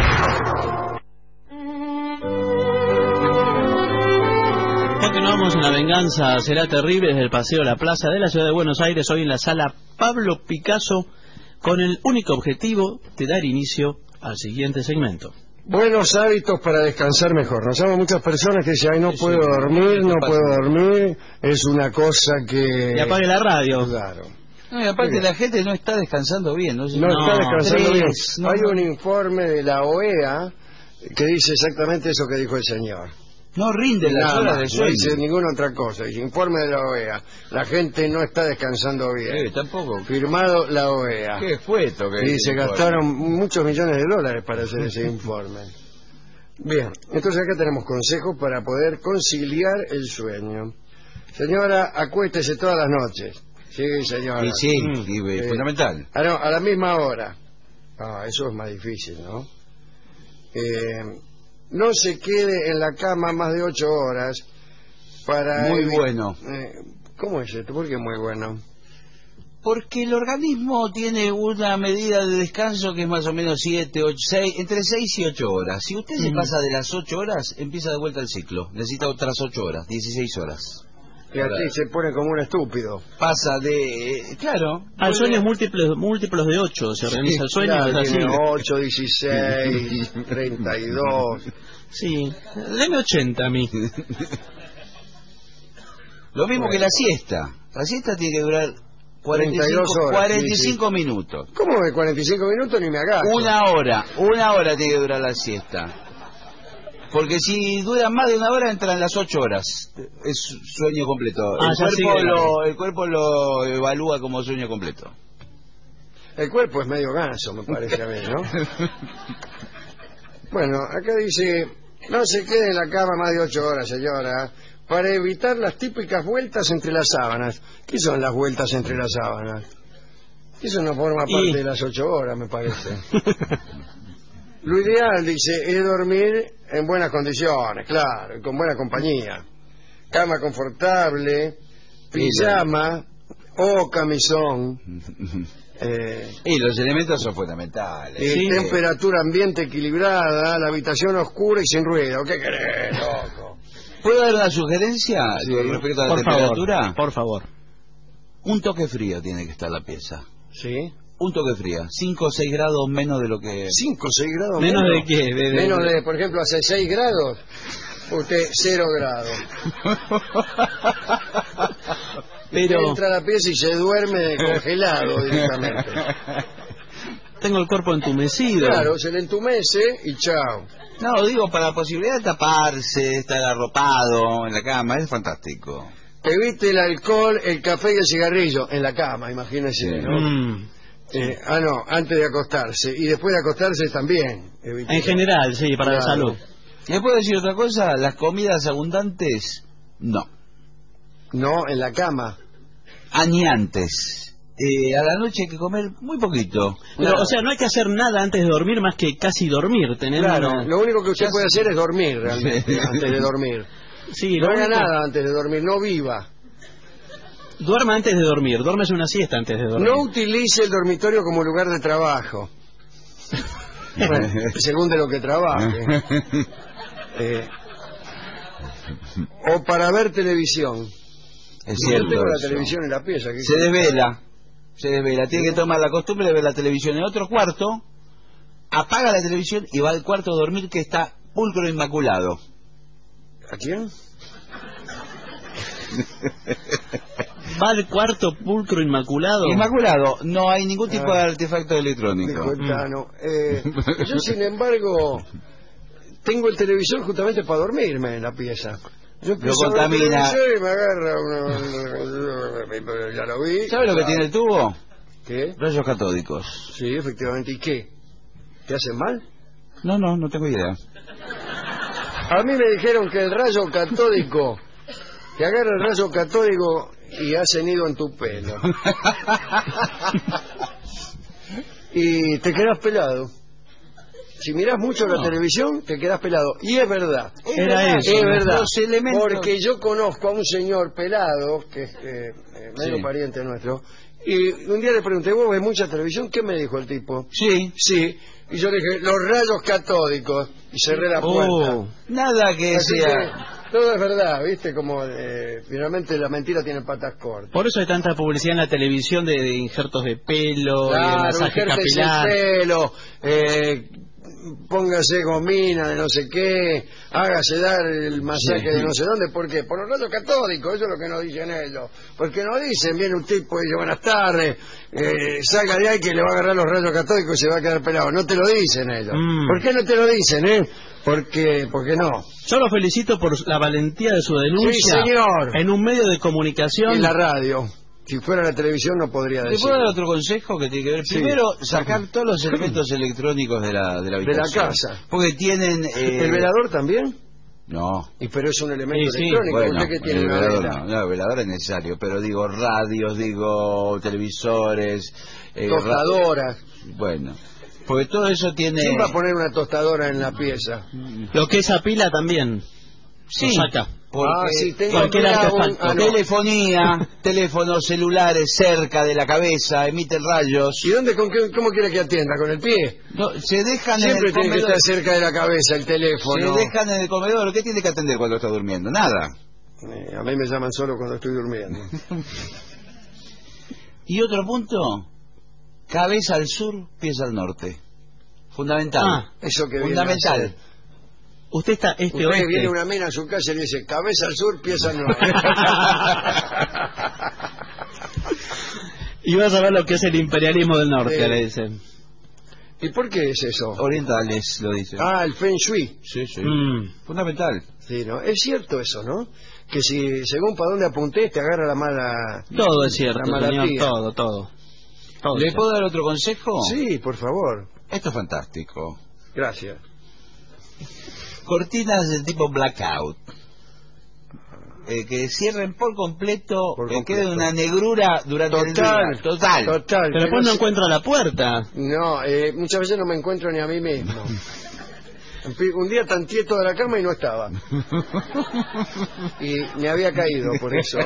E: Continuamos en La venganza será terrible desde el Paseo La Plaza de la Ciudad de Buenos Aires, hoy en la sala Pablo Picasso, con el único objetivo de dar inicio al siguiente segmento.
C: Buenos hábitos para descansar mejor. Nos llaman muchas personas que dicen, ay, no puedo dormir, no puedo dormir, es una cosa que...
E: Y apague la radio.
C: Claro.
I: No, y aparte la gente no está descansando bien. No,
C: no, no está descansando bien.
I: No,
C: Hay
I: no.
C: un informe de la O E A que dice exactamente eso que dijo el señor.
I: No rinde las
C: Nada
I: horas
C: más,
I: de sueño.
C: no dice ninguna otra cosa. Dice, informe de la O E A. La gente no está descansando bien.
I: Eh, tampoco.
C: Firmado la O E A.
I: ¿Qué fue esto? Que
C: Y se gastaron muchos millones de dólares para hacer ese informe. Bien, entonces acá tenemos consejos para poder conciliar el sueño. Señora, acuéstese todas las noches. Sí, señora.
I: Y sí, sí,
C: Mm. Eh,
I: fundamental.
C: Ah, no, a la misma hora. Ah, eso es más difícil, ¿no? Eh, no se quede en la cama más de ocho horas para...
I: Muy
C: evi-
I: bueno.
C: Eh, ¿Cómo es esto? ¿Por qué muy bueno?
I: Porque el organismo tiene una medida de descanso que es más o menos siete, ocho, seis, entre seis y ocho horas. Si usted se
E: Mm.
I: pasa de las ocho horas, empieza de vuelta el ciclo. Necesita otras ocho horas, dieciséis horas.
C: Y así se pone como un estúpido.
I: Pasa de... eh, claro.
E: Al sueños múltiplos múltiplos de ocho se organiza el sueño.
C: Claro,
E: es así.
C: tiene ocho, dieciséis, treinta y dos.
E: Sí, deme ochenta a mí.
I: Lo mismo
C: Bueno.
I: que la siesta. La siesta tiene que durar cuarenta y cinco,
C: treinta y dos horas,
I: cuarenta y cinco
C: sí, sí.
I: minutos.
C: ¿Cómo de cuarenta y cinco minutos ni me agacho?
I: Una hora, una hora tiene que durar la siesta. Porque si dura más de una hora entran las ocho horas. Es sueño completo.
E: Ah,
I: el,
E: ya
I: cuerpo
E: sigue.
I: lo, el cuerpo lo evalúa como sueño completo.
C: El cuerpo es medio ganso, me parece a mí, ¿no? Bueno, acá dice, no se quede en la cama más de ocho horas, señora, para evitar las típicas vueltas entre las sábanas. ¿Qué son las vueltas entre las sábanas? Eso no forma parte
E: Y-
C: de las ocho horas, me parece. Lo ideal, dice, es dormir en buenas condiciones, claro, y con buena compañía. Cama confortable, pijama o camisón. Eh,
I: Y los elementos son fundamentales.
C: eh,
E: Sí.
C: temperatura ambiente equilibrada, la habitación oscura y sin ruido. ¿Qué querés, loco?
I: ¿Puedo dar una sugerencia
C: Sí.
I: con respecto a la
E: Por
I: temperatura?
E: favor, por favor.
I: Un toque frío tiene que estar la pieza.
C: ¿Sí?
I: Un toque frío. cinco o seis grados menos de lo que...
C: ¿Cinco o seis grados
E: ¿Menos
C: menos?
E: de qué? De- de-
C: Menos de, por ejemplo, hace seis grados. Usted, cero grados.
E: Pero
C: Usted entra a la pieza y se duerme congelado directamente.
E: tengo el cuerpo entumecido.
C: Claro, se le entumece y chao.
I: No, digo, para la posibilidad de taparse, estar arropado en la cama, es fantástico.
C: Evite el alcohol, el café y el cigarrillo en la cama, imagínese, ¿no?
E: Mm.
C: Eh, ah, no, antes de acostarse. Y después de acostarse también. evite-
E: En general, sí, para la
C: Claro.
E: salud.
I: ¿Le puedo decir otra cosa? Las comidas abundantes, no.
C: No, en la cama.
I: Añantes. Eh, a la noche hay que comer muy poquito.
E: Pero,
C: Claro.
E: o sea, no hay que hacer nada antes de dormir más que casi dormir. Tener
C: Claro,
E: una-
C: lo único que usted puede hacer es dormir realmente antes de dormir.
E: Sí,
C: No
E: lo
C: haga
E: único-
C: nada antes de dormir, no viva.
E: Duerma antes de dormir, duérmese una siesta antes de dormir.
C: No utilice el dormitorio como lugar de trabajo. Bueno, según de lo que trabaje. Eh, o para ver televisión.
I: Es
C: Yo
I: cierto.
C: tengo la
I: eso.
C: televisión en la pieza. ¿qué
I: Se
C: quiere?
I: desvela. Se desvela. Tiene que tomar la costumbre de ver la televisión en otro cuarto. Apaga la televisión y va al cuarto a dormir que está pulcro inmaculado.
C: ¿A quién?
E: Va al cuarto pulcro inmaculado.
I: Inmaculado. No hay ningún tipo
C: Ah.
I: de artefacto electrónico.
C: Dijo el Tano. Eh, yo, sin embargo, tengo el televisor justamente para dormirme en la pieza. Yo empiezo a ver
I: contamina.
C: televisión y me agarra uno... Ya lo vi.
I: ¿Sabe lo que
C: Ah,
I: tiene el tubo?
C: ¿Qué?
I: Rayos catódicos.
C: Sí, efectivamente. ¿Y qué? ¿Te hacen mal?
I: No, no, no tengo idea.
C: A mí me dijeron que el rayo catódico, que agarra el rayo catódico y hace nido en tu pelo. Y te quedas pelado. Si mirás mucho
I: no.
C: la televisión, te quedás pelado. Y es verdad.
E: Era verdad, eso.
C: Es verdad.
I: Los elementos...
C: Porque yo conozco a un señor pelado, que es eh, medio
I: Sí.
C: pariente nuestro, y un día le pregunté, ¿vos ves mucha televisión? ¿Qué me dijo el tipo?
I: Sí.
C: Sí. Y yo le dije, los rayos catódicos. Y cerré la puerta.
I: Oh, nada que
C: Así
I: sea...
C: que todo es verdad, ¿viste? Como eh, finalmente la mentira tiene patas cortas.
E: Por eso hay tanta publicidad en la televisión de, de injertos de pelo, de
C: Claro,
E: masaje
C: ujértese
E: capilar.
C: el pelo, eh, póngase gomina de no sé qué, hágase dar el masaje
I: Sí.
C: de no sé dónde. ¿Por qué? Por los rayos catódicos, eso es lo que nos dicen ellos. Porque nos dicen, viene un tipo y dice, buenas tardes, eh, salga de ahí que le va a agarrar los rayos catódicos y se va a quedar pelado. No te lo dicen ellos.
E: Mm.
C: ¿Por qué no te lo dicen, eh? Porque, porque no.
E: Yo lo felicito por la valentía de su denuncia.
C: Sí, señor.
E: En un medio de comunicación.
C: En la radio. Si fuera la televisión no podría
I: ¿Le
C: decir.
I: puedo dar otro consejo que tiene que ver?
C: Sí.
I: Primero, sacar todos los elementos electrónicos de la, de la
C: De la
I: habitación.
C: casa.
I: Porque tienen... eh,
C: ¿El velador también?
I: No.
C: Y pero es un elemento
E: Sí, sí.
C: electrónico.
I: Bueno,
C: ¿Usted que tiene
I: el
C: una
I: velador
C: vela?
I: no, no, el velador es necesario, pero digo radios, digo televisores... eh,
C: Tostadoras.
I: ra- Bueno, porque todo eso tiene...
C: ¿Quién va a poner una tostadora en la pieza?
E: Lo que es a pila también.
I: Sí,
E: Lo saca.
I: porque
C: Ah, sí, tengo
E: cualquier
C: acá
E: artefacto.
C: un- ah, no.
I: telefonía, teléfonos celulares cerca de la cabeza, emiten rayos.
C: ¿Y dónde, con qué, cómo quiere que atienda? ¿Con el pie?
I: No, se dejan
C: Siempre
I: en el
C: tiene que
I: comedor.
C: estar cerca de la cabeza el teléfono.
I: Se dejan en el comedor. ¿Qué tiene que atender cuando está durmiendo? Nada.
C: Eh, a mí me llaman solo cuando estoy durmiendo.
I: Y otro punto, cabeza al sur, pies al norte. Fundamental.
E: Ah,
C: Eso que viene a
I: Fundamental.
C: hacer.
E: Usted está este
C: Usted
E: oeste.
C: viene una mina a su casa y le dice, cabeza al sur, pies al norte.
E: Y vas a ver lo que es el imperialismo del norte,
C: Sí.
E: le dicen.
C: ¿Y por qué es eso?
I: Orientales, lo dicen.
C: Ah, el Feng Shui.
I: Sí, sí.
E: Mm.
I: Fundamental.
C: Sí, ¿no? Es cierto eso, ¿no? Que si según para dónde apuntés te agarra la mala...
E: Todo es cierto,
C: La malatía.
E: señor, todo, todo. Todo
I: ¿Le
E: es
I: puedo dar otro consejo?
C: Sí, por favor.
I: Esto es fantástico.
C: Gracias.
I: Cortinas del tipo blackout. Eh, que cierren por completo,
C: Por
I: que
C: completo.
I: quede una negrura durante el
C: Total,
I: día. Total.
C: Total.
E: Pero
C: que
E: después no
C: se-
E: encuentra la puerta.
C: No, eh, muchas veces no me encuentro ni a mí mismo. Un día tanteé toda la cama y no estaba. Y me había caído por eso.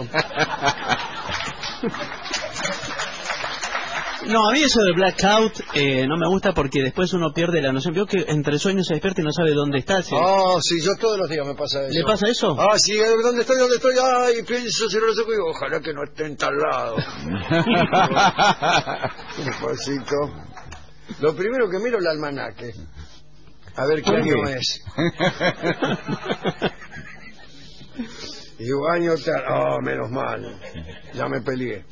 E: No, a mí eso del blackout eh, no me gusta porque después uno pierde la noción. Veo que entre sueños se despierta y no sabe dónde está. ¿Sí?
C: Oh, sí, yo todos los días me pasa eso.
E: ¿Le pasa eso?
C: Ah, sí, eh, ¿dónde estoy? ¿Dónde estoy? Ay, pienso, cierro los ojos y digo, ojalá que no esté en tal lado. Despacito. Lo primero que miro es el almanaque. A ver qué
I: ¿Por
C: año
I: qué?
C: es. Y digo, año tal. Oh, menos mal. Ya me peleé.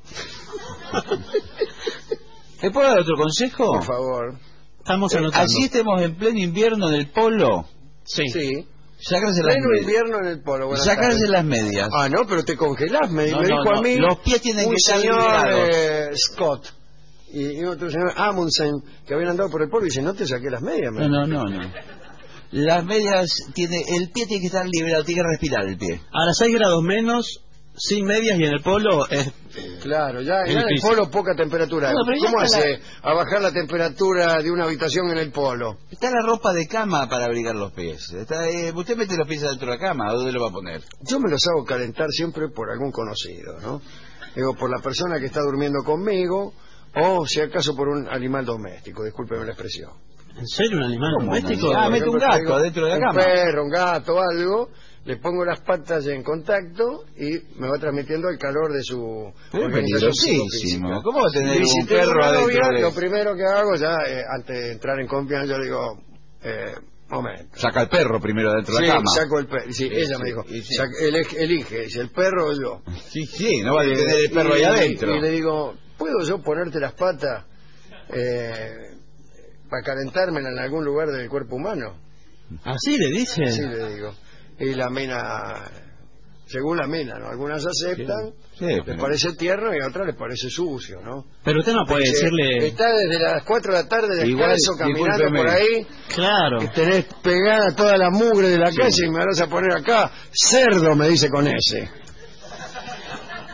I: ¿Le puedo dar otro consejo?
C: Por favor.
E: Estamos
I: Eh,
E: anotando.
I: Así estemos en pleno invierno en el polo.
E: Sí.
C: Sí.
I: Sacarse las
C: Pleno
I: medias.
C: invierno en el polo. buenas
I: Sacarse
C: tardes.
I: las medias.
C: Ah, no, pero te congelás, me,
I: No,
C: me
I: no,
C: dijo
I: no.
C: a mí
I: Los pies tienen
C: un
I: que estar
C: señor
I: liberados.
C: eh, Scott y, y otro señor Amundsen que habían andado por el pueblo y dice, no te saqué las medias. me
I: No, no, no, no. Las medias, tiene, el pie tiene que estar liberado, tiene que respirar el pie.
E: A las seis grados menos, sin medias y en el polo es...
C: Claro, ya,
E: Es
C: ya en el
E: difícil.
C: polo poca temperatura.
I: No, pero ya
C: ¿Cómo
I: está
C: hace a bajar la temperatura de una habitación en el polo?
I: Está la ropa de cama para abrigar los pies. Está, eh, usted mete los pies dentro de la cama, ¿a dónde lo va a poner?
C: Yo me los hago calentar siempre por algún conocido, ¿no? Digo, por la persona que está durmiendo conmigo o si acaso por un animal doméstico, discúlpeme la expresión.
E: ¿En serio un animal
I: ¿Cómo,
E: doméstico?
I: no? Ah,
C: Por
I: mete un
C: ejemplo,
I: gato
C: traigo
I: adentro de la
C: un
I: cama.
C: perro, un gato, algo, le pongo las patas en contacto y me va transmitiendo el calor de su
I: Pero es
C: organización
I: peligrosísimo.
C: psicofísica.
I: ¿Cómo va a tener
C: Y
I: un
C: si tengo
I: perro
C: una
I: adentro
C: novia,
I: de-
C: lo primero que hago ya, eh, antes de entrar en confianza, yo le digo, eh, momento.
I: Saca el perro primero dentro de
C: Sí,
I: la cama.
C: saco el perro. Sí,
I: Sí,
C: ella
I: sí,
C: me dijo,
I: y sí.
C: sac- elige, elige, si el perro o yo.
I: Sí, sí, no va a
C: Eh,
I: tener el perro
C: y,
I: ahí adentro.
C: Y le digo, ¿puedo yo ponerte las patas eh, para calentármela en algún lugar del cuerpo humano?
E: ¿Así le dice?
C: Sí, le digo. Y la mina, según la mina, ¿no? Algunas aceptan,
I: Sí,
C: les
I: pero-
C: parece tierno y a otras les parece sucio, ¿no?
E: Pero usted no puede
C: Dice,
E: decirle...
C: está desde las cuatro de la tarde
I: Igual,
C: descalzo, caminando
I: discúlpeme.
C: por ahí,
E: Claro.
C: que tenés pegada toda la mugre de la calle y me vas a poner acá, cerdo, me dice con ese.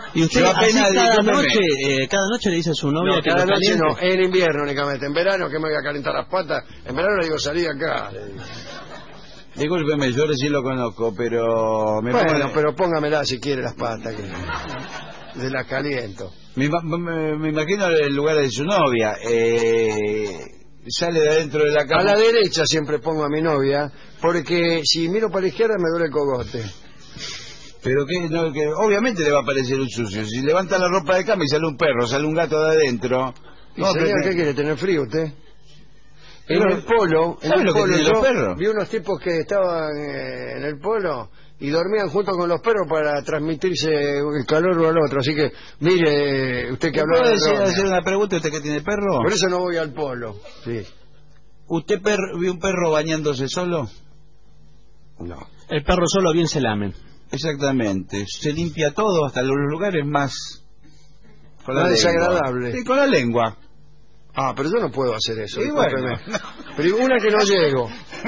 E: Y usted apenas cada noche, eh, cada noche le dice a su novia
C: no,
E: que
C: cada
E: lo
C: noche
E: caliente.
C: no, en invierno únicamente. En verano que me voy a calentar las patas, en verano le digo salí acá. Le digo.
I: Discúlpeme, yo recién lo conozco, pero... Me
C: bueno,
I: pongo...
C: pero póngamela si quiere las patas, que de las caliento.
I: Me, me, me imagino el lugar de su novia. Eh, sale de adentro de la cama.
C: A la derecha siempre pongo a mi novia, porque si miro para la izquierda me duele el cogote.
I: Pero que, no, que obviamente le va a parecer un sucio. Si levanta la ropa de cama y sale un perro, sale un gato de adentro...
C: ¿Y
I: no,
C: señor,
I: pero...
C: qué quiere? ¿Tener frío usted? En
I: Pero,
C: el polo, en
I: ¿sabe
C: el
I: lo que
C: polo
I: tienen
C: yo
I: los perros?
C: vi unos tipos que estaban eh, en el polo y dormían junto con los perros para transmitirse el calor uno al otro. Así que, mire, usted que hablaba
I: ¿Puede
C: de
I: decir,
C: droga.
I: hacer una pregunta usted que tiene perro?
C: Por eso no voy al polo. Sí.
I: ¿Usted per vio un perro bañándose solo?
C: No.
E: El perro solo bien se lame.
I: Exactamente. Se limpia todo, hasta los lugares más...
C: Con la desagradable.
I: Sí, con la lengua.
C: Ah, pero yo no puedo hacer eso.
I: Y bueno.
C: Pero una que no llego.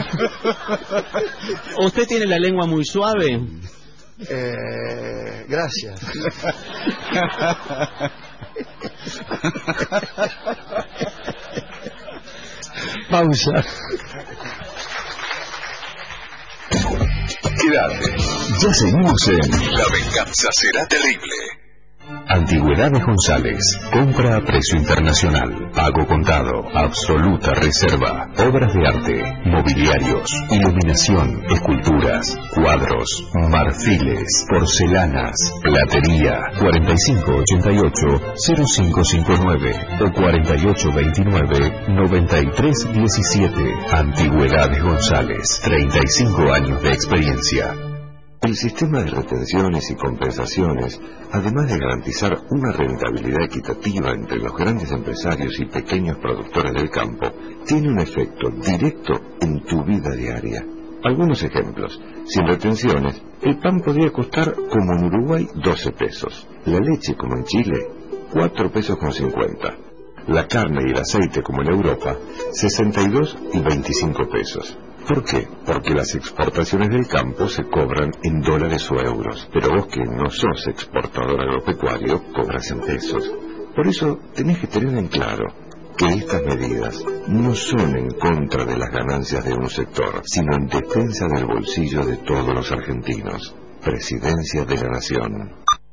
E: ¿Usted tiene la lengua muy suave?
C: Eh, gracias. Pausa.
A: Quédate. Ya seguimos en La venganza será terrible. Antigüedades González. Compra a precio internacional. Pago contado. Absoluta reserva. Obras de arte. Mobiliarios. Iluminación. Esculturas. Cuadros. Marfiles. Porcelanas. Platería. cuarenta y cinco ochenta y ocho cero cinco cinco nueve o cuarenta y ocho veintinueve noventa y tres diecisiete. Antigüedades González. treinta y cinco años de experiencia.
G: El sistema de retenciones y compensaciones, además de garantizar una rentabilidad equitativa entre los grandes empresarios y pequeños productores del campo, tiene un efecto directo en tu vida diaria. Algunos ejemplos. Sin retenciones, el pan podría costar, como en Uruguay, doce pesos. La leche, como en Chile, cuatro pesos con cincuenta. La carne y el aceite, como en Europa, sesenta y dos y veinticinco pesos. ¿Por qué? Porque las exportaciones del campo se cobran en dólares o euros, pero vos que no sos exportador agropecuario, cobras en pesos. Por eso tenés que tener en claro que estas medidas no son en contra de las ganancias de un sector, sino en defensa del bolsillo de todos los argentinos. Presidencia de la Nación.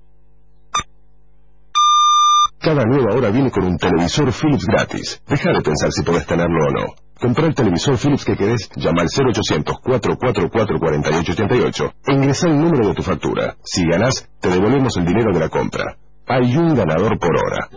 A: Cada nueva hora viene con un televisor Philips gratis. Deja de pensar si podés tenerlo o no. Comprá el televisor Philips que querés, llama al cero ochocientos, cuatro cuatro cuatro, cuatro ocho ocho ocho e ingresa el número de tu factura. Si ganás, te devolvemos el dinero de la compra. Hay un ganador por hora.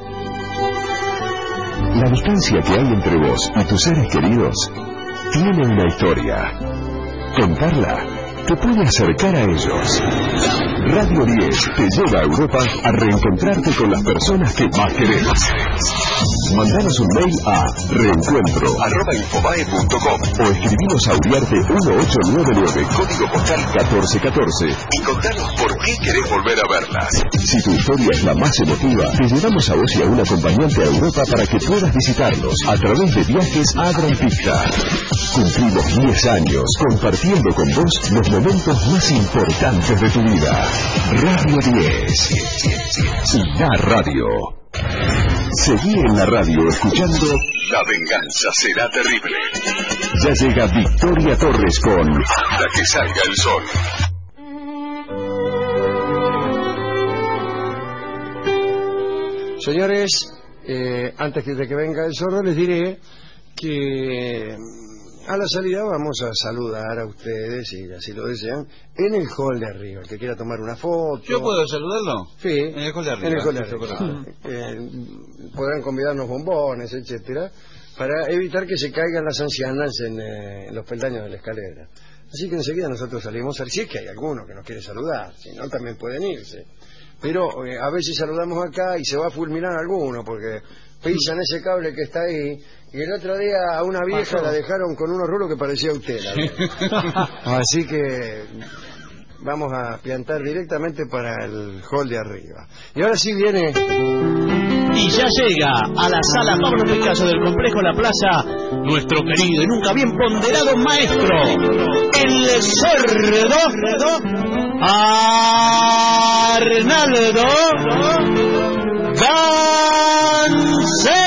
A: La distancia que hay entre vos y tus seres queridos tiene una historia. Contarla te puede acercar a ellos. Radio diez te lleva a Europa a reencontrarte con las personas que más querés. Mandanos un mail a reencuentro arroba infobae punto com o escribinos a Uriarte mil ochocientos noventa y nueve, código postal catorce catorce, y contanos por qué querés volver a verlas. Si tu historia es la más emotiva, te llevamos a vos y a un acompañante a Europa para que puedas visitarlos a través de viajes a Gran Pista. Cumplimos diez años compartiendo con vos los momentos más importantes de tu vida. Radio diez. La radio. Seguí en la radio escuchando La venganza será terrible. Ya llega Victoria Torres con Hasta que salga el sol.
C: Señores, eh, antes de que venga el zorro les diré que a la salida vamos a saludar a ustedes, si así lo desean, en el hall de arriba. El que quiera tomar una foto.
I: ¿Yo puedo saludarlo?
C: Sí.
I: En el hall de arriba.
C: En el hall de arriba. Eh, podrán convidarnos bombones, etcétera, para evitar que se caigan las ancianas en, eh, en los peldaños de la escalera. Así que enseguida nosotros salimos a... Si es que hay alguno que nos quiere saludar, si no también pueden irse. Pero eh, a veces saludamos acá y se va a fulminar alguno, porque pisan ese cable que está ahí. Y el otro día a una vieja Pasó. La dejaron con unos rulos que parecía usted. Así que vamos a piantar directamente para el hall de arriba. Y ahora sí viene...
E: Y ya llega a la sala Pablo Picasso del Complejo La Plaza nuestro querido y nunca bien ponderado maestro, el Sordo
L: Arnaldo Gansé.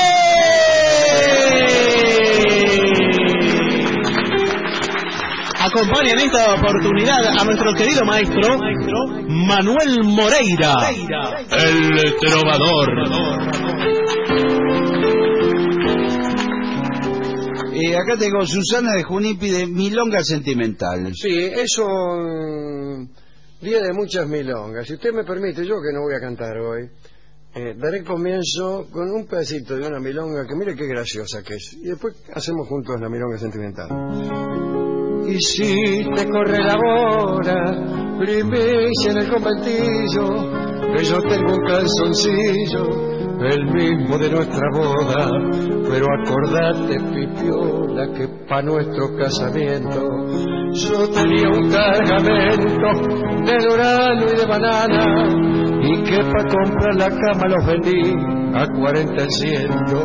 L: Acompaña en esta oportunidad a nuestro querido maestro Manuel Moreira, el trovador.
I: Eh, acá tengo Susana de Junipi de Milonga Sentimental.
C: Sí, eso... mm, día de muchas milongas. Si usted me permite, yo que no voy a cantar hoy, eh, daré comienzo con un pedacito de una milonga que mire qué graciosa que es. Y después hacemos juntos la milonga sentimental. Y si te corre la bola, primicia en el conventillo, que yo tengo un calzoncillo, el mismo de nuestra boda, pero acordate, pipiola, que pa' nuestro casamiento yo tenía un cargamento de durazno y de banana, y que pa' comprar la cama los vendí a cuarenta el ciento.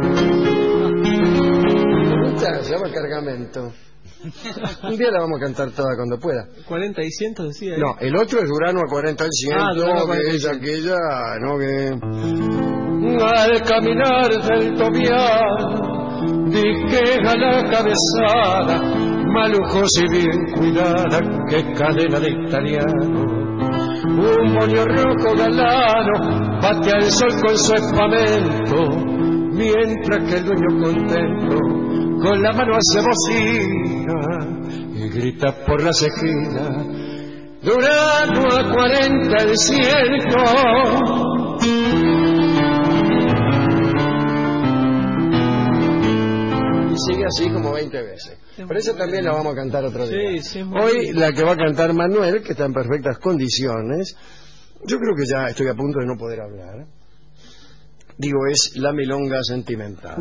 C: Se llama cargamento. Un día la vamos a cantar toda cuando pueda.
L: cuarenta y ciento decía.
C: No, el otro es Durano a cuarenta al ciento,
L: Ah, Durano a
C: que
L: cuarenta
C: es
L: al ciento.
C: aquella, no que... Al caminar del Tobián, diqueja la cabezada, malujos y bien cuidada, que cadena de italiano. Un moño rojo galano bate al sol con su espamento, mientras que el dueño contento con la mano hace bocina y grita por las esquinas: Durano a cuarenta el ciento. Y sigue así como veinte veces. Pero esa también la vamos a cantar otro día.
L: Sí, sí,
C: Hoy la que va a cantar Manuel, que está en perfectas condiciones, yo creo que ya estoy a punto de no poder hablar. Digo, es La Milonga Sentimental.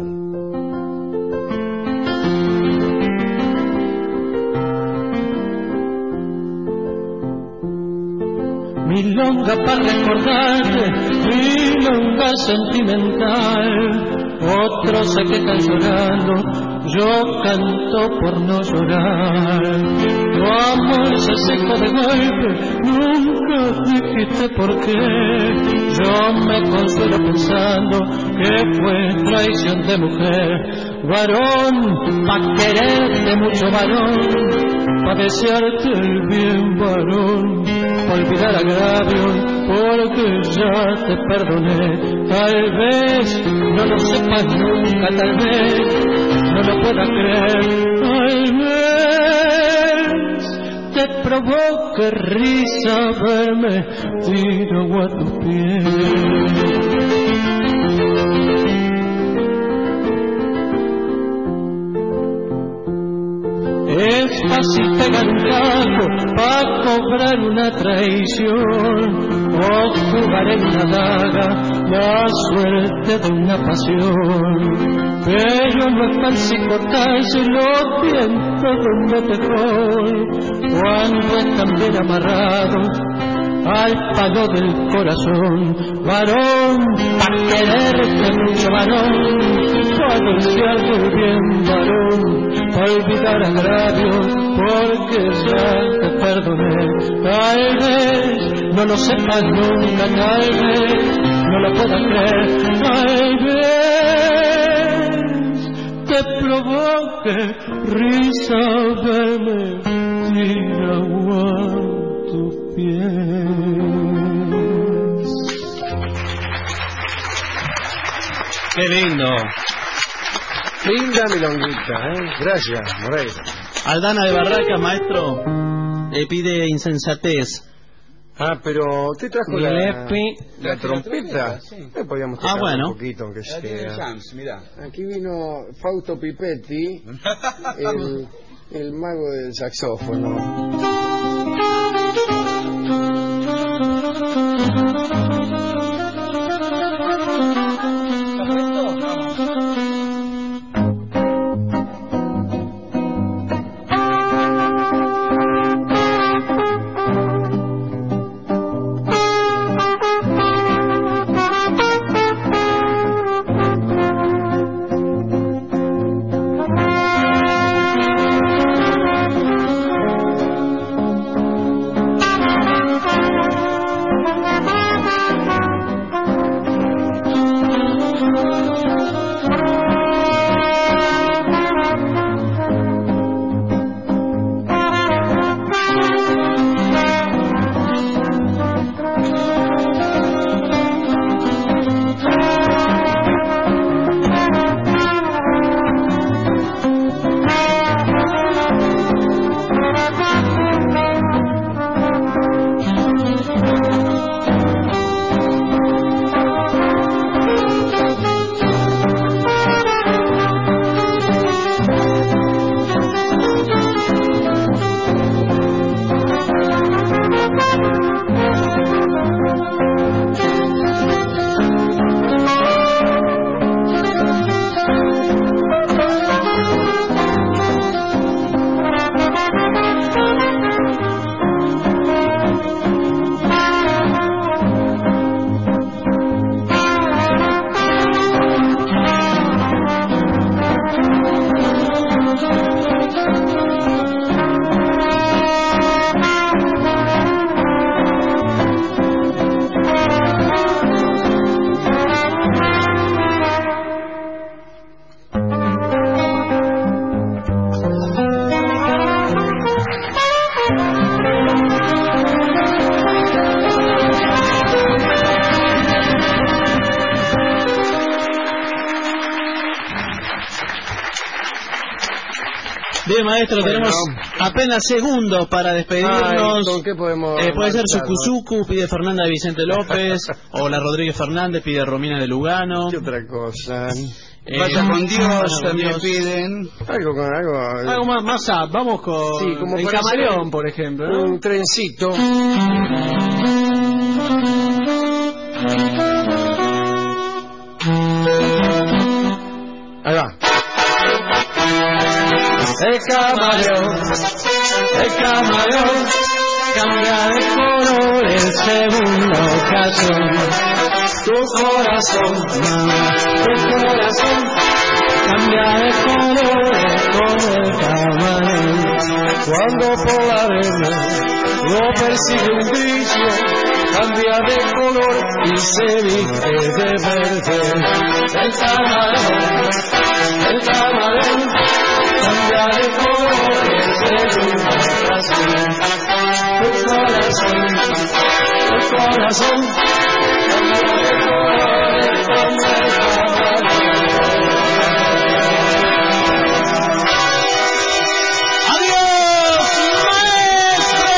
M: Milonga para recordarte, milonga sentimental. Otros se quedan llorando, yo canto por no llorar. Tu amor se secó de golpe, nunca dijiste por qué. Yo me consuelo pensando que fue traición de mujer. Varón, pa' quererte mucho varón, pa' desearte el bien varón, pa' olvidar agravios, porque ya te perdoné. Tal vez no lo sepas nunca, tal vez no lo puedas creer, tal vez te provoque risa verme tirado a tus pies. Es fácil pegar un gato para cobrar una traición, o jugar en una daga la suerte de una pasión. Pero no es fácil cortarse los dientes de un metejón cuando están bien amarrados al palo del corazón. Varón, para quererte mucho varón, para desearte el bien varón, para olvidar agravios, porque ya te perdoné. Tal vez no lo sepas nunca, tal vez no lo puedas creer, tal vez te provoque risa verme tirado a tus pies.
L: Qué lindo.
C: Linda milonguita, ¿eh? Gracias, Moreira.
L: Aldana de Barraca, maestro, le pide insensatez.
C: Ah, pero usted trajo la,
L: Gillespie.
C: la trompeta. Sí. Eh, podíamos tocar
L: Ah, bueno.
C: un poquito, aunque
I: Ya tiene
C: sea.
I: chance, mirá.
C: Aquí vino Fausto Pipetti, el, el mago del saxófono.
L: maestro, bueno. Tenemos apenas segundos para despedirnos.
C: Ay, ¿con qué podemos
L: eh, puede ser Sucuzucu, pide Fernanda de Vicente López, o la Rodríguez Fernández, pide Romina de Lugano.
C: ¿Qué otra cosa?
I: Eh, Vaya con Dios, vaya también Dios. Piden.
C: Algo con algo.
L: Algo más, más up. Vamos con
C: sí, como
L: el Camaleón, por ejemplo, ¿no?
C: Un trencito. Ahí va. El camaleón, el camaleón cambia de color en segunda ocasión. Tu corazón, mamá, tu corazón cambia de color como el camarón. Cuando por la arena lo persigue un brillo, cambia de color y se viste de verde. El camarón, el camarón cambia de color en segunda ocasión. Tu corazón, tu corazón cambia de color como el camarón. ¡Adiós, maestro!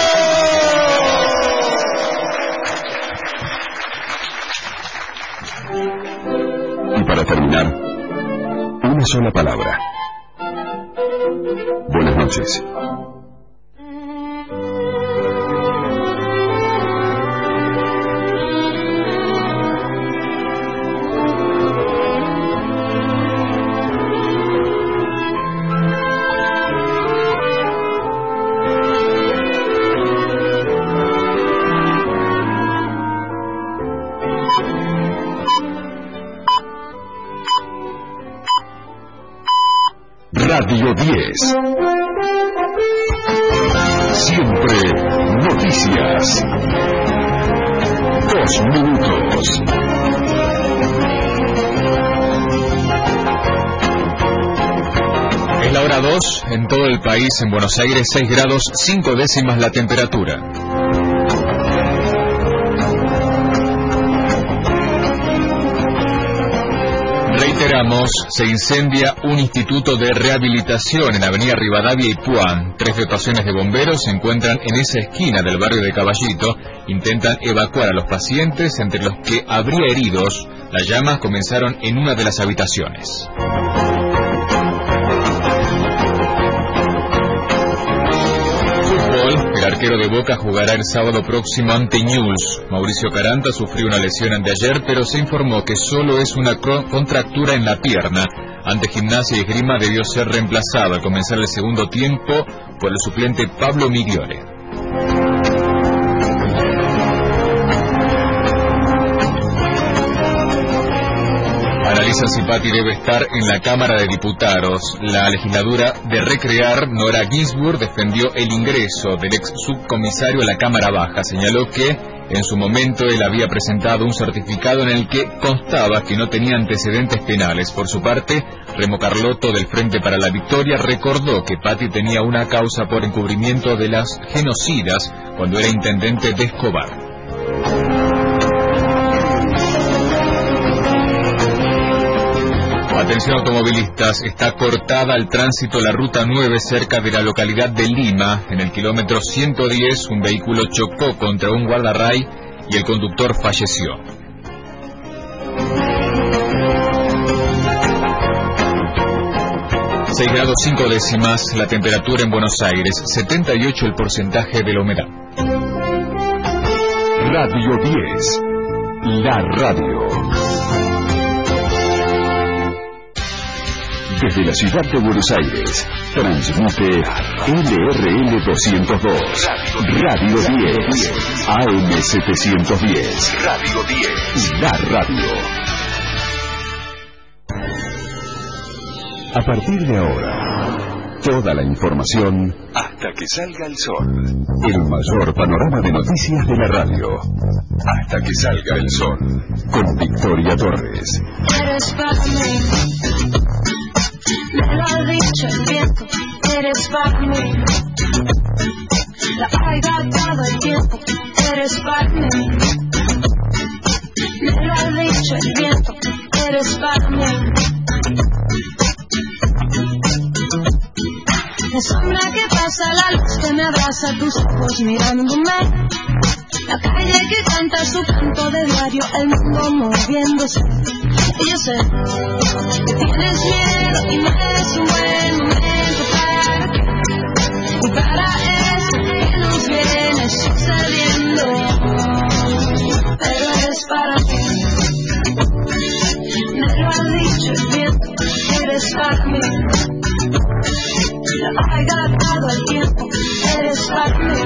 A: Y para terminar, una sola palabra. Buenas noches. Radio diez. Siempre noticias. Dos minutos.
J: Es la hora dos, en todo el país, en Buenos Aires, seis grados, cinco décimas la temperatura. Reiteramos, se incendia un instituto de rehabilitación en Avenida Rivadavia y Puan. Tres dotaciones de bomberos se encuentran en esa esquina del barrio de Caballito. Intentan evacuar a los pacientes, entre los que habría heridos. Las llamas comenzaron en una de las habitaciones. El arquero de Boca jugará el sábado próximo ante Newell's. Mauricio Caranta sufrió una lesión anteayer, pero se informó que solo es una contractura en la pierna. Ante Gimnasia y Esgrima debió ser reemplazado al comenzar el segundo tiempo por el suplente Pablo Migliore. Analiza si Patti debe estar en la Cámara de Diputados. La legisladora de Recrear, Nora Ginsburg, defendió el ingreso del ex subcomisario a la Cámara Baja. Señaló que en su momento él había presentado un certificado en el que constaba que no tenía antecedentes penales. Por su parte, Remo Carlotto, del Frente para la Victoria, recordó que Patti tenía una causa por encubrimiento de las genocidas cuando era intendente de Escobar. Atención automovilistas, está cortada al tránsito la ruta nueve cerca de la localidad de Lima. En el kilómetro ciento diez un vehículo chocó contra un guardarray y el conductor falleció. seis grados cinco décimas la temperatura en Buenos Aires, setenta y ocho el porcentaje de la humedad.
A: Radio diez, la radio. Desde la ciudad de Buenos Aires, transmite L R L doscientos dos, Radio diez, A M setecientos diez, Radio diez, la radio. A partir de ahora, toda la información hasta que salga el sol. El mayor panorama de noticias de la radio. Hasta que salga el sol. Con Victoria Torres.
N: Eres para mí. Me lo ha dicho el viento, eres para mí. La oiga todo el tiempo, eres para mí. Me lo ha dicho el viento, eres para mí. sombra que pasa, la luz que me abraza, tus ojos mirándome. La calle que canta su canto de diario, el mundo moviéndose. Y yo sé que tienes miedo y no es un buen momento para ti. Y para eso que nos viene sucediendo, pero es para ti. Me lo ha dicho el viento, eres para mí. Lo ha gastado el tiempo, eres para mí.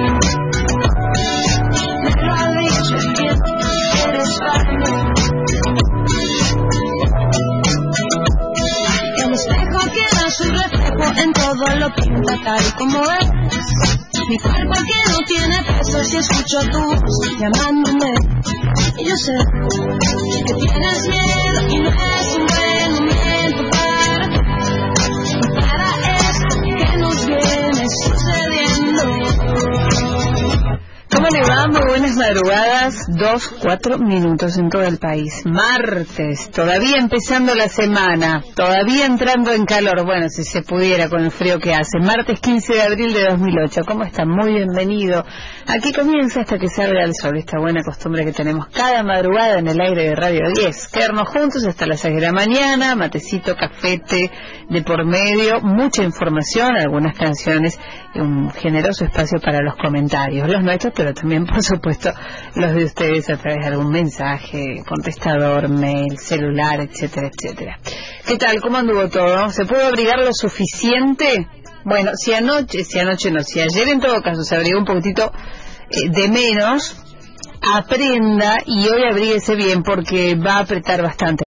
N: Me lo ha dicho el viento, eres para mí. El espejo queda su reflejo en todo lo pinta tal y como es. Mi cuerpo que no tiene peso si escucho tu voz llamándome. Y yo sé que tienes miedo y no es un buen momento para ti. Y para esto que nos viene sucediendo.
O: ¿Cómo le va? Muy buenas madrugadas, dos, cuatro minutos en todo el país. Martes, todavía empezando la semana, todavía entrando en calor, bueno, si se pudiera con el frío que hace. Martes quince de abril de dos mil ocho, ¿cómo está? Muy bienvenido. Aquí comienza hasta que salga el sol, esta buena costumbre que tenemos cada madrugada en el aire de Radio diez. Quedarnos juntos hasta las seis de la mañana, matecito, cafete de por medio, mucha información, algunas canciones, un generoso espacio para los comentarios, los nuestros, pero también, por supuesto, los de ustedes a través de algún mensaje, contestador, mail, celular, etcétera, etcétera. ¿Qué tal? ¿Cómo anduvo todo? ¿Se pudo abrigar lo suficiente? Bueno, si anoche, si anoche no, si ayer en todo caso se abrigó un poquitito eh, de menos, aprenda y hoy abríguese bien porque va a apretar bastante.